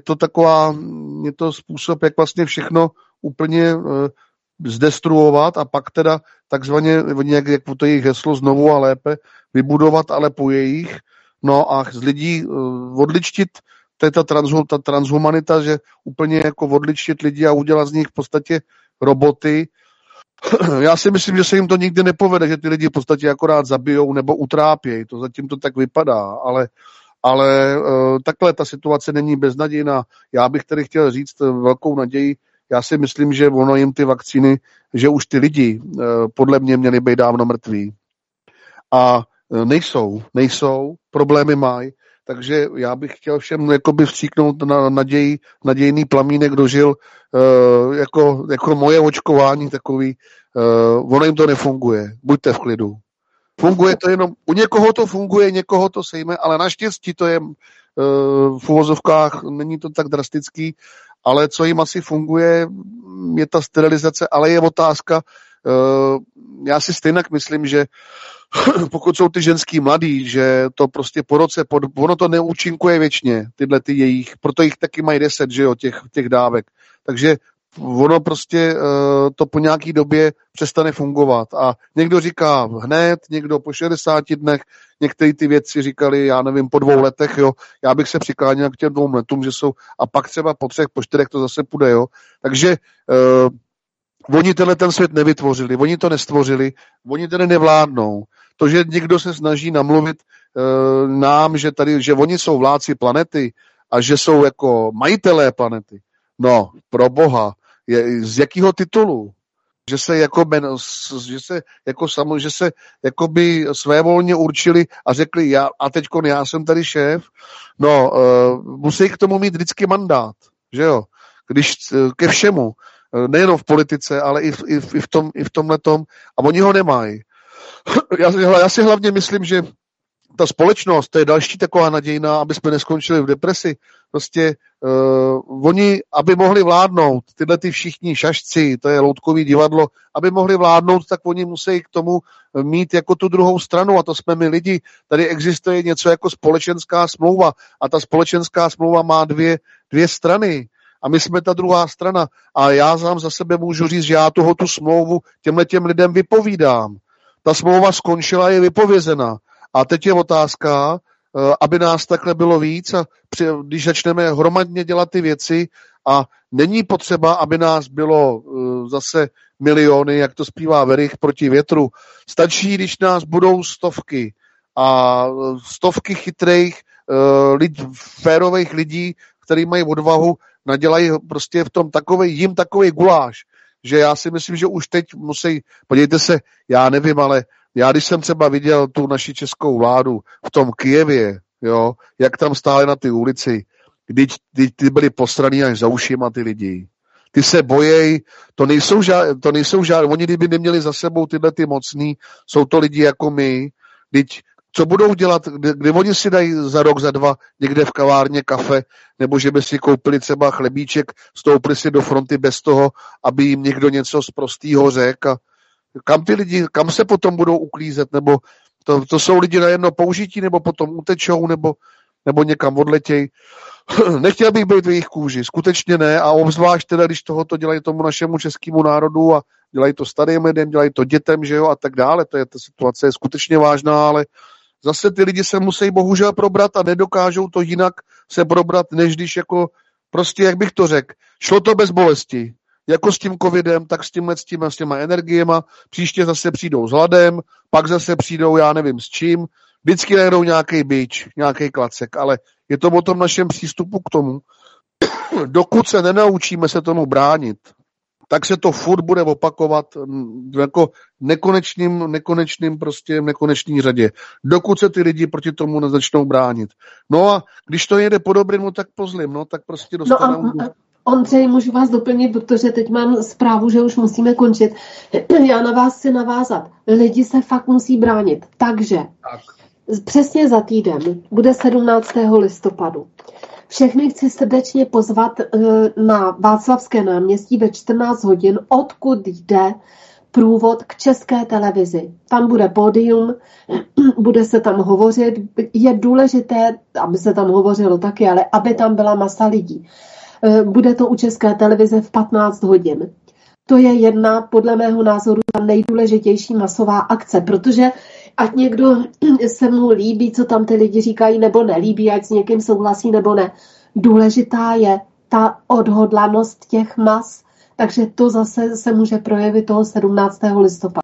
to způsob, jak vlastně všechno úplně zdestruovat a pak teda takzvaně, jak to jejich heslo znovu a lépe, vybudovat, ale po jejich. No a z lidí odličtit, to je ta transhumanita, že úplně jako odličtit lidi a udělat z nich v podstatě roboty, Já si myslím, že se jim to nikdy nepovede, že ty lidi v podstatě akorát zabijou nebo utrápějí. To zatím to tak vypadá, ale takhle ta situace není beznadějná. Já bych tedy chtěl říct velkou naději. Já si myslím, že ono jim ty vakcíny, že už ty lidi podle mě měli být dávno mrtví. A nejsou, problémy mají. Takže já bych chtěl všem jakoby vstříknout na nadějný plamínek, dožil jako moje očkování takový. Ono jim to nefunguje. Buďte v klidu. Funguje to jenom, u někoho to funguje, někoho to sejme, ale naštěstí to je v uvozovkách, není to tak drastický, ale co jim asi funguje, je ta sterilizace, ale je otázka, já si stejně myslím, že pokud jsou ty ženský mladý, že to prostě po roce, ono to neúčinkuje věčně, tyhle ty jejich, proto jich taky mají 10, že jo, těch dávek. Takže ono prostě to po nějaký době přestane fungovat. A někdo říká hned, někdo po 60 dnech, některé ty věci říkali, já nevím, po 2 letech, jo. Já bych se přikláněl k těm 2 letům, že jsou, a pak třeba po 3, po 4 to zase půjde, jo. Takže oni ten svět nevytvořili, oni to nestvořili, oni tedy nevládnou. To, že někdo se snaží namluvit nám, že oni jsou vládci planety a že jsou jako majitelé planety. No, pro boha, z jakého titulu? Že se jakoby svévolně určili a řekli, já jsem tady šéf. No, musí k tomu mít vždycky mandát, že jo? Když ke všemu, nejenom v politice, ale i v tomhletom, a oni ho nemají. Já si hlavně myslím, že ta společnost, to je další taková nadějná, aby jsme neskončili v depresi. Prostě oni, aby mohli vládnout, tyhle ty všichni šašci, to je loutkový divadlo, aby mohli vládnout, tak oni musí k tomu mít jako tu druhou stranu, a to jsme my lidi. Tady existuje něco jako společenská smlouva a ta společenská smlouva má dvě strany. A my jsme ta druhá strana. A já sám za sebe můžu říct, že já tu smlouvu těm lidem vypovídám. Ta smlouva skončila, je vypovězena. A teď je otázka, aby nás takhle bylo víc, a když začneme hromadně dělat ty věci, a není potřeba, aby nás bylo zase miliony, jak to zpívá Verich, proti větru. Stačí, když nás budou stovky a stovky chytrých férových lidí, kteří mají odvahu, nadělají prostě v tom takovej guláš, že já si myslím, že už teď musí, podívejte se, já nevím, ale já když jsem třeba viděl tu naši českou vládu v tom Kyjevě, jo, jak tam stáli na ty ulici, když ty byli posraný až za ušima ty lidi. Ty se bojejí, to nejsou žádný, oni kdyby neměli za sebou tyhle ty mocný, jsou to lidi jako my, co budou dělat, kdy oni si dají za rok, za 2 někde v kavárně kafe, nebo že by si koupili třeba chlebíček, stoupili si do fronty bez toho, aby jim někdo něco z prostýho řekl. Kam ty lidi, kam se potom budou uklízet, nebo to jsou lidi na jedno použití, nebo potom utečou, nebo někam odletějí. Nechtěl bych být v jejich kůži, skutečně ne, a obzvlášť teda, když tohoto dělají tomu našemu českému národu a dělají to starým lidem, dělají to dětem, že jo, a tak dále. Ta situace je skutečně vážná, ale zase ty lidi se musí bohužel probrat a nedokážou to jinak se probrat, než když jako prostě, jak bych to řekl, šlo to bez bolesti. Jako s tím covidem, tak s těma energiema, příště zase přijdou s hladem, pak zase přijdou, já nevím s čím, vždycky najdou nějaký bič, nějaký klacek, ale je to o tom našem přístupu k tomu. Dokud se nenaučíme se tomu bránit, tak se to furt bude opakovat jako nekonečný řadě. Dokud se ty lidi proti tomu nezačnou bránit. No a když to jede po dobrým, tak po zlým, no tak prostě dostanou... No Ondřej, můžu vás doplnit, protože teď mám zprávu, že už musíme končit. Já na vás chci navázat. Lidi se fakt musí bránit. Takže přesně za týden bude 17. listopadu. Všechny chci srdečně pozvat na Václavské náměstí ve 14 hodin, odkud jde průvod k České televizi. Tam bude pódium, bude se tam hovořit. Je důležité, aby se tam hovořilo taky, ale aby tam byla masa lidí. Bude to u České televize v 15 hodin. To je jedna, podle mého názoru, ta nejdůležitější masová akce, protože ať někdo se mu líbí, co tam ty lidi říkají, nebo nelíbí, ať s někým souhlasí, nebo ne. Důležitá je ta odhodlanost těch mas Takže to zase se může projevit toho 17. listopadu.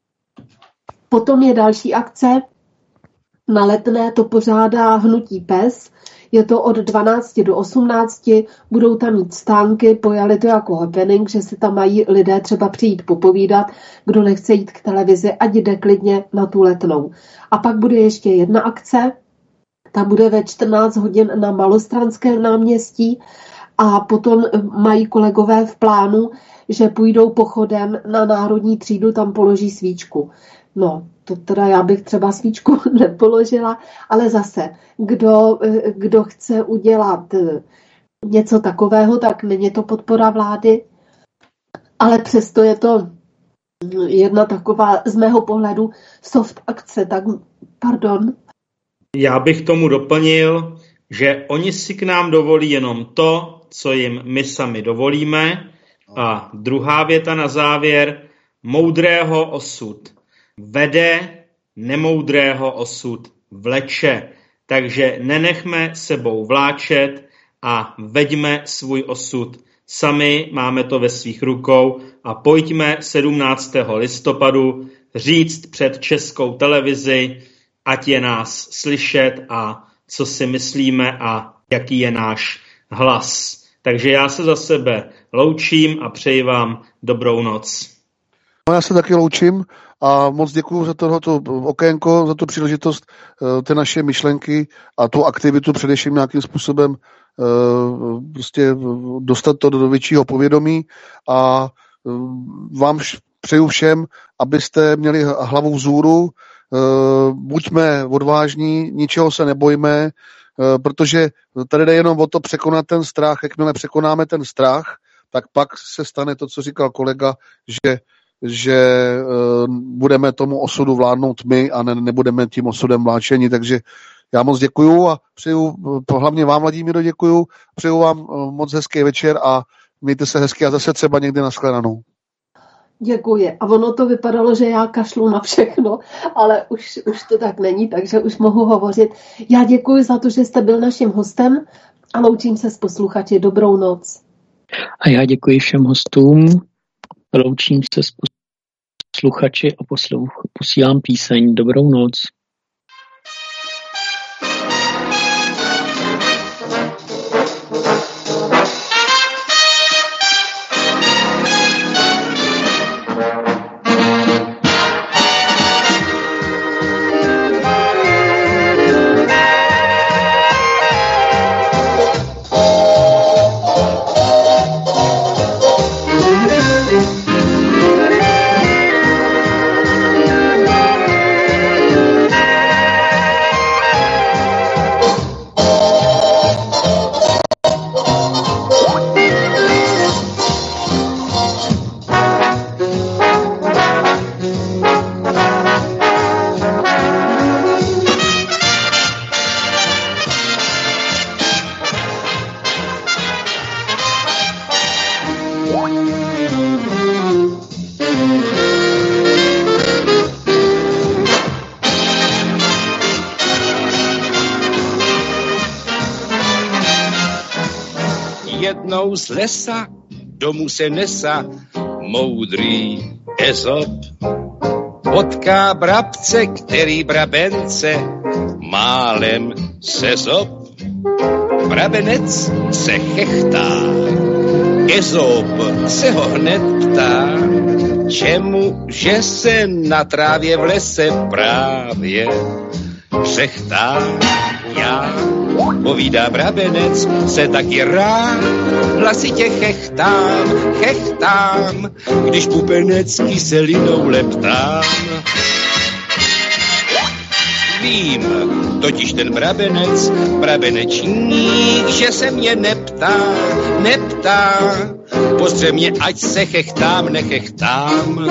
Potom je další akce. Na Letné to pořádá Hnutí PES. Je to od 12 do 18. Budou tam mít stánky, pojali to jako happening, že si tam mají lidé třeba přijít popovídat. Kdo nechce jít k televizi, ať jde klidně na tu Letnou. A pak bude ještě jedna akce. Ta bude ve 14 hodin na Malostranském náměstí. A potom mají kolegové v plánu, že půjdou pochodem na Národní třídu, tam položí svíčku. No, to teda já bych třeba svíčku nepoložila, ale zase, kdo chce udělat něco takového, tak není to podpora vlády, ale přesto je to jedna taková z mého pohledu soft akce, tak pardon. Já bych tomu doplnil, že oni si k nám dovolí jenom to, co jim my sami dovolíme. A druhá věta na závěr, moudrého osud vede, nemoudrého osud vleče. Takže nenechme sebou vláčet a veďme svůj osud sami, máme to ve svých rukou a pojďme 17. listopadu říct před Českou televizi, ať je nás slyšet a co si myslíme a jaký je náš hlas. Takže já se za sebe loučím a přeji vám dobrou noc. No, já se taky loučím a moc děkuju za tohoto okénko, za tu příležitost ty naše myšlenky a tu aktivitu především nějakým způsobem prostě dostat to do většího povědomí a vám přeju všem, abyste měli hlavu vzhůru, buďme odvážní, ničeho se nebojme, protože tady jde jenom o to překonat ten strach. Jakmile překonáme ten strach, tak pak se stane to, co říkal kolega, že budeme tomu osudu vládnout my a nebudeme tím osudem vláčeni. Takže já moc děkuju a přeju, hlavně vám, Vladimíro, děkuju, přeju vám moc hezký večer a mějte se hezky a zase třeba někdy na shledanou. Děkuji. A ono to vypadalo, že já kašlu na všechno, ale už to tak není, takže už mohu hovořit. Já děkuji za to, že jste byl naším hostem a loučím se s posluchači. Dobrou noc. A já děkuji všem hostům, loučím se s posluchači a posílám píseň. Dobrou noc. Jednou z lesa domů se nesa moudrý Ezop. Potká brabce, který brabence málem sezop. Brabenec se chechtá, Ezop se ho hned ptá, čemu, že se na trávě v lese právě řechtá. Já, povídá brabenec, se taky rád hlasitě chechtám, když pupenec kyselinou leptám. Vím, totiž ten brabenečník, že se mě neptá, postře mě, ať se nechechtám.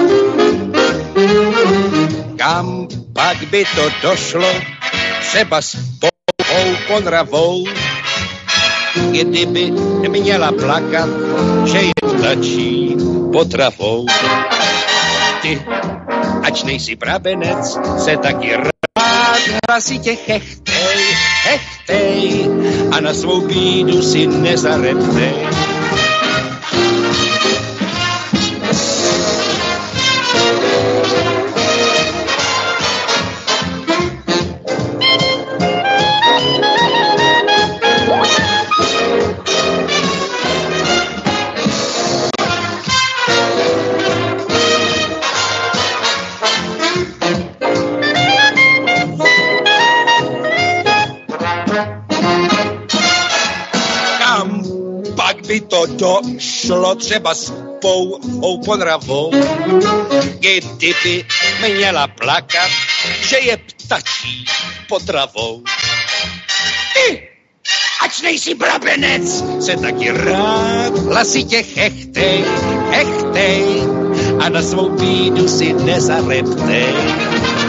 Kam pak by to došlo, třeba s pouhou ponravou, kdyby měla plakat, že je stačí potravou. Ty, ač nejsi brabenec, se taky rád hlasitě chechtej a na svou bídu si nezareptej. to došlo třeba s pouhou ponravou, kdyby měla plakat, že je ptačí potravou. Ty, ač nejsi brabenec, se taky rád hlasitě hechtej a na svou bídu si nezareptej.